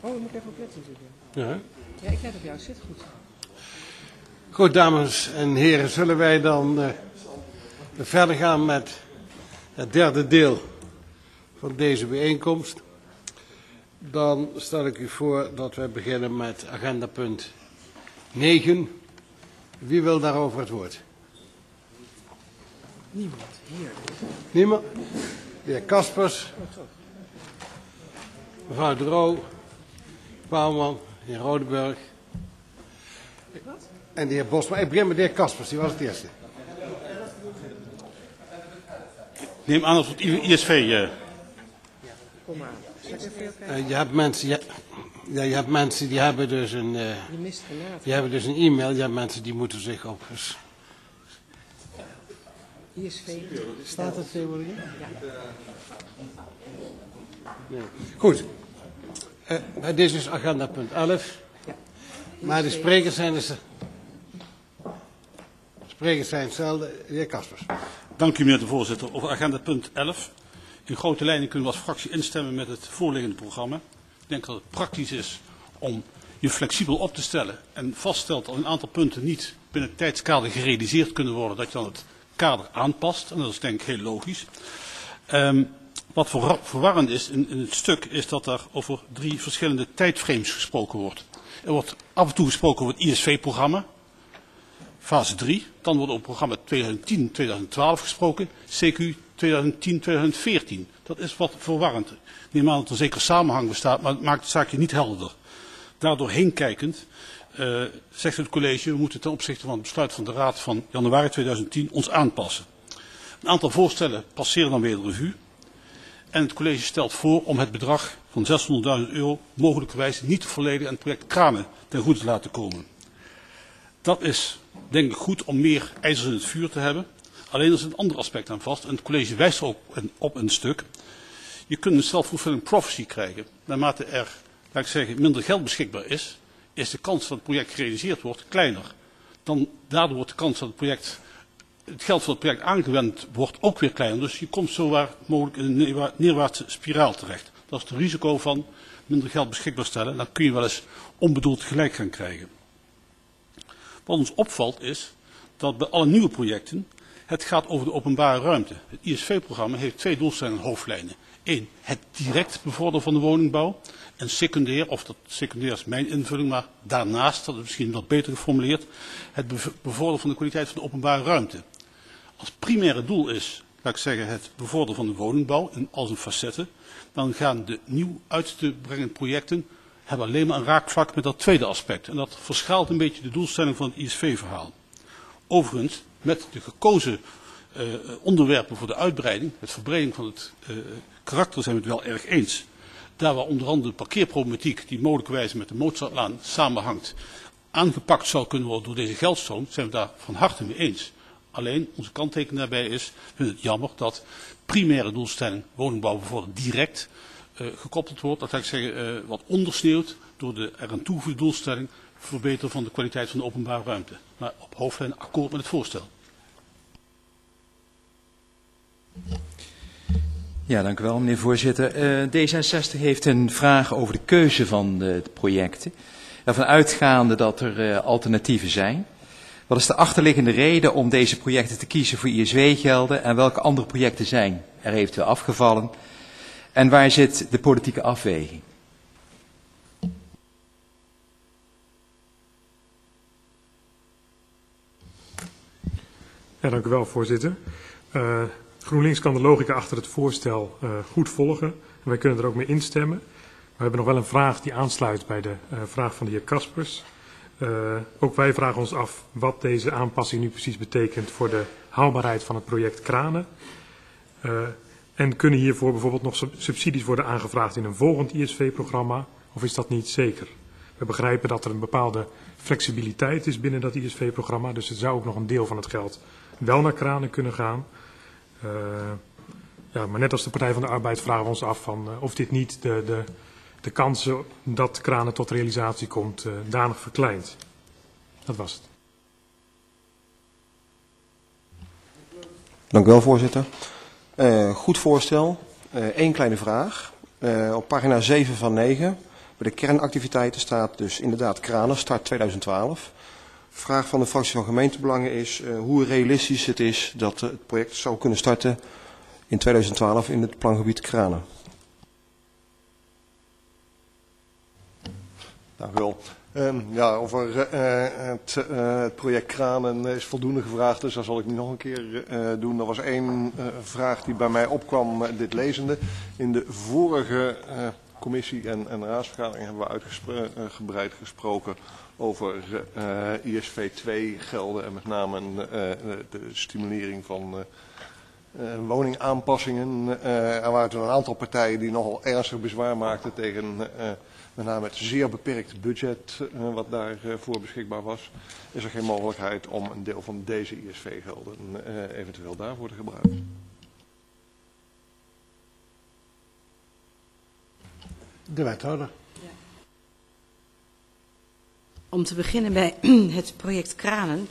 Oh, dan moet ik even op letten natuurlijk. Ja. Ja, ik let op jou. Zit goed. Goed, dames en heren, zullen wij dan verder gaan met het derde deel van deze bijeenkomst. Dan stel ik u voor dat wij beginnen met agendapunt 9. Wie wil daarover het woord? Niemand. Hier. Niemand? De heer Kaspers. Mevrouw De Roo. Bouwman. De heer Rodeburg. En de heer Bosma. Ik begin met de heer Kaspers, die was het eerste. Neem aan dat het ISV... Kom maar. Je hebt mensen die hebben dus een... die hebben dus een e-mail. Je hebt mensen die moeten zich op... ISV. Staat het tegenwoordig in? Ja. Nee. Goed. Dit is dus agenda punt 11. Ja. Maar de sprekers zijn dus... Sprekers zijn hetzelfde. De heer Kaspers. Dank u, meneer de voorzitter. Over agenda punt 11. In grote lijnen kunnen we als fractie instemmen met het voorliggende programma. Ik denk dat het praktisch is om je flexibel op te stellen en vaststelt dat een aantal punten niet binnen het tijdskader gerealiseerd kunnen worden, dat je dan het kader aanpast. En dat is denk ik heel logisch. Wat verwarrend is in het stuk is dat er over 3 verschillende tijdframes gesproken wordt. Er wordt af en toe gesproken over het ISV-programma, fase 3. Dan wordt over het programma 2010-2012 gesproken, CQ 2010-2014. Dat is wat verwarrend. Ik neem aan dat er zeker samenhang bestaat, maar het maakt het zaakje niet helderder. Daardoor heen kijkend zegt het college, we moeten ten opzichte van het besluit van de Raad van januari 2010 ons aanpassen. Een aantal voorstellen passeren dan weer de revue. En het college stelt voor om het bedrag van €600.000 mogelijkerwijs niet te volledig aan het project Kranen ten goede te laten komen. Dat is denk ik goed om meer ijzers in het vuur te hebben. Alleen er is een ander aspect aan vast en het college wijst er ook op een stuk. Je kunt een self-fulfilling prophecy krijgen. Naarmate er, laat ik zeggen, minder geld beschikbaar is de kans dat het project gerealiseerd wordt kleiner. Daardoor wordt de kans dat het geld voor het project aangewend wordt ook weer kleiner. Dus je komt zo waar mogelijk in een neerwaartse spiraal terecht. Dat is het risico van minder geld beschikbaar stellen. Dan kun je wel eens onbedoeld gelijk gaan krijgen. Wat ons opvalt is dat bij alle nieuwe projecten het gaat over de openbare ruimte. Het ISV-programma heeft 2 doelstellingen en hoofdlijnen. 1, het direct bevorderen van de woningbouw. En secundair, of dat secundair is mijn invulling, maar daarnaast, dat is misschien wat beter geformuleerd, het bevorderen van de kwaliteit van de openbare ruimte. Als primaire doel is, laat ik zeggen, het bevorderen van de woningbouw in al zijn facetten, dan gaan de nieuw uit te brengen projecten hebben alleen maar een raakvlak met dat tweede aspect. En dat verschaalt een beetje de doelstelling van het ISV-verhaal. Overigens, met de gekozen onderwerpen voor de uitbreiding, het verbreding van het karakter, zijn we het wel erg eens. Daar waar onder andere de parkeerproblematiek, die mogelijkerwijs met de Mozartlaan samenhangt, aangepakt zou kunnen worden door deze geldstroom, zijn we daar van harte mee eens. Alleen, onze kanttekening daarbij is, we vinden het jammer dat primaire doelstelling woningbouw bijvoorbeeld direct gekoppeld wordt. Dat wil ik zeggen, wat ondersneeuwt door de eraan toegevoegde doelstelling verbeteren van de kwaliteit van de openbare ruimte. Maar op hoofdlijn akkoord met het voorstel. Ja, dank u wel, meneer voorzitter. D66 heeft een vraag over de keuze van de projecten. Ervan uitgaande dat er alternatieven zijn. Wat is de achterliggende reden om deze projecten te kiezen voor ISW-gelden en welke andere projecten zijn er eventueel afgevallen? En waar zit de politieke afweging? Ja, dank u wel, voorzitter. GroenLinks kan de logica achter het voorstel goed volgen. En wij kunnen er ook mee instemmen. We hebben nog wel een vraag die aansluit bij de vraag van de heer Kaspers. Ook wij vragen ons af wat deze aanpassing nu precies betekent voor de haalbaarheid van het project Kranen. En kunnen hiervoor bijvoorbeeld nog subsidies worden aangevraagd in een volgend ISV-programma? Of is dat niet zeker? We begrijpen dat er een bepaalde flexibiliteit is binnen dat ISV-programma. Dus er zou ook nog een deel van het geld wel naar Kranen kunnen gaan. Ja, maar net als de Partij van de Arbeid vragen we ons af van, of dit niet de kansen dat Kranen tot realisatie komt danig verkleint. Dat was het. Dank u wel, voorzitter. Goed voorstel. Eén kleine vraag. Op pagina 7 van 9 Bij de kernactiviteiten staat dus inderdaad kranen, start 2012. Vraag van de fractie van gemeentebelangen is hoe realistisch het is dat het project zou kunnen starten in 2012 in het plangebied Kranen. Dank u wel. Ja, over het project Kranen is voldoende gevraagd, dus dat zal ik niet nog een keer doen. Er was één vraag die bij mij opkwam, dit lezende. In de vorige commissie en raadsvergadering hebben we uitgebreid gesproken over ISV 2 gelden en met name de stimulering van woningaanpassingen. Er waren toen een aantal partijen die nogal ernstig bezwaar maakten tegen met name het zeer beperkte budget wat daarvoor beschikbaar was. Is er geen mogelijkheid om een deel van deze ISV-gelden eventueel daarvoor te gebruiken? De wethouder. Ja. Om te beginnen bij het project Kranen.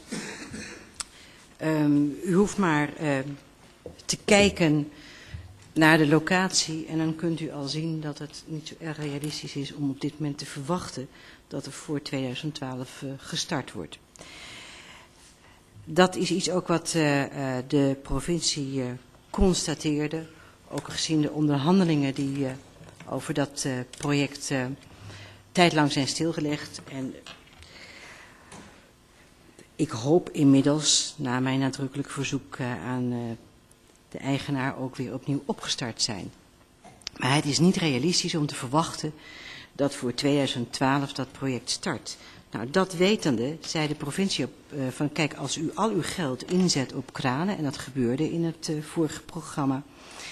U hoeft maar te kijken naar de locatie en dan kunt u al zien dat het niet zo erg realistisch is om op dit moment te verwachten dat er voor 2012 gestart wordt. Dat is iets ook wat de provincie constateerde, ook gezien de onderhandelingen die over dat project tijdlang zijn stilgelegd. En ik hoop inmiddels, na mijn nadrukkelijk verzoek aan de eigenaar, ook weer opnieuw opgestart zijn. Maar het is niet realistisch om te verwachten dat voor 2012 dat project start. Nou, dat wetende zei de provincie van kijk, als u al uw geld inzet op kranen, en dat gebeurde in het vorige programma,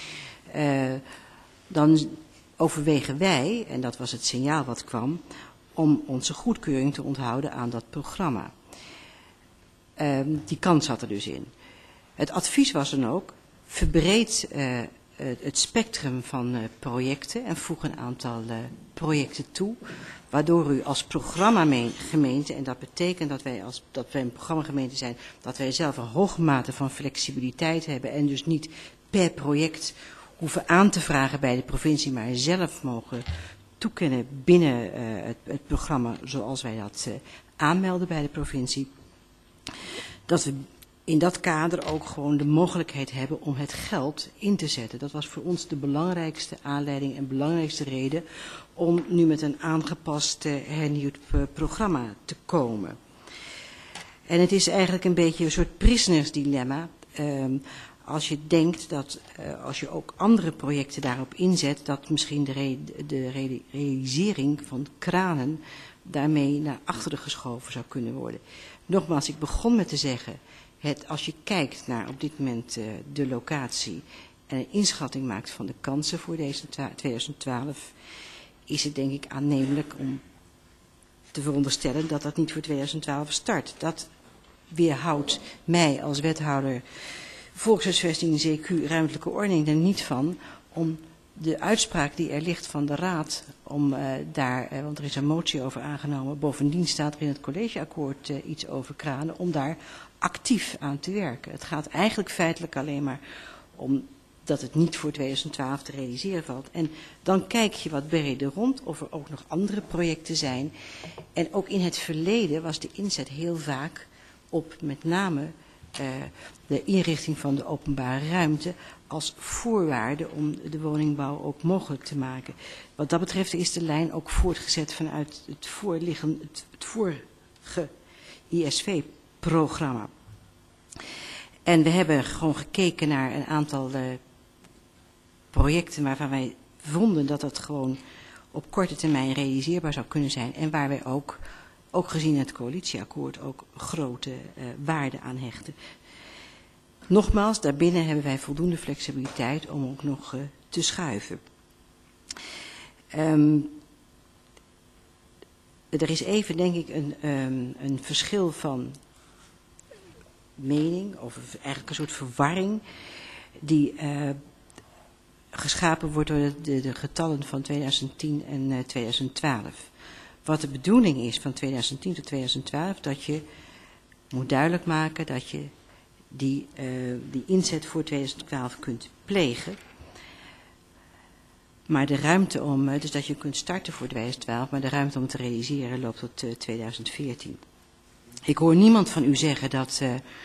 dan overwegen wij, en dat was het signaal wat kwam, om onze goedkeuring te onthouden aan dat programma. Die kans zat er dus in. Het advies was dan ook, verbreed het spectrum van projecten en voeg een aantal projecten toe, waardoor u als programmagemeente, en dat betekent dat wij een programmagemeente zijn, dat wij zelf een hoge mate van flexibiliteit hebben en dus niet per project hoeven aan te vragen bij de provincie, maar zelf mogen toekennen binnen het programma zoals wij dat aanmelden bij de provincie. Dat we in dat kader ook gewoon de mogelijkheid hebben om het geld in te zetten. Dat was voor ons de belangrijkste aanleiding en belangrijkste reden om nu met een aangepast hernieuwd programma te komen. En het is eigenlijk een beetje een soort prisonersdilemma. Als je denkt dat als je ook andere projecten daarop inzet, dat misschien de realisering van kranen daarmee naar achteren geschoven zou kunnen worden. Nogmaals, ik begon met te zeggen, als je kijkt naar op dit moment de locatie en een inschatting maakt van de kansen voor deze 2012, is het denk ik aannemelijk om te veronderstellen dat dat niet voor 2012 start. Dat weerhoudt mij als wethouder volkshuisvesting CQ ruimtelijke ordening er niet van om de uitspraak die er ligt van de Raad, om want er is een motie over aangenomen, bovendien staat er in het collegeakkoord iets over kranen, om daar actief aan te werken. Het gaat eigenlijk feitelijk alleen maar om dat het niet voor 2012 te realiseren valt. En dan kijk je wat breder rond of er ook nog andere projecten zijn. En ook in het verleden was de inzet heel vaak op met name de inrichting van de openbare ruimte als voorwaarde om de woningbouw ook mogelijk te maken. Wat dat betreft is de lijn ook voortgezet vanuit het vorige ISV-programma. En we hebben gewoon gekeken naar een aantal projecten waarvan wij vonden dat het gewoon op korte termijn realiseerbaar zou kunnen zijn. En waar wij ook gezien het coalitieakkoord, ook grote waarde aan hechten. Nogmaals, daarbinnen hebben wij voldoende flexibiliteit om ook nog te schuiven. Er is even, denk ik, een verschil van mening, of eigenlijk een soort verwarring, die geschapen wordt door de getallen van 2010 en 2012. Wat de bedoeling is van 2010 tot 2012, dat je moet duidelijk maken dat je die inzet voor 2012 kunt plegen. Maar de ruimte om, dus dat je kunt starten voor 2012, maar de ruimte om te realiseren loopt tot 2014. Ik hoor niemand van u zeggen dat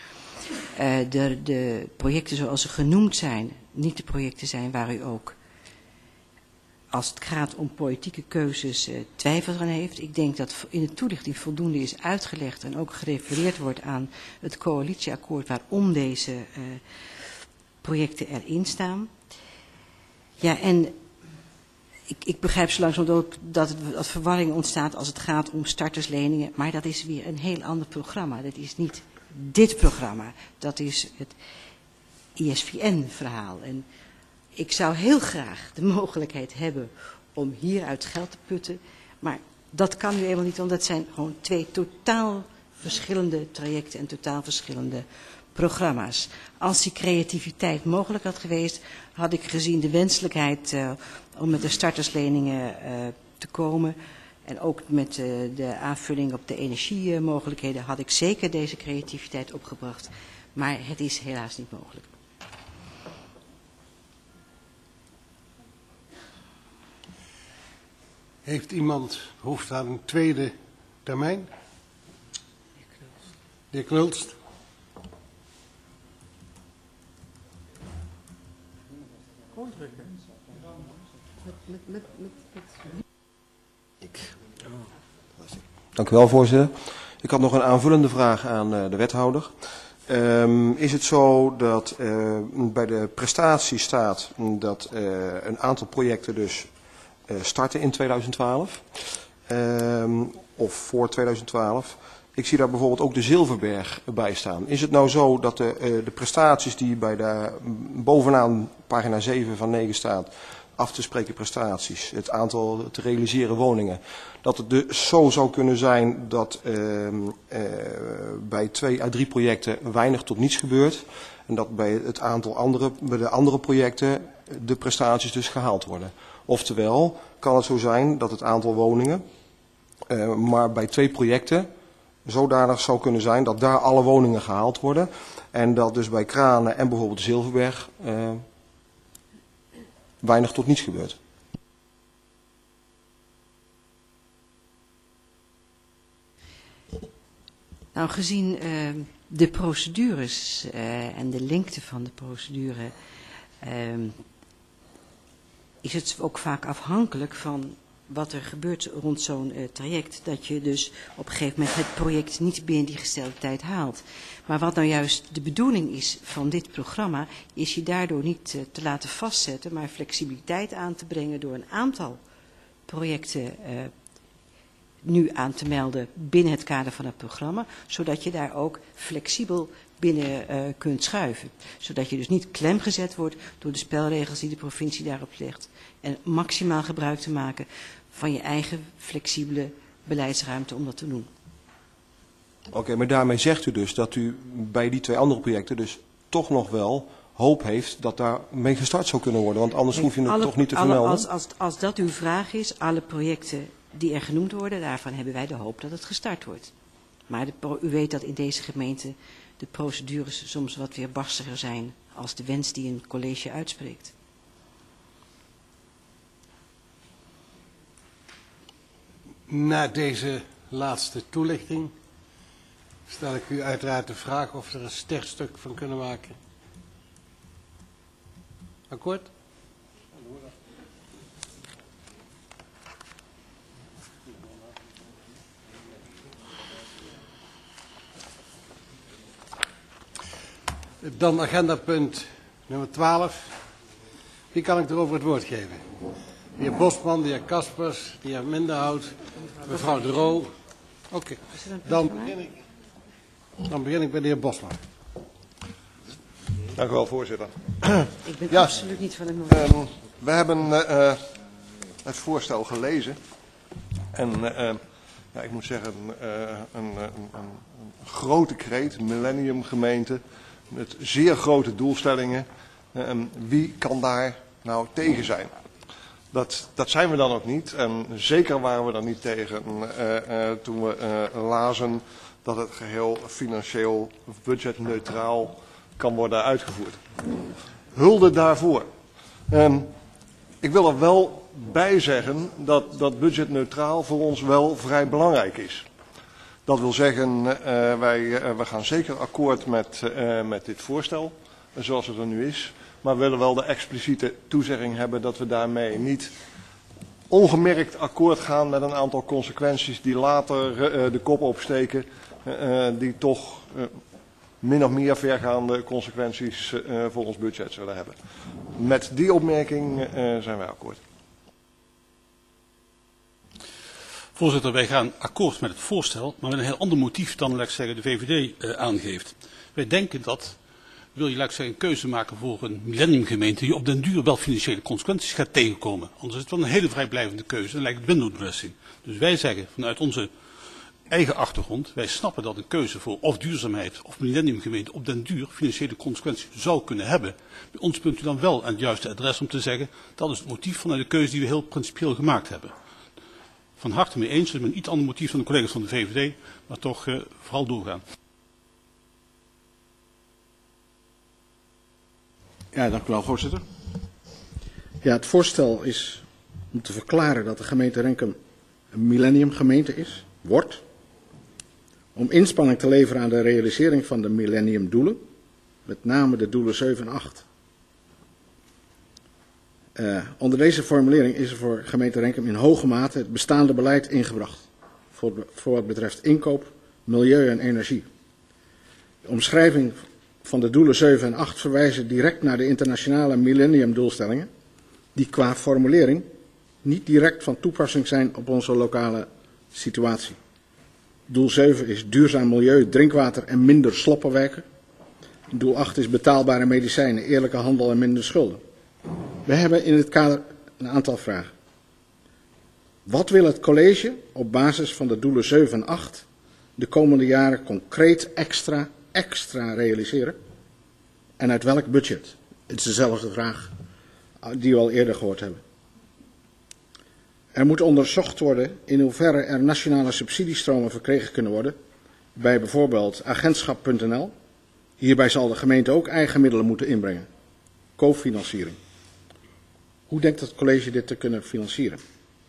de projecten zoals ze genoemd zijn, niet de projecten zijn waar u ook, als het gaat om politieke keuzes, twijfels aan heeft. Ik denk dat in de toelichting voldoende is uitgelegd en ook gerefereerd wordt aan het coalitieakkoord waarom deze projecten erin staan. Ja, en ik begrijp zo langzamerhand dat verwarring ontstaat als het gaat om startersleningen, maar dat is weer een heel ander programma. Dat is niet dit programma, dat is het ISVN-verhaal. En ik zou heel graag de mogelijkheid hebben om hieruit geld te putten, maar dat kan nu eenmaal niet, want dat zijn gewoon twee totaal verschillende trajecten en totaal verschillende programma's. Als die creativiteit mogelijk had geweest, had ik gezien de wenselijkheid om met de startersleningen te komen en ook met de aanvulling op de energiemogelijkheden had ik zeker deze creativiteit opgebracht. Maar het is helaas niet mogelijk. Heeft iemand behoefte aan een tweede termijn? De heer Knulst. Dank u wel, voorzitter. Ik had nog een aanvullende vraag aan de wethouder. Is het zo dat bij de prestatie staat dat een aantal projecten dus starten in 2012 of voor 2012? Ik zie daar bijvoorbeeld ook de Zilverberg bij staan. Is het nou zo dat de prestaties die bij de bovenaan pagina 7 van 9 staat, af te spreken prestaties, het aantal te realiseren woningen, dat het dus zo zou kunnen zijn dat bij 2 à 3 projecten weinig tot niets gebeurt en dat bij de andere projecten de prestaties dus gehaald worden? Oftewel, kan het zo zijn dat het aantal woningen maar bij 2 projecten zodanig zou kunnen zijn dat daar alle woningen gehaald worden en dat dus bij Kranen en bijvoorbeeld de Zilverberg weinig tot niets gebeurt? Nou, gezien de procedures en de lengte van de procedure is het ook vaak afhankelijk van wat er gebeurt rond zo'n traject, dat je dus op een gegeven moment het project niet binnen die gestelde tijd haalt. Maar wat nou juist de bedoeling is van dit programma, is je daardoor niet te laten vastzetten, maar flexibiliteit aan te brengen door een aantal projecten nu aan te melden binnen het kader van het programma, zodat je daar ook flexibel binnen kunt schuiven. Zodat je dus niet klemgezet wordt door de spelregels die de provincie daarop legt. En maximaal gebruik te maken van je eigen flexibele beleidsruimte om dat te doen. Oké, maar daarmee zegt u dus dat u bij die 2 andere projecten dus toch nog wel hoop heeft dat daar mee gestart zou kunnen worden. Want anders hoef je het toch niet te vermelden. Als dat uw vraag is, alle projecten die er genoemd worden, daarvan hebben wij de hoop dat het gestart wordt. Maar u weet dat in deze gemeente de procedures soms wat weerbarstiger zijn als de wens die een college uitspreekt. Na deze laatste toelichting stel ik u uiteraard de vraag of we er een sterkstuk van kunnen maken. Akkoord? Dan agendapunt nummer 12. Wie kan ik erover het woord geven? De heer Bosman, de heer Kaspers, de heer Minderhout, mevrouw De Roo. Oké. Dan begin ik bij de heer Bosman. Dank u wel, voorzitter. Ik ben absoluut niet van het moment. We hebben het voorstel gelezen. En ik moet zeggen, een grote kreet, Millennium gemeente, met zeer grote doelstellingen. Wie kan daar nou tegen zijn? Dat zijn we dan ook niet. En zeker waren we er niet tegen toen we lazen dat het geheel financieel budgetneutraal kan worden uitgevoerd. Hulde daarvoor. Ik wil er wel bij zeggen dat budgetneutraal voor ons wel vrij belangrijk is. Dat wil zeggen, we gaan zeker akkoord met dit voorstel, zoals het er nu is. Maar we willen wel de expliciete toezegging hebben dat we daarmee niet ongemerkt akkoord gaan met een aantal consequenties die later de kop opsteken. Die toch min of meer vergaande consequenties voor ons budget zullen hebben. Met die opmerking zijn wij akkoord. Voorzitter, wij gaan akkoord met het voorstel, maar met een heel ander motief dan, laat ik zeggen, de VVD aangeeft. Wij denken dat, wil je, laat ik zeggen, een keuze maken voor een millenniumgemeente, die op den duur wel financiële consequenties gaat tegenkomen. Anders is het wel een hele vrijblijvende keuze en lijkt het window dressing. Dus wij zeggen vanuit onze eigen achtergrond, wij snappen dat een keuze voor of duurzaamheid of millenniumgemeente op den duur financiële consequenties zou kunnen hebben. Bij ons punt u dan wel aan het juiste adres om te zeggen, dat is het motief vanuit de keuze die we heel principieel gemaakt hebben. Van harte mee eens, met een iets ander motief dan de collega's van de VVD, maar toch vooral doorgaan. Ja, dank u wel, voorzitter. Ja, het voorstel is om te verklaren dat de gemeente Renkum een millenniumgemeente wordt. Om inspanning te leveren aan de realisering van de millenniumdoelen, met name de doelen 7 en 8. Onder deze formulering is er voor gemeente Renkum in hoge mate het bestaande beleid ingebracht. Voor wat betreft inkoop, milieu en energie. De omschrijving van de doelen 7 en 8 verwijzen direct naar de internationale millenniumdoelstellingen, die qua formulering niet direct van toepassing zijn op onze lokale situatie. Doel 7 is duurzaam milieu, drinkwater en minder sloppenwijken. Doel 8 is betaalbare medicijnen, eerlijke handel en minder schulden. We hebben in het kader een aantal vragen. Wat wil het college op basis van de doelen 7 en 8 de komende jaren concreet extra realiseren? En uit welk budget? Het is dezelfde vraag die we al eerder gehoord hebben. Er moet onderzocht worden in hoeverre er nationale subsidiestromen verkregen kunnen worden bij bijvoorbeeld agentschap.nl. Hierbij zal de gemeente ook eigen middelen moeten inbrengen. Cofinanciering. Hoe denkt het college dit te kunnen financieren?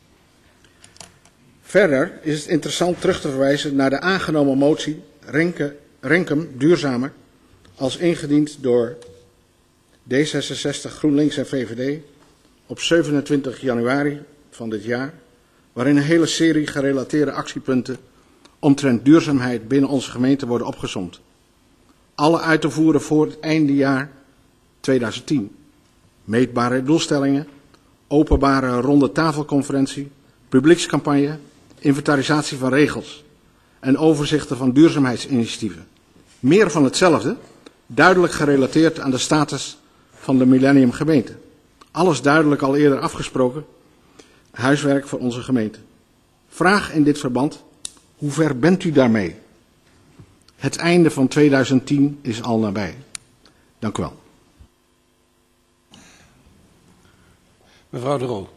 Verder is het interessant terug te verwijzen naar de aangenomen motie Renkum duurzamer als ingediend door D66, GroenLinks en VVD op 27 januari van dit jaar, waarin een hele serie gerelateerde actiepunten omtrent duurzaamheid binnen onze gemeente worden opgesomd. Alle uit te voeren voor het eindejaar 2010. Meetbare doelstellingen, openbare ronde tafelconferentie, publiekscampagne, inventarisatie van regels en overzichten van duurzaamheidsinitiatieven. Meer van hetzelfde, duidelijk gerelateerd aan de status van de millenniumgemeente. Alles duidelijk al eerder afgesproken, huiswerk voor onze gemeente. Vraag in dit verband, hoe ver bent u daarmee? Het einde van 2010 is al nabij. Dank u wel. Mevrouw De Roo.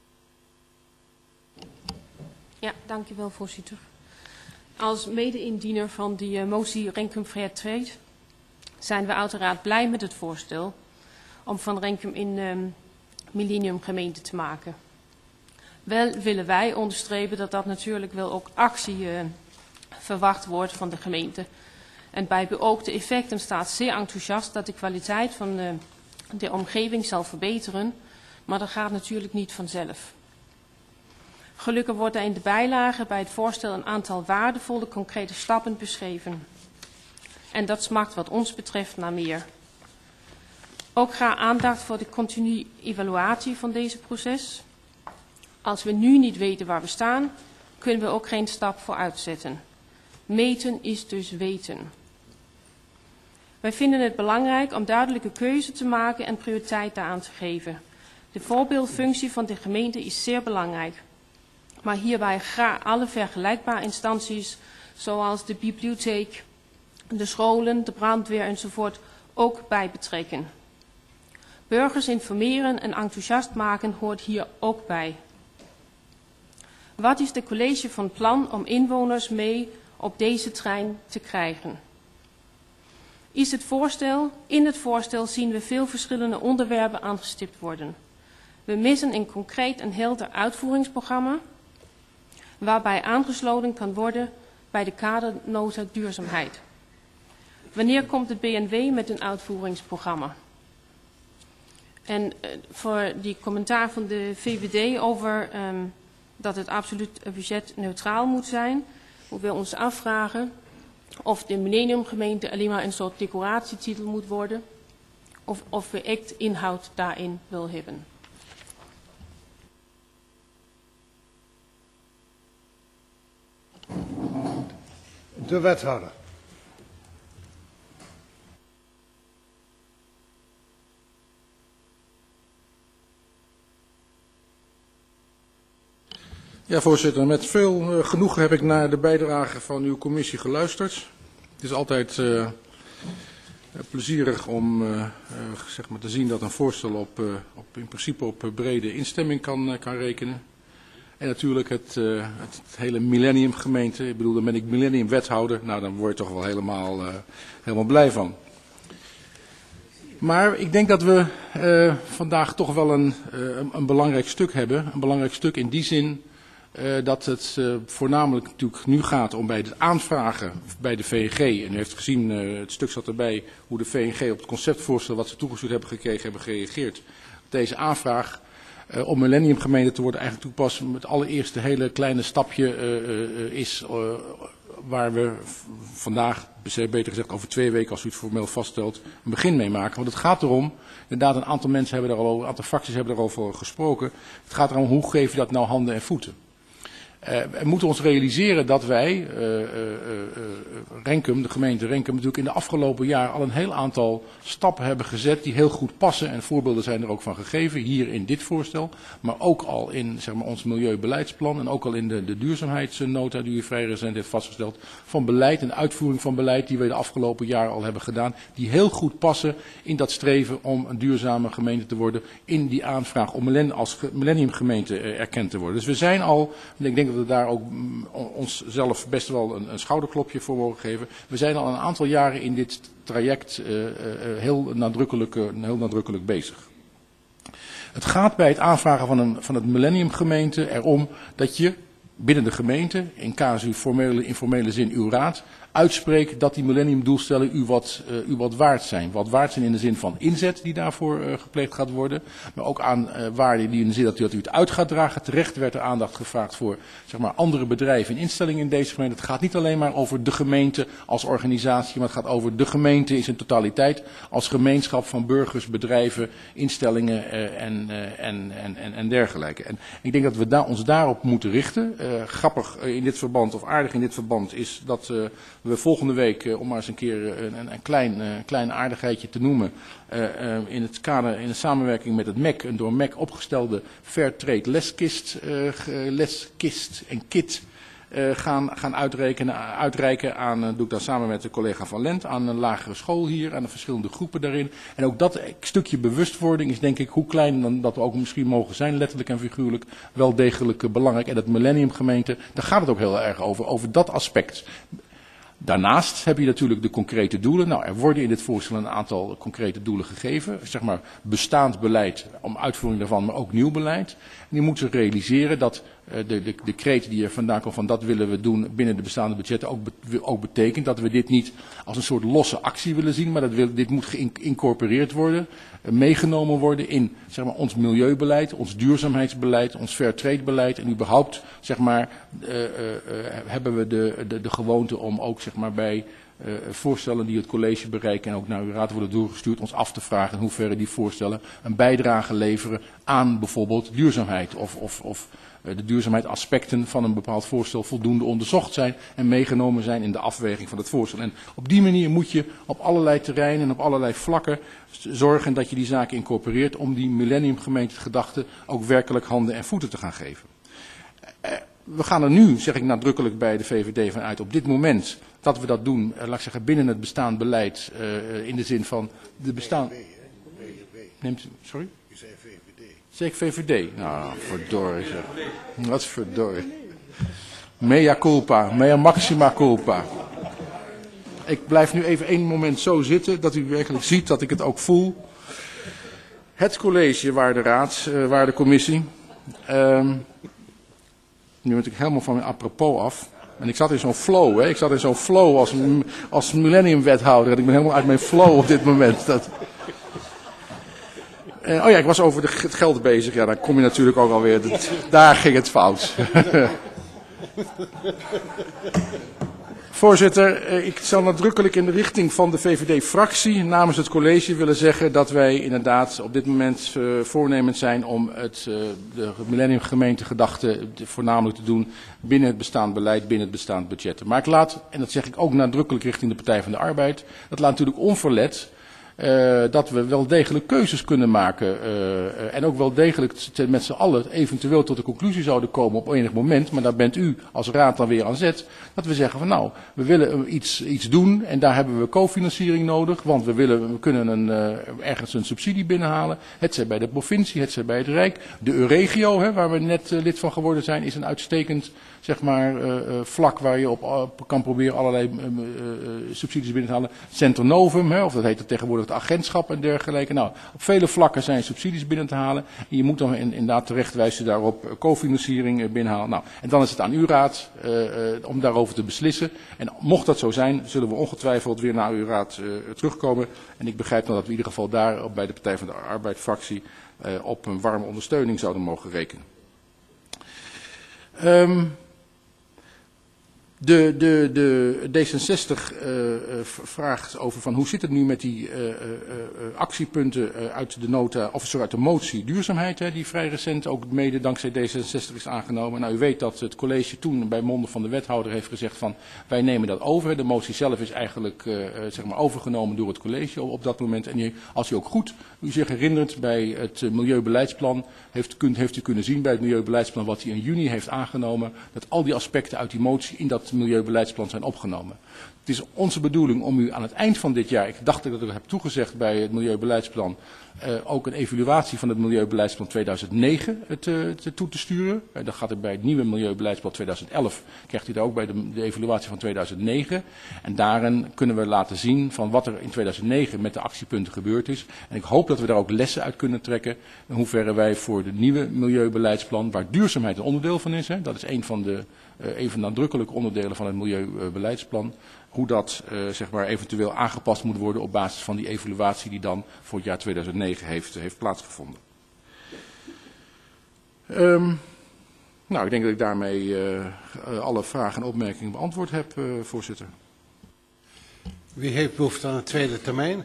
Ja, dank u wel, voorzitter. Als mede-indiener van die motie Renkum Fair Trade zijn we uiteraard blij met het voorstel om van Renkum een millenniumgemeente te maken. Wel willen wij onderstrepen dat dat natuurlijk wel ook actie verwacht wordt van de gemeente. En bij beoogde effecten staat zeer enthousiast dat de kwaliteit van de omgeving zal verbeteren, maar dat gaat natuurlijk niet vanzelf. Gelukkig wordt er in de bijlage bij het voorstel een aantal waardevolle concrete stappen beschreven. En dat smakt wat ons betreft naar meer. Ook graag aandacht voor de continue evaluatie van deze proces. Als we nu niet weten waar we staan, kunnen we ook geen stap vooruit zetten. Meten is dus weten. Wij vinden het belangrijk om duidelijke keuze te maken en prioriteit daaraan te geven. De voorbeeldfunctie van de gemeente is zeer belangrijk. Maar hierbij graag alle vergelijkbare instanties, zoals de bibliotheek, de scholen, de brandweer enzovoort, ook bij betrekken. Burgers informeren en enthousiast maken hoort hier ook bij. Wat is de college van plan om inwoners mee op deze trein te krijgen? In het voorstel zien we veel verschillende onderwerpen aangestipt worden. We missen een concreet en helder uitvoeringsprogramma waarbij aangesloten kan worden bij de kadernota duurzaamheid. Wanneer komt de BNW met een uitvoeringsprogramma? En voor die commentaar van de VVD over dat het absoluut budgetneutraal moet zijn, moeten we ons afvragen of de millenniumgemeente alleen maar een soort decoratietitel moet worden, of we echt inhoud daarin wil hebben. De wethouder. Ja, voorzitter. Met veel genoegen heb ik naar de bijdrage van uw commissie geluisterd. Het is altijd plezierig om zeg maar te zien dat een voorstel in principe op brede instemming kan rekenen. En natuurlijk het hele millenniumgemeente. Ik bedoel, dan ben ik millenniumwethouder. Nou, dan word je toch wel helemaal blij van. Maar ik denk dat we vandaag toch wel een belangrijk stuk hebben. Een belangrijk stuk in die zin dat het voornamelijk natuurlijk nu gaat om bij het aanvragen bij de VNG. En u heeft gezien, het stuk zat erbij, hoe de VNG op het conceptvoorstel wat ze toegestuurd hebben gekregen hebben gereageerd. Op deze aanvraag om millenniumgemeente te worden eigenlijk toepassen. Het allereerste hele kleine stapje is waar we vandaag, beter gezegd over 2 weken als u het formeel vaststelt, een begin mee maken. Want het gaat erom, inderdaad een aantal mensen hebben er al over, een aantal fracties hebben er al over gesproken. Het gaat erom hoe geef je dat nou handen en voeten. We moeten ons realiseren dat wij, Renkum, de gemeente Renkum, natuurlijk in de afgelopen jaren al een heel aantal stappen hebben gezet die heel goed passen. En voorbeelden zijn er ook van gegeven, hier in dit voorstel. Maar ook al in zeg maar, ons milieubeleidsplan en ook al in de duurzaamheidsnota die u vrij recent heeft vastgesteld. Van beleid en uitvoering van beleid die we de afgelopen jaren al hebben gedaan. Die heel goed passen in dat streven om een duurzame gemeente te worden. In die aanvraag om als millenniumgemeente erkend te worden. Dus we zijn al, ik denk dat we daar ook onszelf best wel een schouderklopje voor mogen geven. We zijn al een aantal jaren in dit traject heel nadrukkelijk bezig. Het gaat bij het aanvragen van het millenniumgemeente erom dat je binnen de gemeente, in casu informele zin uw raad, uitspreekt dat die millenniumdoelstellingen u wat waard zijn. Wat waard zijn in de zin van inzet die daarvoor gepleegd gaat worden. Maar ook aan waarde die in de zin dat u het uit gaat dragen. Terecht werd er aandacht gevraagd voor zeg maar, andere bedrijven en instellingen in deze gemeente. Het gaat niet alleen maar over de gemeente als organisatie. Maar het gaat over de gemeente in zijn totaliteit. Als gemeenschap van burgers, bedrijven, instellingen en dergelijke. En ik denk dat we ons daarop moeten richten. Grappig in dit verband of aardig in dit verband is dat we volgende week, om maar eens een keer een klein aardigheidje te noemen, in de samenwerking met het MEC, een door MEC opgestelde Fairtrade leskist en kit gaan uitreiken aan, doe ik dan samen met de collega Van Lent, aan een lagere school hier, aan de verschillende groepen daarin. En ook dat stukje bewustwording is denk ik, hoe klein dan dat we ook misschien mogen zijn, letterlijk en figuurlijk, wel degelijk belangrijk. En dat millenniumgemeente, daar gaat het ook heel erg over dat aspect. Daarnaast heb je natuurlijk de concrete doelen. Nou, er worden in dit voorstel een aantal concrete doelen gegeven. Zeg maar bestaand beleid om uitvoering daarvan, maar ook nieuw beleid. En die moeten realiseren dat de kreet die er vandaan komt van dat willen we doen binnen de bestaande budgetten ook betekent dat we dit niet als een soort losse actie willen zien, maar dit moet geïncorporeerd worden, meegenomen worden in zeg maar, ons milieubeleid, ons duurzaamheidsbeleid, ons fairtrade-beleid en überhaupt zeg maar, hebben we de gewoonte om ook zeg maar, bij voorstellen die het college bereiken en ook naar uw raad worden doorgestuurd, ons af te vragen in hoeverre die voorstellen een bijdrage leveren aan bijvoorbeeld duurzaamheid of de duurzaamheidsaspecten van een bepaald voorstel voldoende onderzocht zijn en meegenomen zijn in de afweging van het voorstel. En op die manier moet je op allerlei terreinen en op allerlei vlakken zorgen dat je die zaken incorporeert om die millenniumgemeente gedachte ook werkelijk handen en voeten te gaan geven. We gaan er nu, zeg ik nadrukkelijk bij de VVD vanuit, op dit moment dat we dat doen, laat ik zeggen, binnen het bestaand beleid in de zin van de bestaande... Sorry? U zei VVD. Zeg ik VVD? Nou, verdorie zeg. Wat is verdorie. Mea culpa, mea maxima culpa. Ik blijf nu even 1 moment zo zitten, dat u werkelijk ziet dat ik het ook voel. Het college, waarde raad, waarde commissie. Nu ben ik helemaal van mijn apropos af. En ik zat in zo'n flow, hè. Ik zat in zo'n flow als millenniumwethouder. En ik ben helemaal uit mijn flow op dit moment. Oh ja, ik was over het geld bezig. Ja, dan kom je natuurlijk ook alweer. Daar ging het fout. Voorzitter, ik zal nadrukkelijk in de richting van de VVD-fractie namens het college willen zeggen dat wij inderdaad op dit moment voornemens zijn om de millenniumgemeentegedachte voornamelijk te doen binnen het bestaand beleid, binnen het bestaand budget. Maar ik laat, en dat zeg ik ook nadrukkelijk richting de Partij van de Arbeid, dat laat natuurlijk onverlet dat we wel degelijk keuzes kunnen maken en ook wel degelijk met z'n allen eventueel tot de conclusie zouden komen op enig moment, maar daar bent u als raad dan weer aan zet, dat we zeggen van nou, we willen iets doen en daar hebben we cofinanciering nodig, want we kunnen ergens een subsidie binnenhalen, hetzij bij de provincie, hetzij bij het Rijk. De Euregio, waar we net lid van geworden zijn, is een uitstekend vlak waar je op kan proberen allerlei subsidies binnen te halen. Centro Novum, of dat heet het tegenwoordig het agentschap en dergelijke. Nou, op vele vlakken zijn subsidies binnen te halen. En je moet dan inderdaad terecht wijzen daarop cofinanciering binnenhalen. Nou, en dan is het aan uw raad om daarover te beslissen. En mocht dat zo zijn, zullen we ongetwijfeld weer naar uw raad terugkomen. En ik begrijp dan dat we in ieder geval daar bij de Partij van de Arbeid-fractie op een warme ondersteuning zouden mogen rekenen. De D66 vraagt over van hoe zit het nu met die actiepunten uit de nota, of uit de motie duurzaamheid, die vrij recent ook mede dankzij D66 is aangenomen. Nou, u weet dat het college toen bij monden van de wethouder heeft gezegd van wij nemen dat over. De motie zelf is eigenlijk overgenomen door het college op dat moment. En als u ook goed u zich herinnert bij het milieubeleidsplan, heeft u kunnen zien bij het milieubeleidsplan wat hij in juni heeft aangenomen, dat al die aspecten uit die motie in dat milieubeleidsplan zijn opgenomen. Het is onze bedoeling om u aan het eind van dit jaar, ik dacht dat ik dat heb toegezegd bij het milieubeleidsplan, ook een evaluatie van het milieubeleidsplan 2009 toe te sturen. Dan gaat het bij het nieuwe milieubeleidsplan 2011, krijgt u daar ook bij de evaluatie van 2009. En daarin kunnen we laten zien van wat er in 2009 met de actiepunten gebeurd is. En ik hoop dat we daar ook lessen uit kunnen trekken in hoeverre wij voor het nieuwe milieubeleidsplan, waar duurzaamheid een onderdeel van is, dat is een van de nadrukkelijke onderdelen van het milieubeleidsplan, hoe dat eventueel aangepast moet worden op basis van die evaluatie die dan voor het jaar 2009 heeft plaatsgevonden. Nou, ik denk dat ik daarmee alle vragen en opmerkingen beantwoord heb, voorzitter. Wie heeft behoefte aan een tweede termijn?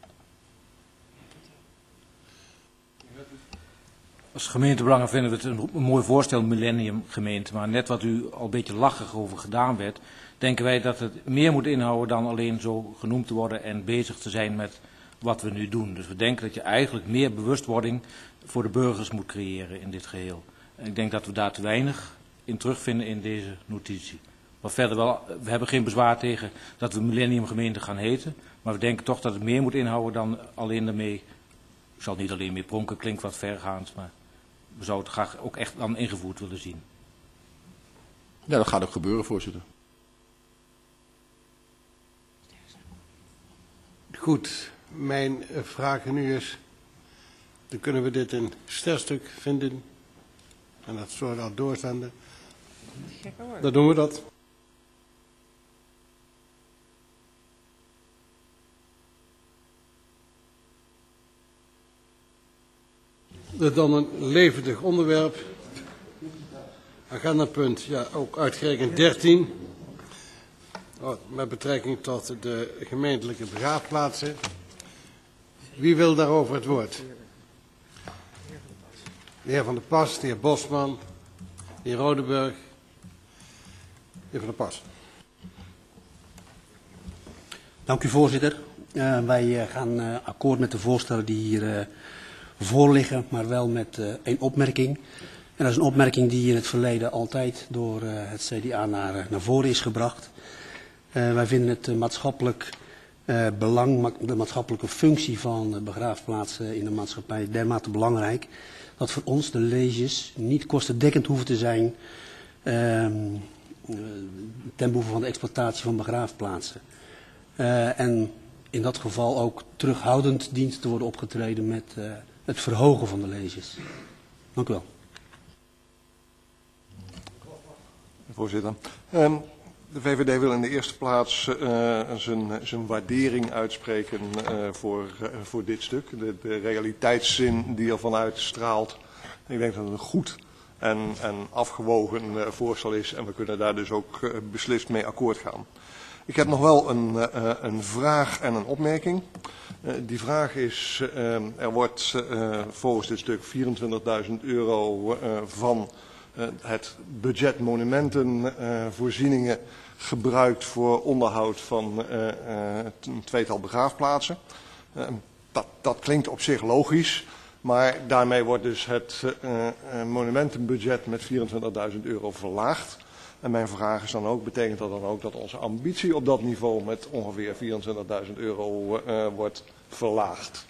Als gemeentebelangen vinden we het een mooi voorstel, Millennium Gemeente. Maar net wat u al een beetje lachig over gedaan werd, denken wij dat het meer moet inhouden dan alleen zo genoemd te worden en bezig te zijn met wat we nu doen. Dus we denken dat je eigenlijk meer bewustwording voor de burgers moet creëren in dit geheel. En ik denk dat we daar te weinig in terugvinden in deze notitie. Maar verder wel, we hebben geen bezwaar tegen dat we Millennium Gemeente gaan heten. Maar we denken toch dat het meer moet inhouden dan alleen daarmee. Ik zal niet alleen mee pronken, klinkt wat vergaand, maar we zouden het graag ook echt dan ingevoerd willen zien. Ja, dat gaat ook gebeuren, voorzitter. Goed, mijn vraag nu is, dan kunnen we dit een sterstuk vinden en dat zo dat doorzenden. Dan doen we dat. Dan een levendig onderwerp. Agendapunt, ja, ook uitgerekend 13. Met betrekking tot de gemeentelijke begraafplaatsen. Wie wil daarover het woord? De heer Van der Pas, de heer Bosman, de heer Rodeburg. De heer Van der Pas. Dank u, voorzitter. Wij gaan akkoord met de voorstellen die hier voorliggen, maar wel met één opmerking. En dat is een opmerking die in het verleden altijd door het CDA naar voren is gebracht. Wij vinden het maatschappelijk belang, de maatschappelijke functie van begraafplaatsen in de maatschappij dermate belangrijk, dat voor ons de leges niet kostendekkend hoeven te zijn ten behoeve van de exploitatie van begraafplaatsen. En in dat geval ook terughoudend dient te worden opgetreden met het verhogen van de leges. Dank u wel. Voorzitter. De VVD wil in de eerste plaats zijn waardering uitspreken voor dit stuk. De realiteitszin die ervan uitstraalt. Ik denk dat het een goed en afgewogen voorstel is en we kunnen daar dus ook beslist mee akkoord gaan. Ik heb nog wel een vraag en een opmerking. Die vraag is, er wordt volgens dit stuk €24.000 van het budget monumentenvoorzieningen gebruikt voor onderhoud van een tweetal begraafplaatsen. Dat klinkt op zich logisch, maar daarmee wordt dus het monumentenbudget met €24.000 verlaagd. En mijn vraag is dan ook, betekent dat dan ook dat onze ambitie op dat niveau met ongeveer €24.000 wordt verlaagd?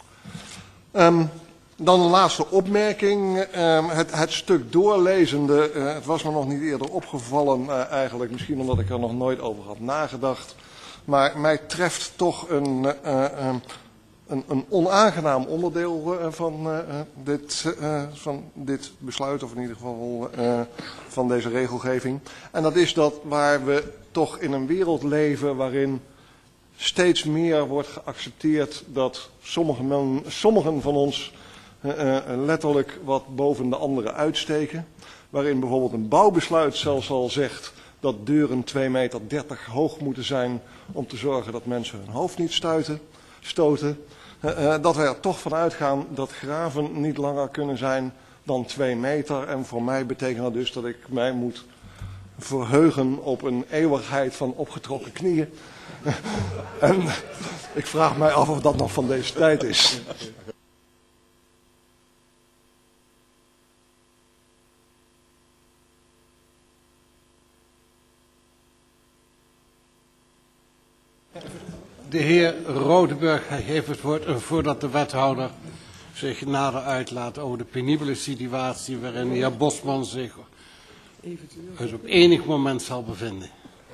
Dan een laatste opmerking. Het stuk doorlezende, het was me nog niet eerder opgevallen eigenlijk, misschien omdat ik er nog nooit over had nagedacht. Maar mij treft toch een onaangenaam onderdeel van dit besluit, of in ieder geval van deze regelgeving. En dat is dat waar we toch in een wereld leven waarin steeds meer wordt geaccepteerd dat sommigen van ons letterlijk wat boven de anderen uitsteken. Waarin bijvoorbeeld een bouwbesluit zelfs al zegt dat deuren 2,30 meter hoog moeten zijn om te zorgen dat mensen hun hoofd niet stoten. Dat wij er toch van uitgaan dat graven niet langer kunnen zijn dan 2 meter. En voor mij betekent dat dus dat ik mij moet verheugen op een eeuwigheid van opgetrokken knieën. En ik vraag mij af of dat nog van deze tijd is. De heer Rodeburg heeft het woord voordat de wethouder zich nader uitlaat over de penibele situatie waarin de heer Bosman zich op enig moment zal bevinden.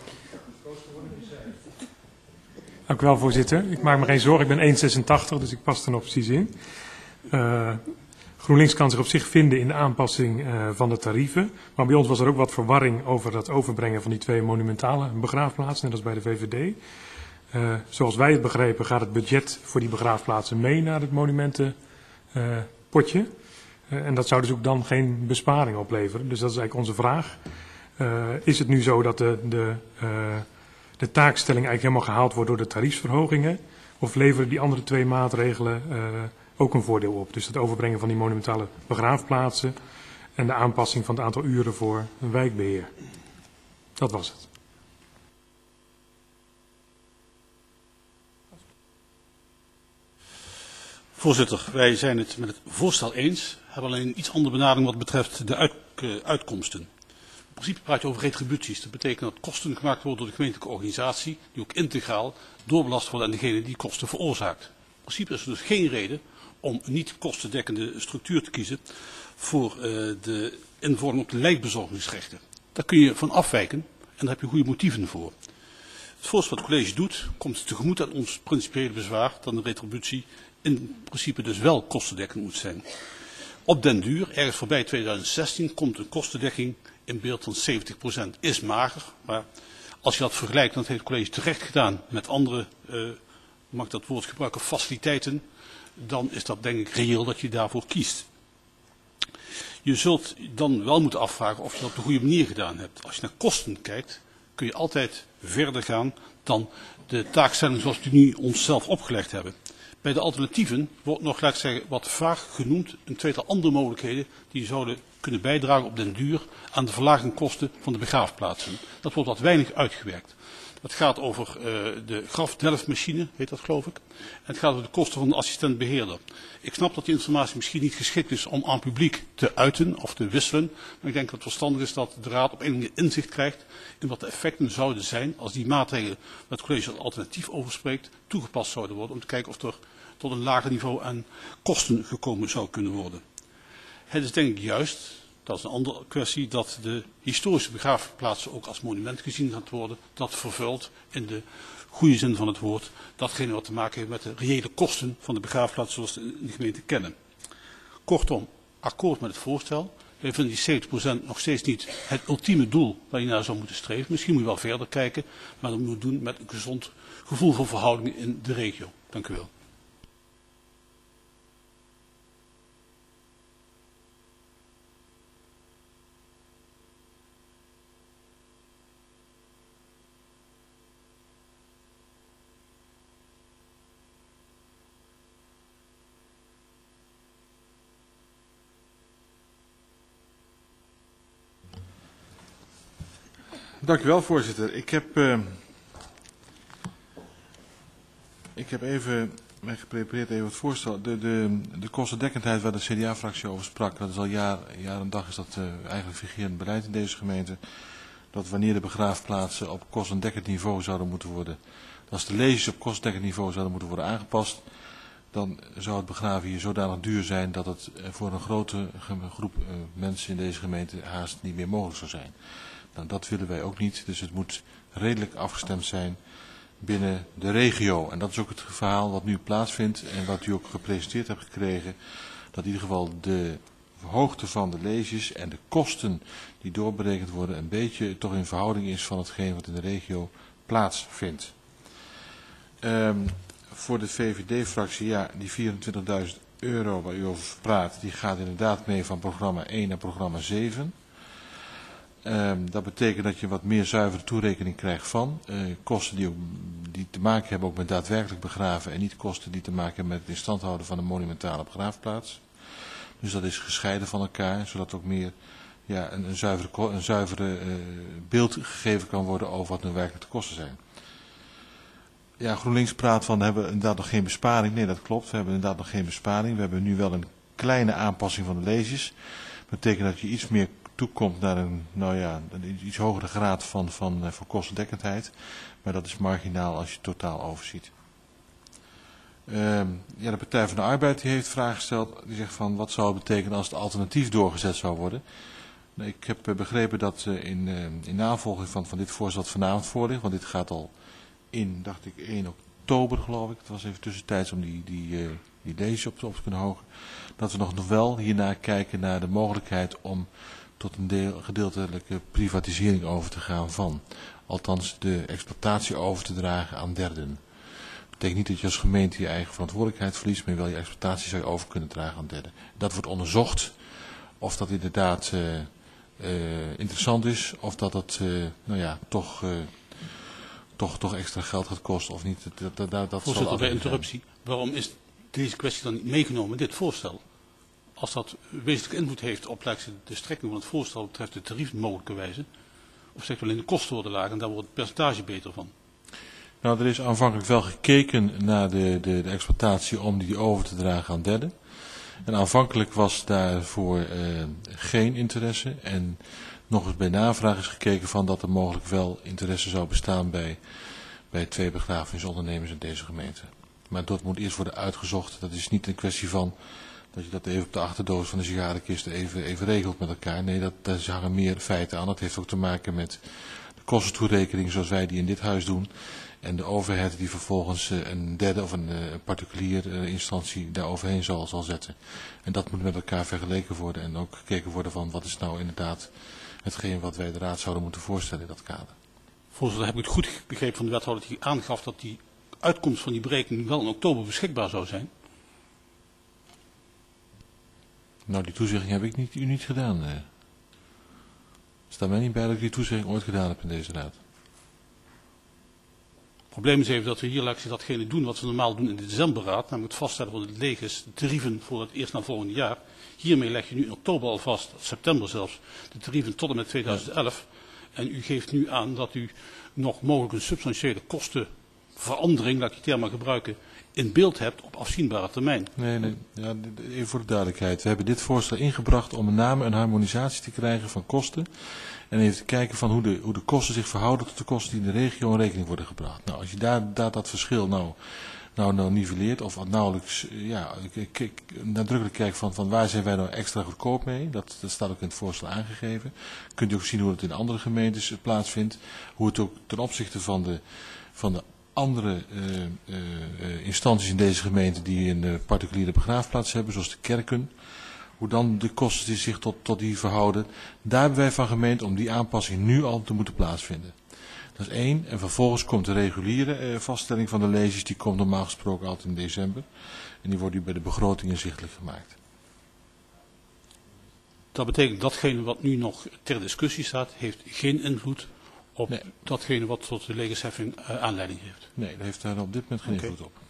Dank u wel, voorzitter. Ik maak me geen zorgen. Ik ben 1,86, dus ik pas er nog precies in. GroenLinks kan zich op zich vinden in de aanpassing van de tarieven. Maar bij ons was er ook wat verwarring over het overbrengen van die 2 monumentale begraafplaatsen, net als bij de VVD. Zoals wij het begrepen gaat het budget voor die begraafplaatsen mee naar het monumentenpotje. En dat zou dus ook dan geen besparing opleveren. Dus dat is eigenlijk onze vraag. Is het nu zo dat de taakstelling eigenlijk helemaal gehaald wordt door de tariefsverhogingen? Of leveren die andere 2 maatregelen ook een voordeel op? Dus het overbrengen van die monumentale begraafplaatsen en de aanpassing van het aantal uren voor een wijkbeheer. Dat was het. Voorzitter, wij zijn het met het voorstel eens, hebben alleen een iets andere benadering wat betreft de uitkomsten. In principe praat je over retributies. Dat betekent dat kosten gemaakt worden door de gemeentelijke organisatie, die ook integraal doorbelast worden aan degene die kosten veroorzaakt. In principe is er dus geen reden om een niet kostendekkende structuur te kiezen voor de invorming op de lijkbezorgingsrechten. Daar kun je van afwijken en daar heb je goede motieven voor. Het voorstel wat het college doet, komt tegemoet aan ons principiële bezwaar dat een retributie in principe dus wel kostendekkend moet zijn. Op den duur, ergens voorbij 2016, komt een kostendekking in beeld van 70%. Is mager, maar als je dat vergelijkt, dan heeft het college terecht gedaan met andere, mag ik dat woord gebruiken, faciliteiten, dan is dat denk ik reëel dat je daarvoor kiest. Je zult dan wel moeten afvragen of je dat op de goede manier gedaan hebt. Als je naar kosten kijkt, kun je altijd verder gaan dan de taakstelling zoals we die nu onszelf opgelegd hebben. Bij de alternatieven wordt nog, laat ik zeggen, wat vaag genoemd een tweetal andere mogelijkheden die zouden kunnen bijdragen op den duur aan de verlaging kosten van de begraafplaatsen. Dat wordt wat weinig uitgewerkt. Het gaat over de grafdelfmachine, heet dat geloof ik. En het gaat over de kosten van de assistent-beheerder. Ik snap dat die informatie misschien niet geschikt is om aan publiek te uiten of te wisselen. Maar ik denk dat het verstandig is dat de raad op enige manier inzicht krijgt in wat de effecten zouden zijn als die maatregelen waar het college als alternatief over spreekt toegepast zouden worden. Om te kijken of er tot een lager niveau aan kosten gekomen zou kunnen worden. Het is denk ik juist, dat is een andere kwestie, dat de historische begraafplaatsen ook als monument gezien gaat worden. Dat vervult in de goede zin van het woord datgene wat te maken heeft met de reële kosten van de begraafplaats zoals we in de gemeente kennen. Kortom, akkoord met het voorstel. Wij vinden die 70% nog steeds niet het ultieme doel waar je naar zou moeten streven. Misschien moet je wel verder kijken, maar dat moet je doen met een gezond gevoel voor verhoudingen in de regio. Dank u wel. Dank u wel, voorzitter. Ik heb even mij geprepareerd even het voorstel. De kostendekkendheid waar de CDA-fractie over sprak, dat is al jaar en dag is dat eigenlijk vigerend beleid in deze gemeente. Dat wanneer de begraafplaatsen op kostendekkend niveau zouden moeten worden, als de leges op kostendekkend niveau zouden moeten worden aangepast, dan zou het begraven hier zodanig duur zijn dat het voor een grote groep mensen in deze gemeente haast niet meer mogelijk zou zijn. Nou, dat willen wij ook niet, dus het moet redelijk afgestemd zijn binnen de regio. En dat is ook het verhaal wat nu plaatsvindt en wat u ook gepresenteerd hebt gekregen. Dat in ieder geval de hoogte van de leges en de kosten die doorberekend worden een beetje toch in verhouding is van hetgeen wat in de regio plaatsvindt. Voor de VVD-fractie, ja, die €24.000 waar u over praat, die gaat inderdaad mee van programma 1 naar programma 7. Dat betekent dat je wat meer zuivere toerekening krijgt van kosten die te maken hebben ook met daadwerkelijk begraven en niet kosten die te maken hebben met het in stand houden van een monumentale begraafplaats. Dus dat is gescheiden van elkaar, zodat ook meer een zuivere beeld gegeven kan worden over wat nu werkelijk de kosten zijn. Ja, GroenLinks praat van, hebben we inderdaad nog geen besparing. Nee, dat klopt, we hebben inderdaad nog geen besparing. We hebben nu wel een kleine aanpassing van de leges. Dat betekent dat je iets meer toekomt naar een iets hogere graad van kostendekkendheid. Maar dat is marginaal als je het totaal overziet. De Partij van de Arbeid die heeft vragen gesteld. Die zegt van wat zou het betekenen als het alternatief doorgezet zou worden. Ik heb begrepen dat in navolging van dit voorstel dat vanavond voor ligt. Want dit gaat al in, dacht ik, 1 oktober geloof ik. Het was even tussentijds om die leges op te kunnen hogen. Dat we nog wel hierna kijken naar de mogelijkheid om tot een gedeeltelijke privatisering over te gaan van. Althans de exploitatie over te dragen aan derden. Dat betekent niet dat je als gemeente je eigen verantwoordelijkheid verliest, maar wel je exploitatie zou je over kunnen dragen aan derden. Dat wordt onderzocht of dat inderdaad interessant is, of dat het toch extra geld gaat kosten of niet. Voorzitter, bij interruptie. Waarom is deze kwestie dan niet meegenomen in dit voorstel? Als dat wezenlijke invloed heeft op de strekking van het voorstel betreft de tarief mogelijke wijze, of zegt alleen de kosten worden lager en daar wordt het percentage beter van? Nou, er is aanvankelijk wel gekeken naar de exploitatie om die over te dragen aan derden. En aanvankelijk was daarvoor geen interesse. En nog eens bij navraag is gekeken van dat er mogelijk wel interesse zou bestaan bij 2 begrafenisondernemers in deze gemeente. Maar dat moet eerst worden uitgezocht. Dat is niet een kwestie van dat je dat even op de achterdoos van de sigarenkist even regelt met elkaar. Nee, daar hangen meer feiten aan. Dat heeft ook te maken met de kostentoerekening zoals wij die in dit huis doen. En de overheid die vervolgens een derde of een particulier instantie daar overheen zal zetten. En dat moet met elkaar vergeleken worden en ook gekeken worden van wat is nou inderdaad hetgeen wat wij de raad zouden moeten voorstellen in dat kader. Voorzitter, heb ik het goed begrepen van de wethouder die aangaf dat die uitkomst van die berekening wel in oktober beschikbaar zou zijn? Nou, die toezegging heb ik u niet gedaan. Er staat mij niet bij dat ik die toezegging ooit gedaan heb in deze raad. Het probleem is even dat we hier datgene doen wat we normaal doen in de decemberraad, namelijk het vaststellen van de leges, de tarieven voor het eerst na volgende jaar. Hiermee leg je nu in oktober al vast, september zelfs, de tarieven tot en met 2011. En u geeft nu aan dat u nog mogelijk een substantiële kostenverandering, laat ik die term maar gebruiken, in beeld hebt op afzienbare termijn. Nee. Ja, even voor de duidelijkheid. We hebben dit voorstel ingebracht om met name een harmonisatie te krijgen van kosten. En even te kijken van hoe de kosten zich verhouden tot de kosten die in de regio in rekening worden gebracht. Nou, als je daar dat verschil nou nivelleert of nauwelijks nadrukkelijk kijkt van waar zijn wij nou extra goedkoop mee. Dat staat ook in het voorstel aangegeven. Kunt u ook zien hoe het in andere gemeentes plaatsvindt. Hoe het ook ten opzichte van de andere instanties in deze gemeente die een particuliere begraafplaats hebben, zoals de kerken. hoe dan de kosten die zich tot die verhouden. Daar hebben wij van gemeend om die aanpassing nu al te moeten plaatsvinden. Dat is 1. En vervolgens komt de reguliere vaststelling van de leges. Die komt normaal gesproken altijd in december. En die wordt nu bij de begroting inzichtelijk gemaakt. Dat betekent datgene wat nu nog ter discussie staat, heeft geen invloed op datgene wat tot de legersheffing aanleiding heeft. Nee, dat heeft daar op dit moment geen invloed op.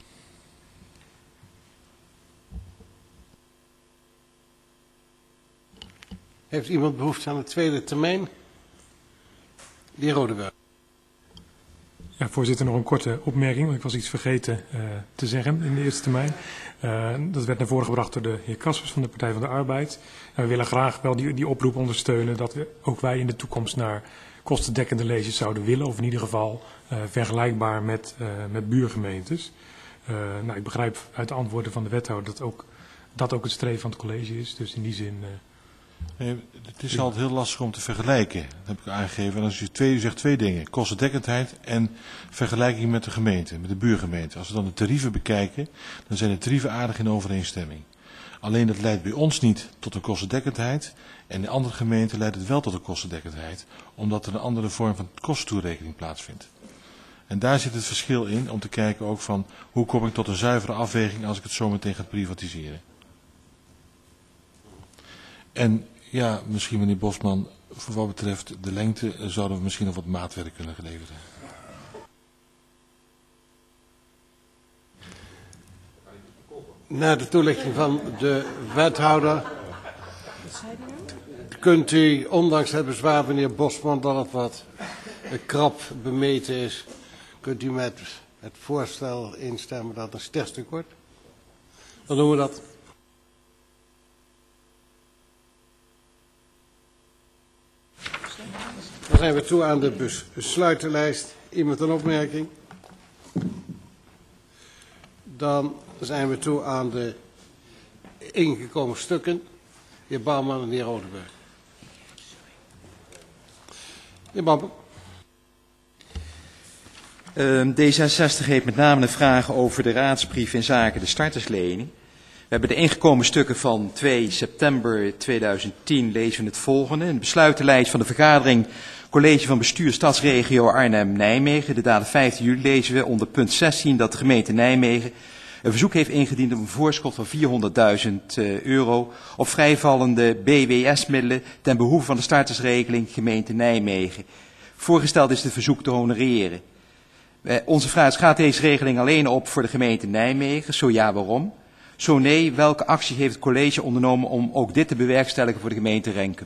Heeft iemand behoefte aan een tweede termijn? De heer Rodeburg. Ja, voorzitter, nog een korte opmerking, want ik was iets vergeten te zeggen in de eerste termijn. Dat werd naar voren gebracht door de heer Kaspers van de Partij van de Arbeid. En we willen graag wel die oproep ondersteunen dat ook wij in de toekomst naar kostendekkende leges zouden willen. Of in ieder geval vergelijkbaar met buurgemeentes. Nou, ik begrijp uit de antwoorden van de wethouder dat ook het streven van het college is. Dus in die zin... Het is altijd heel lastig om te vergelijken, dat heb ik aangegeven. En als u zegt twee dingen, kostendekkendheid en vergelijking met de gemeente, met de buurgemeente. Als we dan de tarieven bekijken, dan zijn de tarieven aardig in overeenstemming. Alleen dat leidt bij ons niet tot een kostendekkendheid en in andere gemeenten leidt het wel tot een kostendekkendheid, omdat er een andere vorm van kostentoerekening plaatsvindt. En daar zit het verschil in om te kijken ook van hoe kom ik tot een zuivere afweging als ik het zo meteen ga privatiseren. En ja, misschien meneer Bosman, voor wat betreft de lengte zouden we misschien nog wat maatwerk kunnen leveren. Na de toelichting van de wethouder kunt u, ondanks het bezwaar van meneer Bosman dat het wat krap bemeten is, kunt u met het voorstel instemmen dat het een sterkstuk wordt. Dan doen we dat. Dan zijn we toe aan de besluitenlijst. Iemand een opmerking? Dan zijn we toe aan de ingekomen stukken. De heer Bouwman en de heer Rodeburg. De heer Bouwman. D66 heeft met name een vraag over de raadsbrief in zaken de starterslening. We hebben de ingekomen stukken van 2 september 2010 lezen we het volgende. In de besluitenlijst van de vergadering College van Bestuur Stadsregio Arnhem-Nijmegen. De datum 15 juli lezen we onder punt 16 dat de gemeente Nijmegen een verzoek heeft ingediend om een voorschot van €400.000 op vrijvallende BWS-middelen ten behoeve van de startersregeling gemeente Nijmegen. Voorgesteld is het verzoek te honoreren. Onze vraag is, gaat deze regeling alleen op voor de gemeente Nijmegen? Zo ja, waarom? Zo nee, welke actie heeft het college ondernomen om ook dit te bewerkstelligen voor de gemeente Renkum?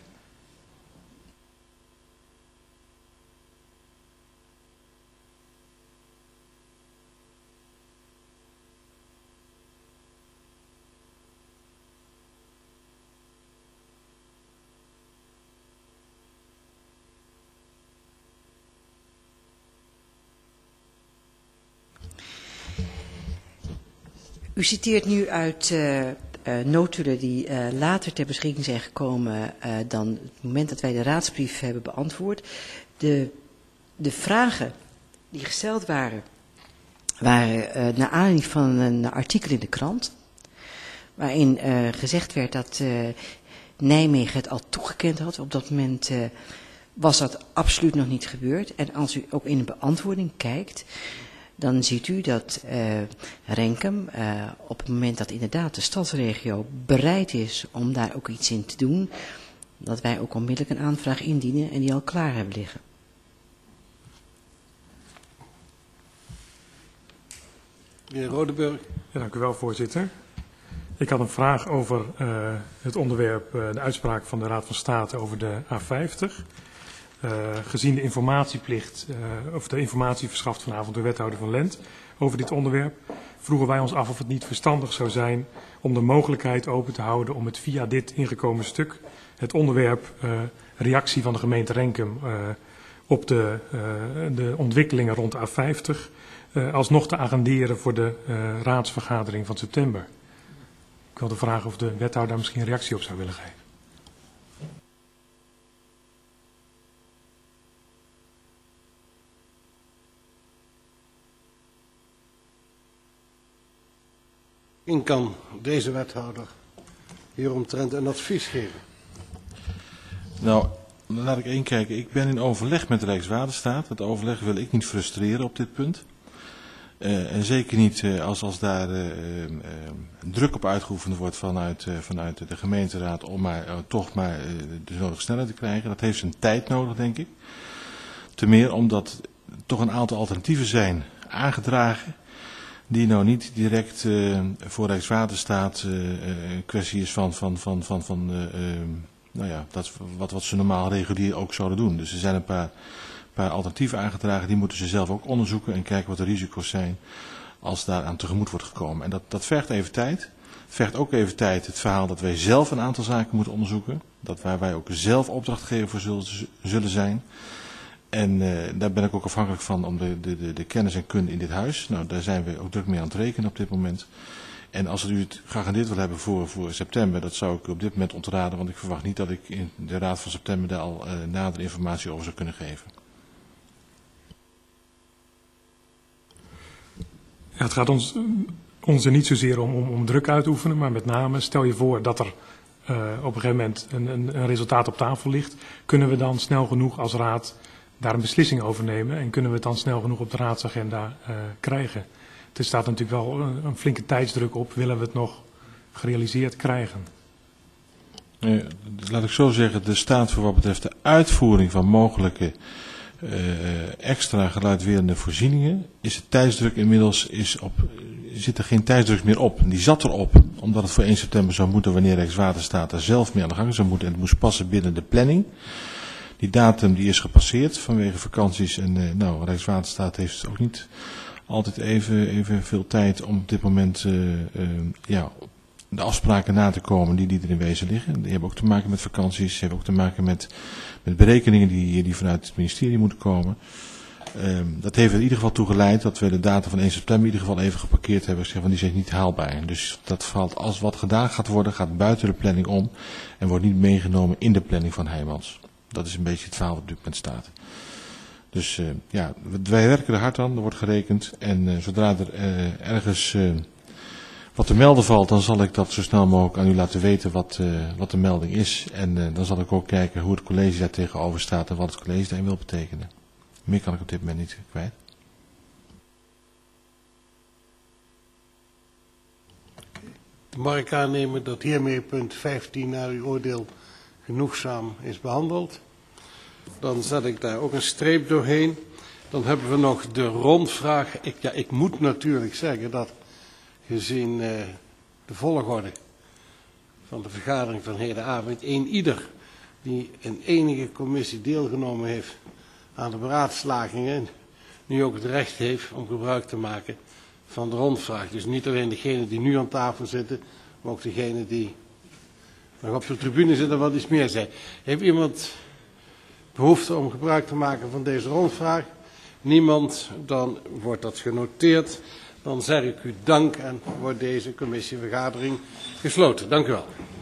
U citeert nu uit notulen die later ter beschikking zijn gekomen dan het moment dat wij de raadsbrief hebben beantwoord. De vragen die gesteld waren naar aanleiding van een artikel in de krant, waarin gezegd werd dat Nijmegen het al toegekend had. Op dat moment was dat absoluut nog niet gebeurd. En als u ook in de beantwoording kijkt, dan ziet u dat Renkum op het moment dat inderdaad de stadsregio bereid is om daar ook iets in te doen, dat wij ook onmiddellijk een aanvraag indienen en die al klaar hebben liggen. Meneer Rodeburg. Ja, dank u wel, voorzitter. Ik had een vraag over het onderwerp, de uitspraak van de Raad van State over de A50. Gezien de informatieplicht, of de informatie verschaft vanavond door wethouder Van Lent over dit onderwerp, vroegen wij ons af of het niet verstandig zou zijn om de mogelijkheid open te houden om het via dit ingekomen stuk, het onderwerp reactie van de gemeente Renkum op de ontwikkelingen rond de A50, alsnog te agenderen voor de raadsvergadering van september. Ik wilde vragen of de wethouder daar misschien een reactie op zou willen geven. In kan deze wethouder hieromtrent een advies geven? Nou, laat ik één kijken. Ik ben in overleg met de Rijkswaterstaat. Het overleg wil ik niet frustreren op dit punt. En zeker niet als daar druk op uitgeoefend wordt vanuit de gemeenteraad om toch maar de nodige snelheid te krijgen. Dat heeft zijn tijd nodig, denk ik. Ten meer omdat toch een aantal alternatieven zijn aangedragen die nou niet direct voor Rijkswaterstaat een kwestie is nou ja, dat wat ze normaal regulier ook zouden doen. Dus er zijn een paar alternatieven aangedragen, die moeten ze zelf ook onderzoeken en kijken wat de risico's zijn als daaraan tegemoet wordt gekomen. En dat vergt even tijd. Het vergt ook even tijd het verhaal dat wij zelf een aantal zaken moeten onderzoeken. Dat waar wij ook zelf opdrachtgever voor zullen zijn. En daar ben ik ook afhankelijk van om de kennis en kunde in dit huis. Nou, daar zijn we ook druk mee aan het rekenen op dit moment. En als u het geagendeerd wil hebben voor september, dat zou ik op dit moment ontraden, want ik verwacht niet dat ik in de raad van september daar al nadere informatie over zou kunnen geven. Ja, het gaat ons er niet zozeer om druk uit te oefenen, maar met name stel je voor dat er op een gegeven moment een resultaat op tafel ligt. Kunnen we dan snel genoeg als raad daar een beslissing over nemen en kunnen we het dan snel genoeg op de raadsagenda krijgen? Er staat natuurlijk wel een flinke tijdsdruk op, willen we het nog gerealiseerd krijgen? Laat ik zo zeggen, er staat voor wat betreft de uitvoering van mogelijke extra geluidwerende voorzieningen, is de tijdsdruk inmiddels zit er geen tijdsdruk meer op. Die zat erop, omdat het voor 1 september zou moeten wanneer Rijkswaterstaat er zelf mee aan de gang zou moeten en het moest passen binnen de planning. Die datum die is gepasseerd vanwege vakanties en Rijkswaterstaat heeft ook niet altijd even veel tijd om op dit moment de afspraken na te komen die er in wezen liggen. Die hebben ook te maken met vakanties, die hebben ook te maken met berekeningen die vanuit het ministerie moeten komen. Dat heeft er in ieder geval toe geleid dat we de datum van 1 september in ieder geval even geparkeerd hebben. Gezegd van die is niet haalbaar. Dus dat valt als wat gedaan gaat worden, gaat buiten de planning om en wordt niet meegenomen in de planning van Heijmans. Dat is een beetje het verhaal wat op dit moment staat. Dus wij werken er hard aan, er wordt gerekend en zodra er ergens wat te melden valt, dan zal ik dat zo snel mogelijk aan u laten weten wat de melding is. En dan zal ik ook kijken hoe het college daar tegenover staat en wat het college daarin wil betekenen. Meer kan ik op dit moment niet kwijt. Mag ik aannemen dat hiermee punt 15 naar uw oordeel genoegzaam is behandeld? Dan zet ik daar ook een streep doorheen. Dan hebben we nog de rondvraag. Ik moet natuurlijk zeggen dat gezien de volgorde van de vergadering van hedenavond ieder die in enige commissie deelgenomen heeft aan de beraadslagingen nu ook het recht heeft om gebruik te maken van de rondvraag. Dus niet alleen degenen die nu aan tafel zitten, maar ook degenen die nog op de tribune zitten wat iets meer zijn. Heeft iemand behoefte om gebruik te maken van deze rondvraag? Niemand, dan wordt dat genoteerd. Dan zeg ik u dank en wordt deze commissievergadering gesloten. Dank u wel.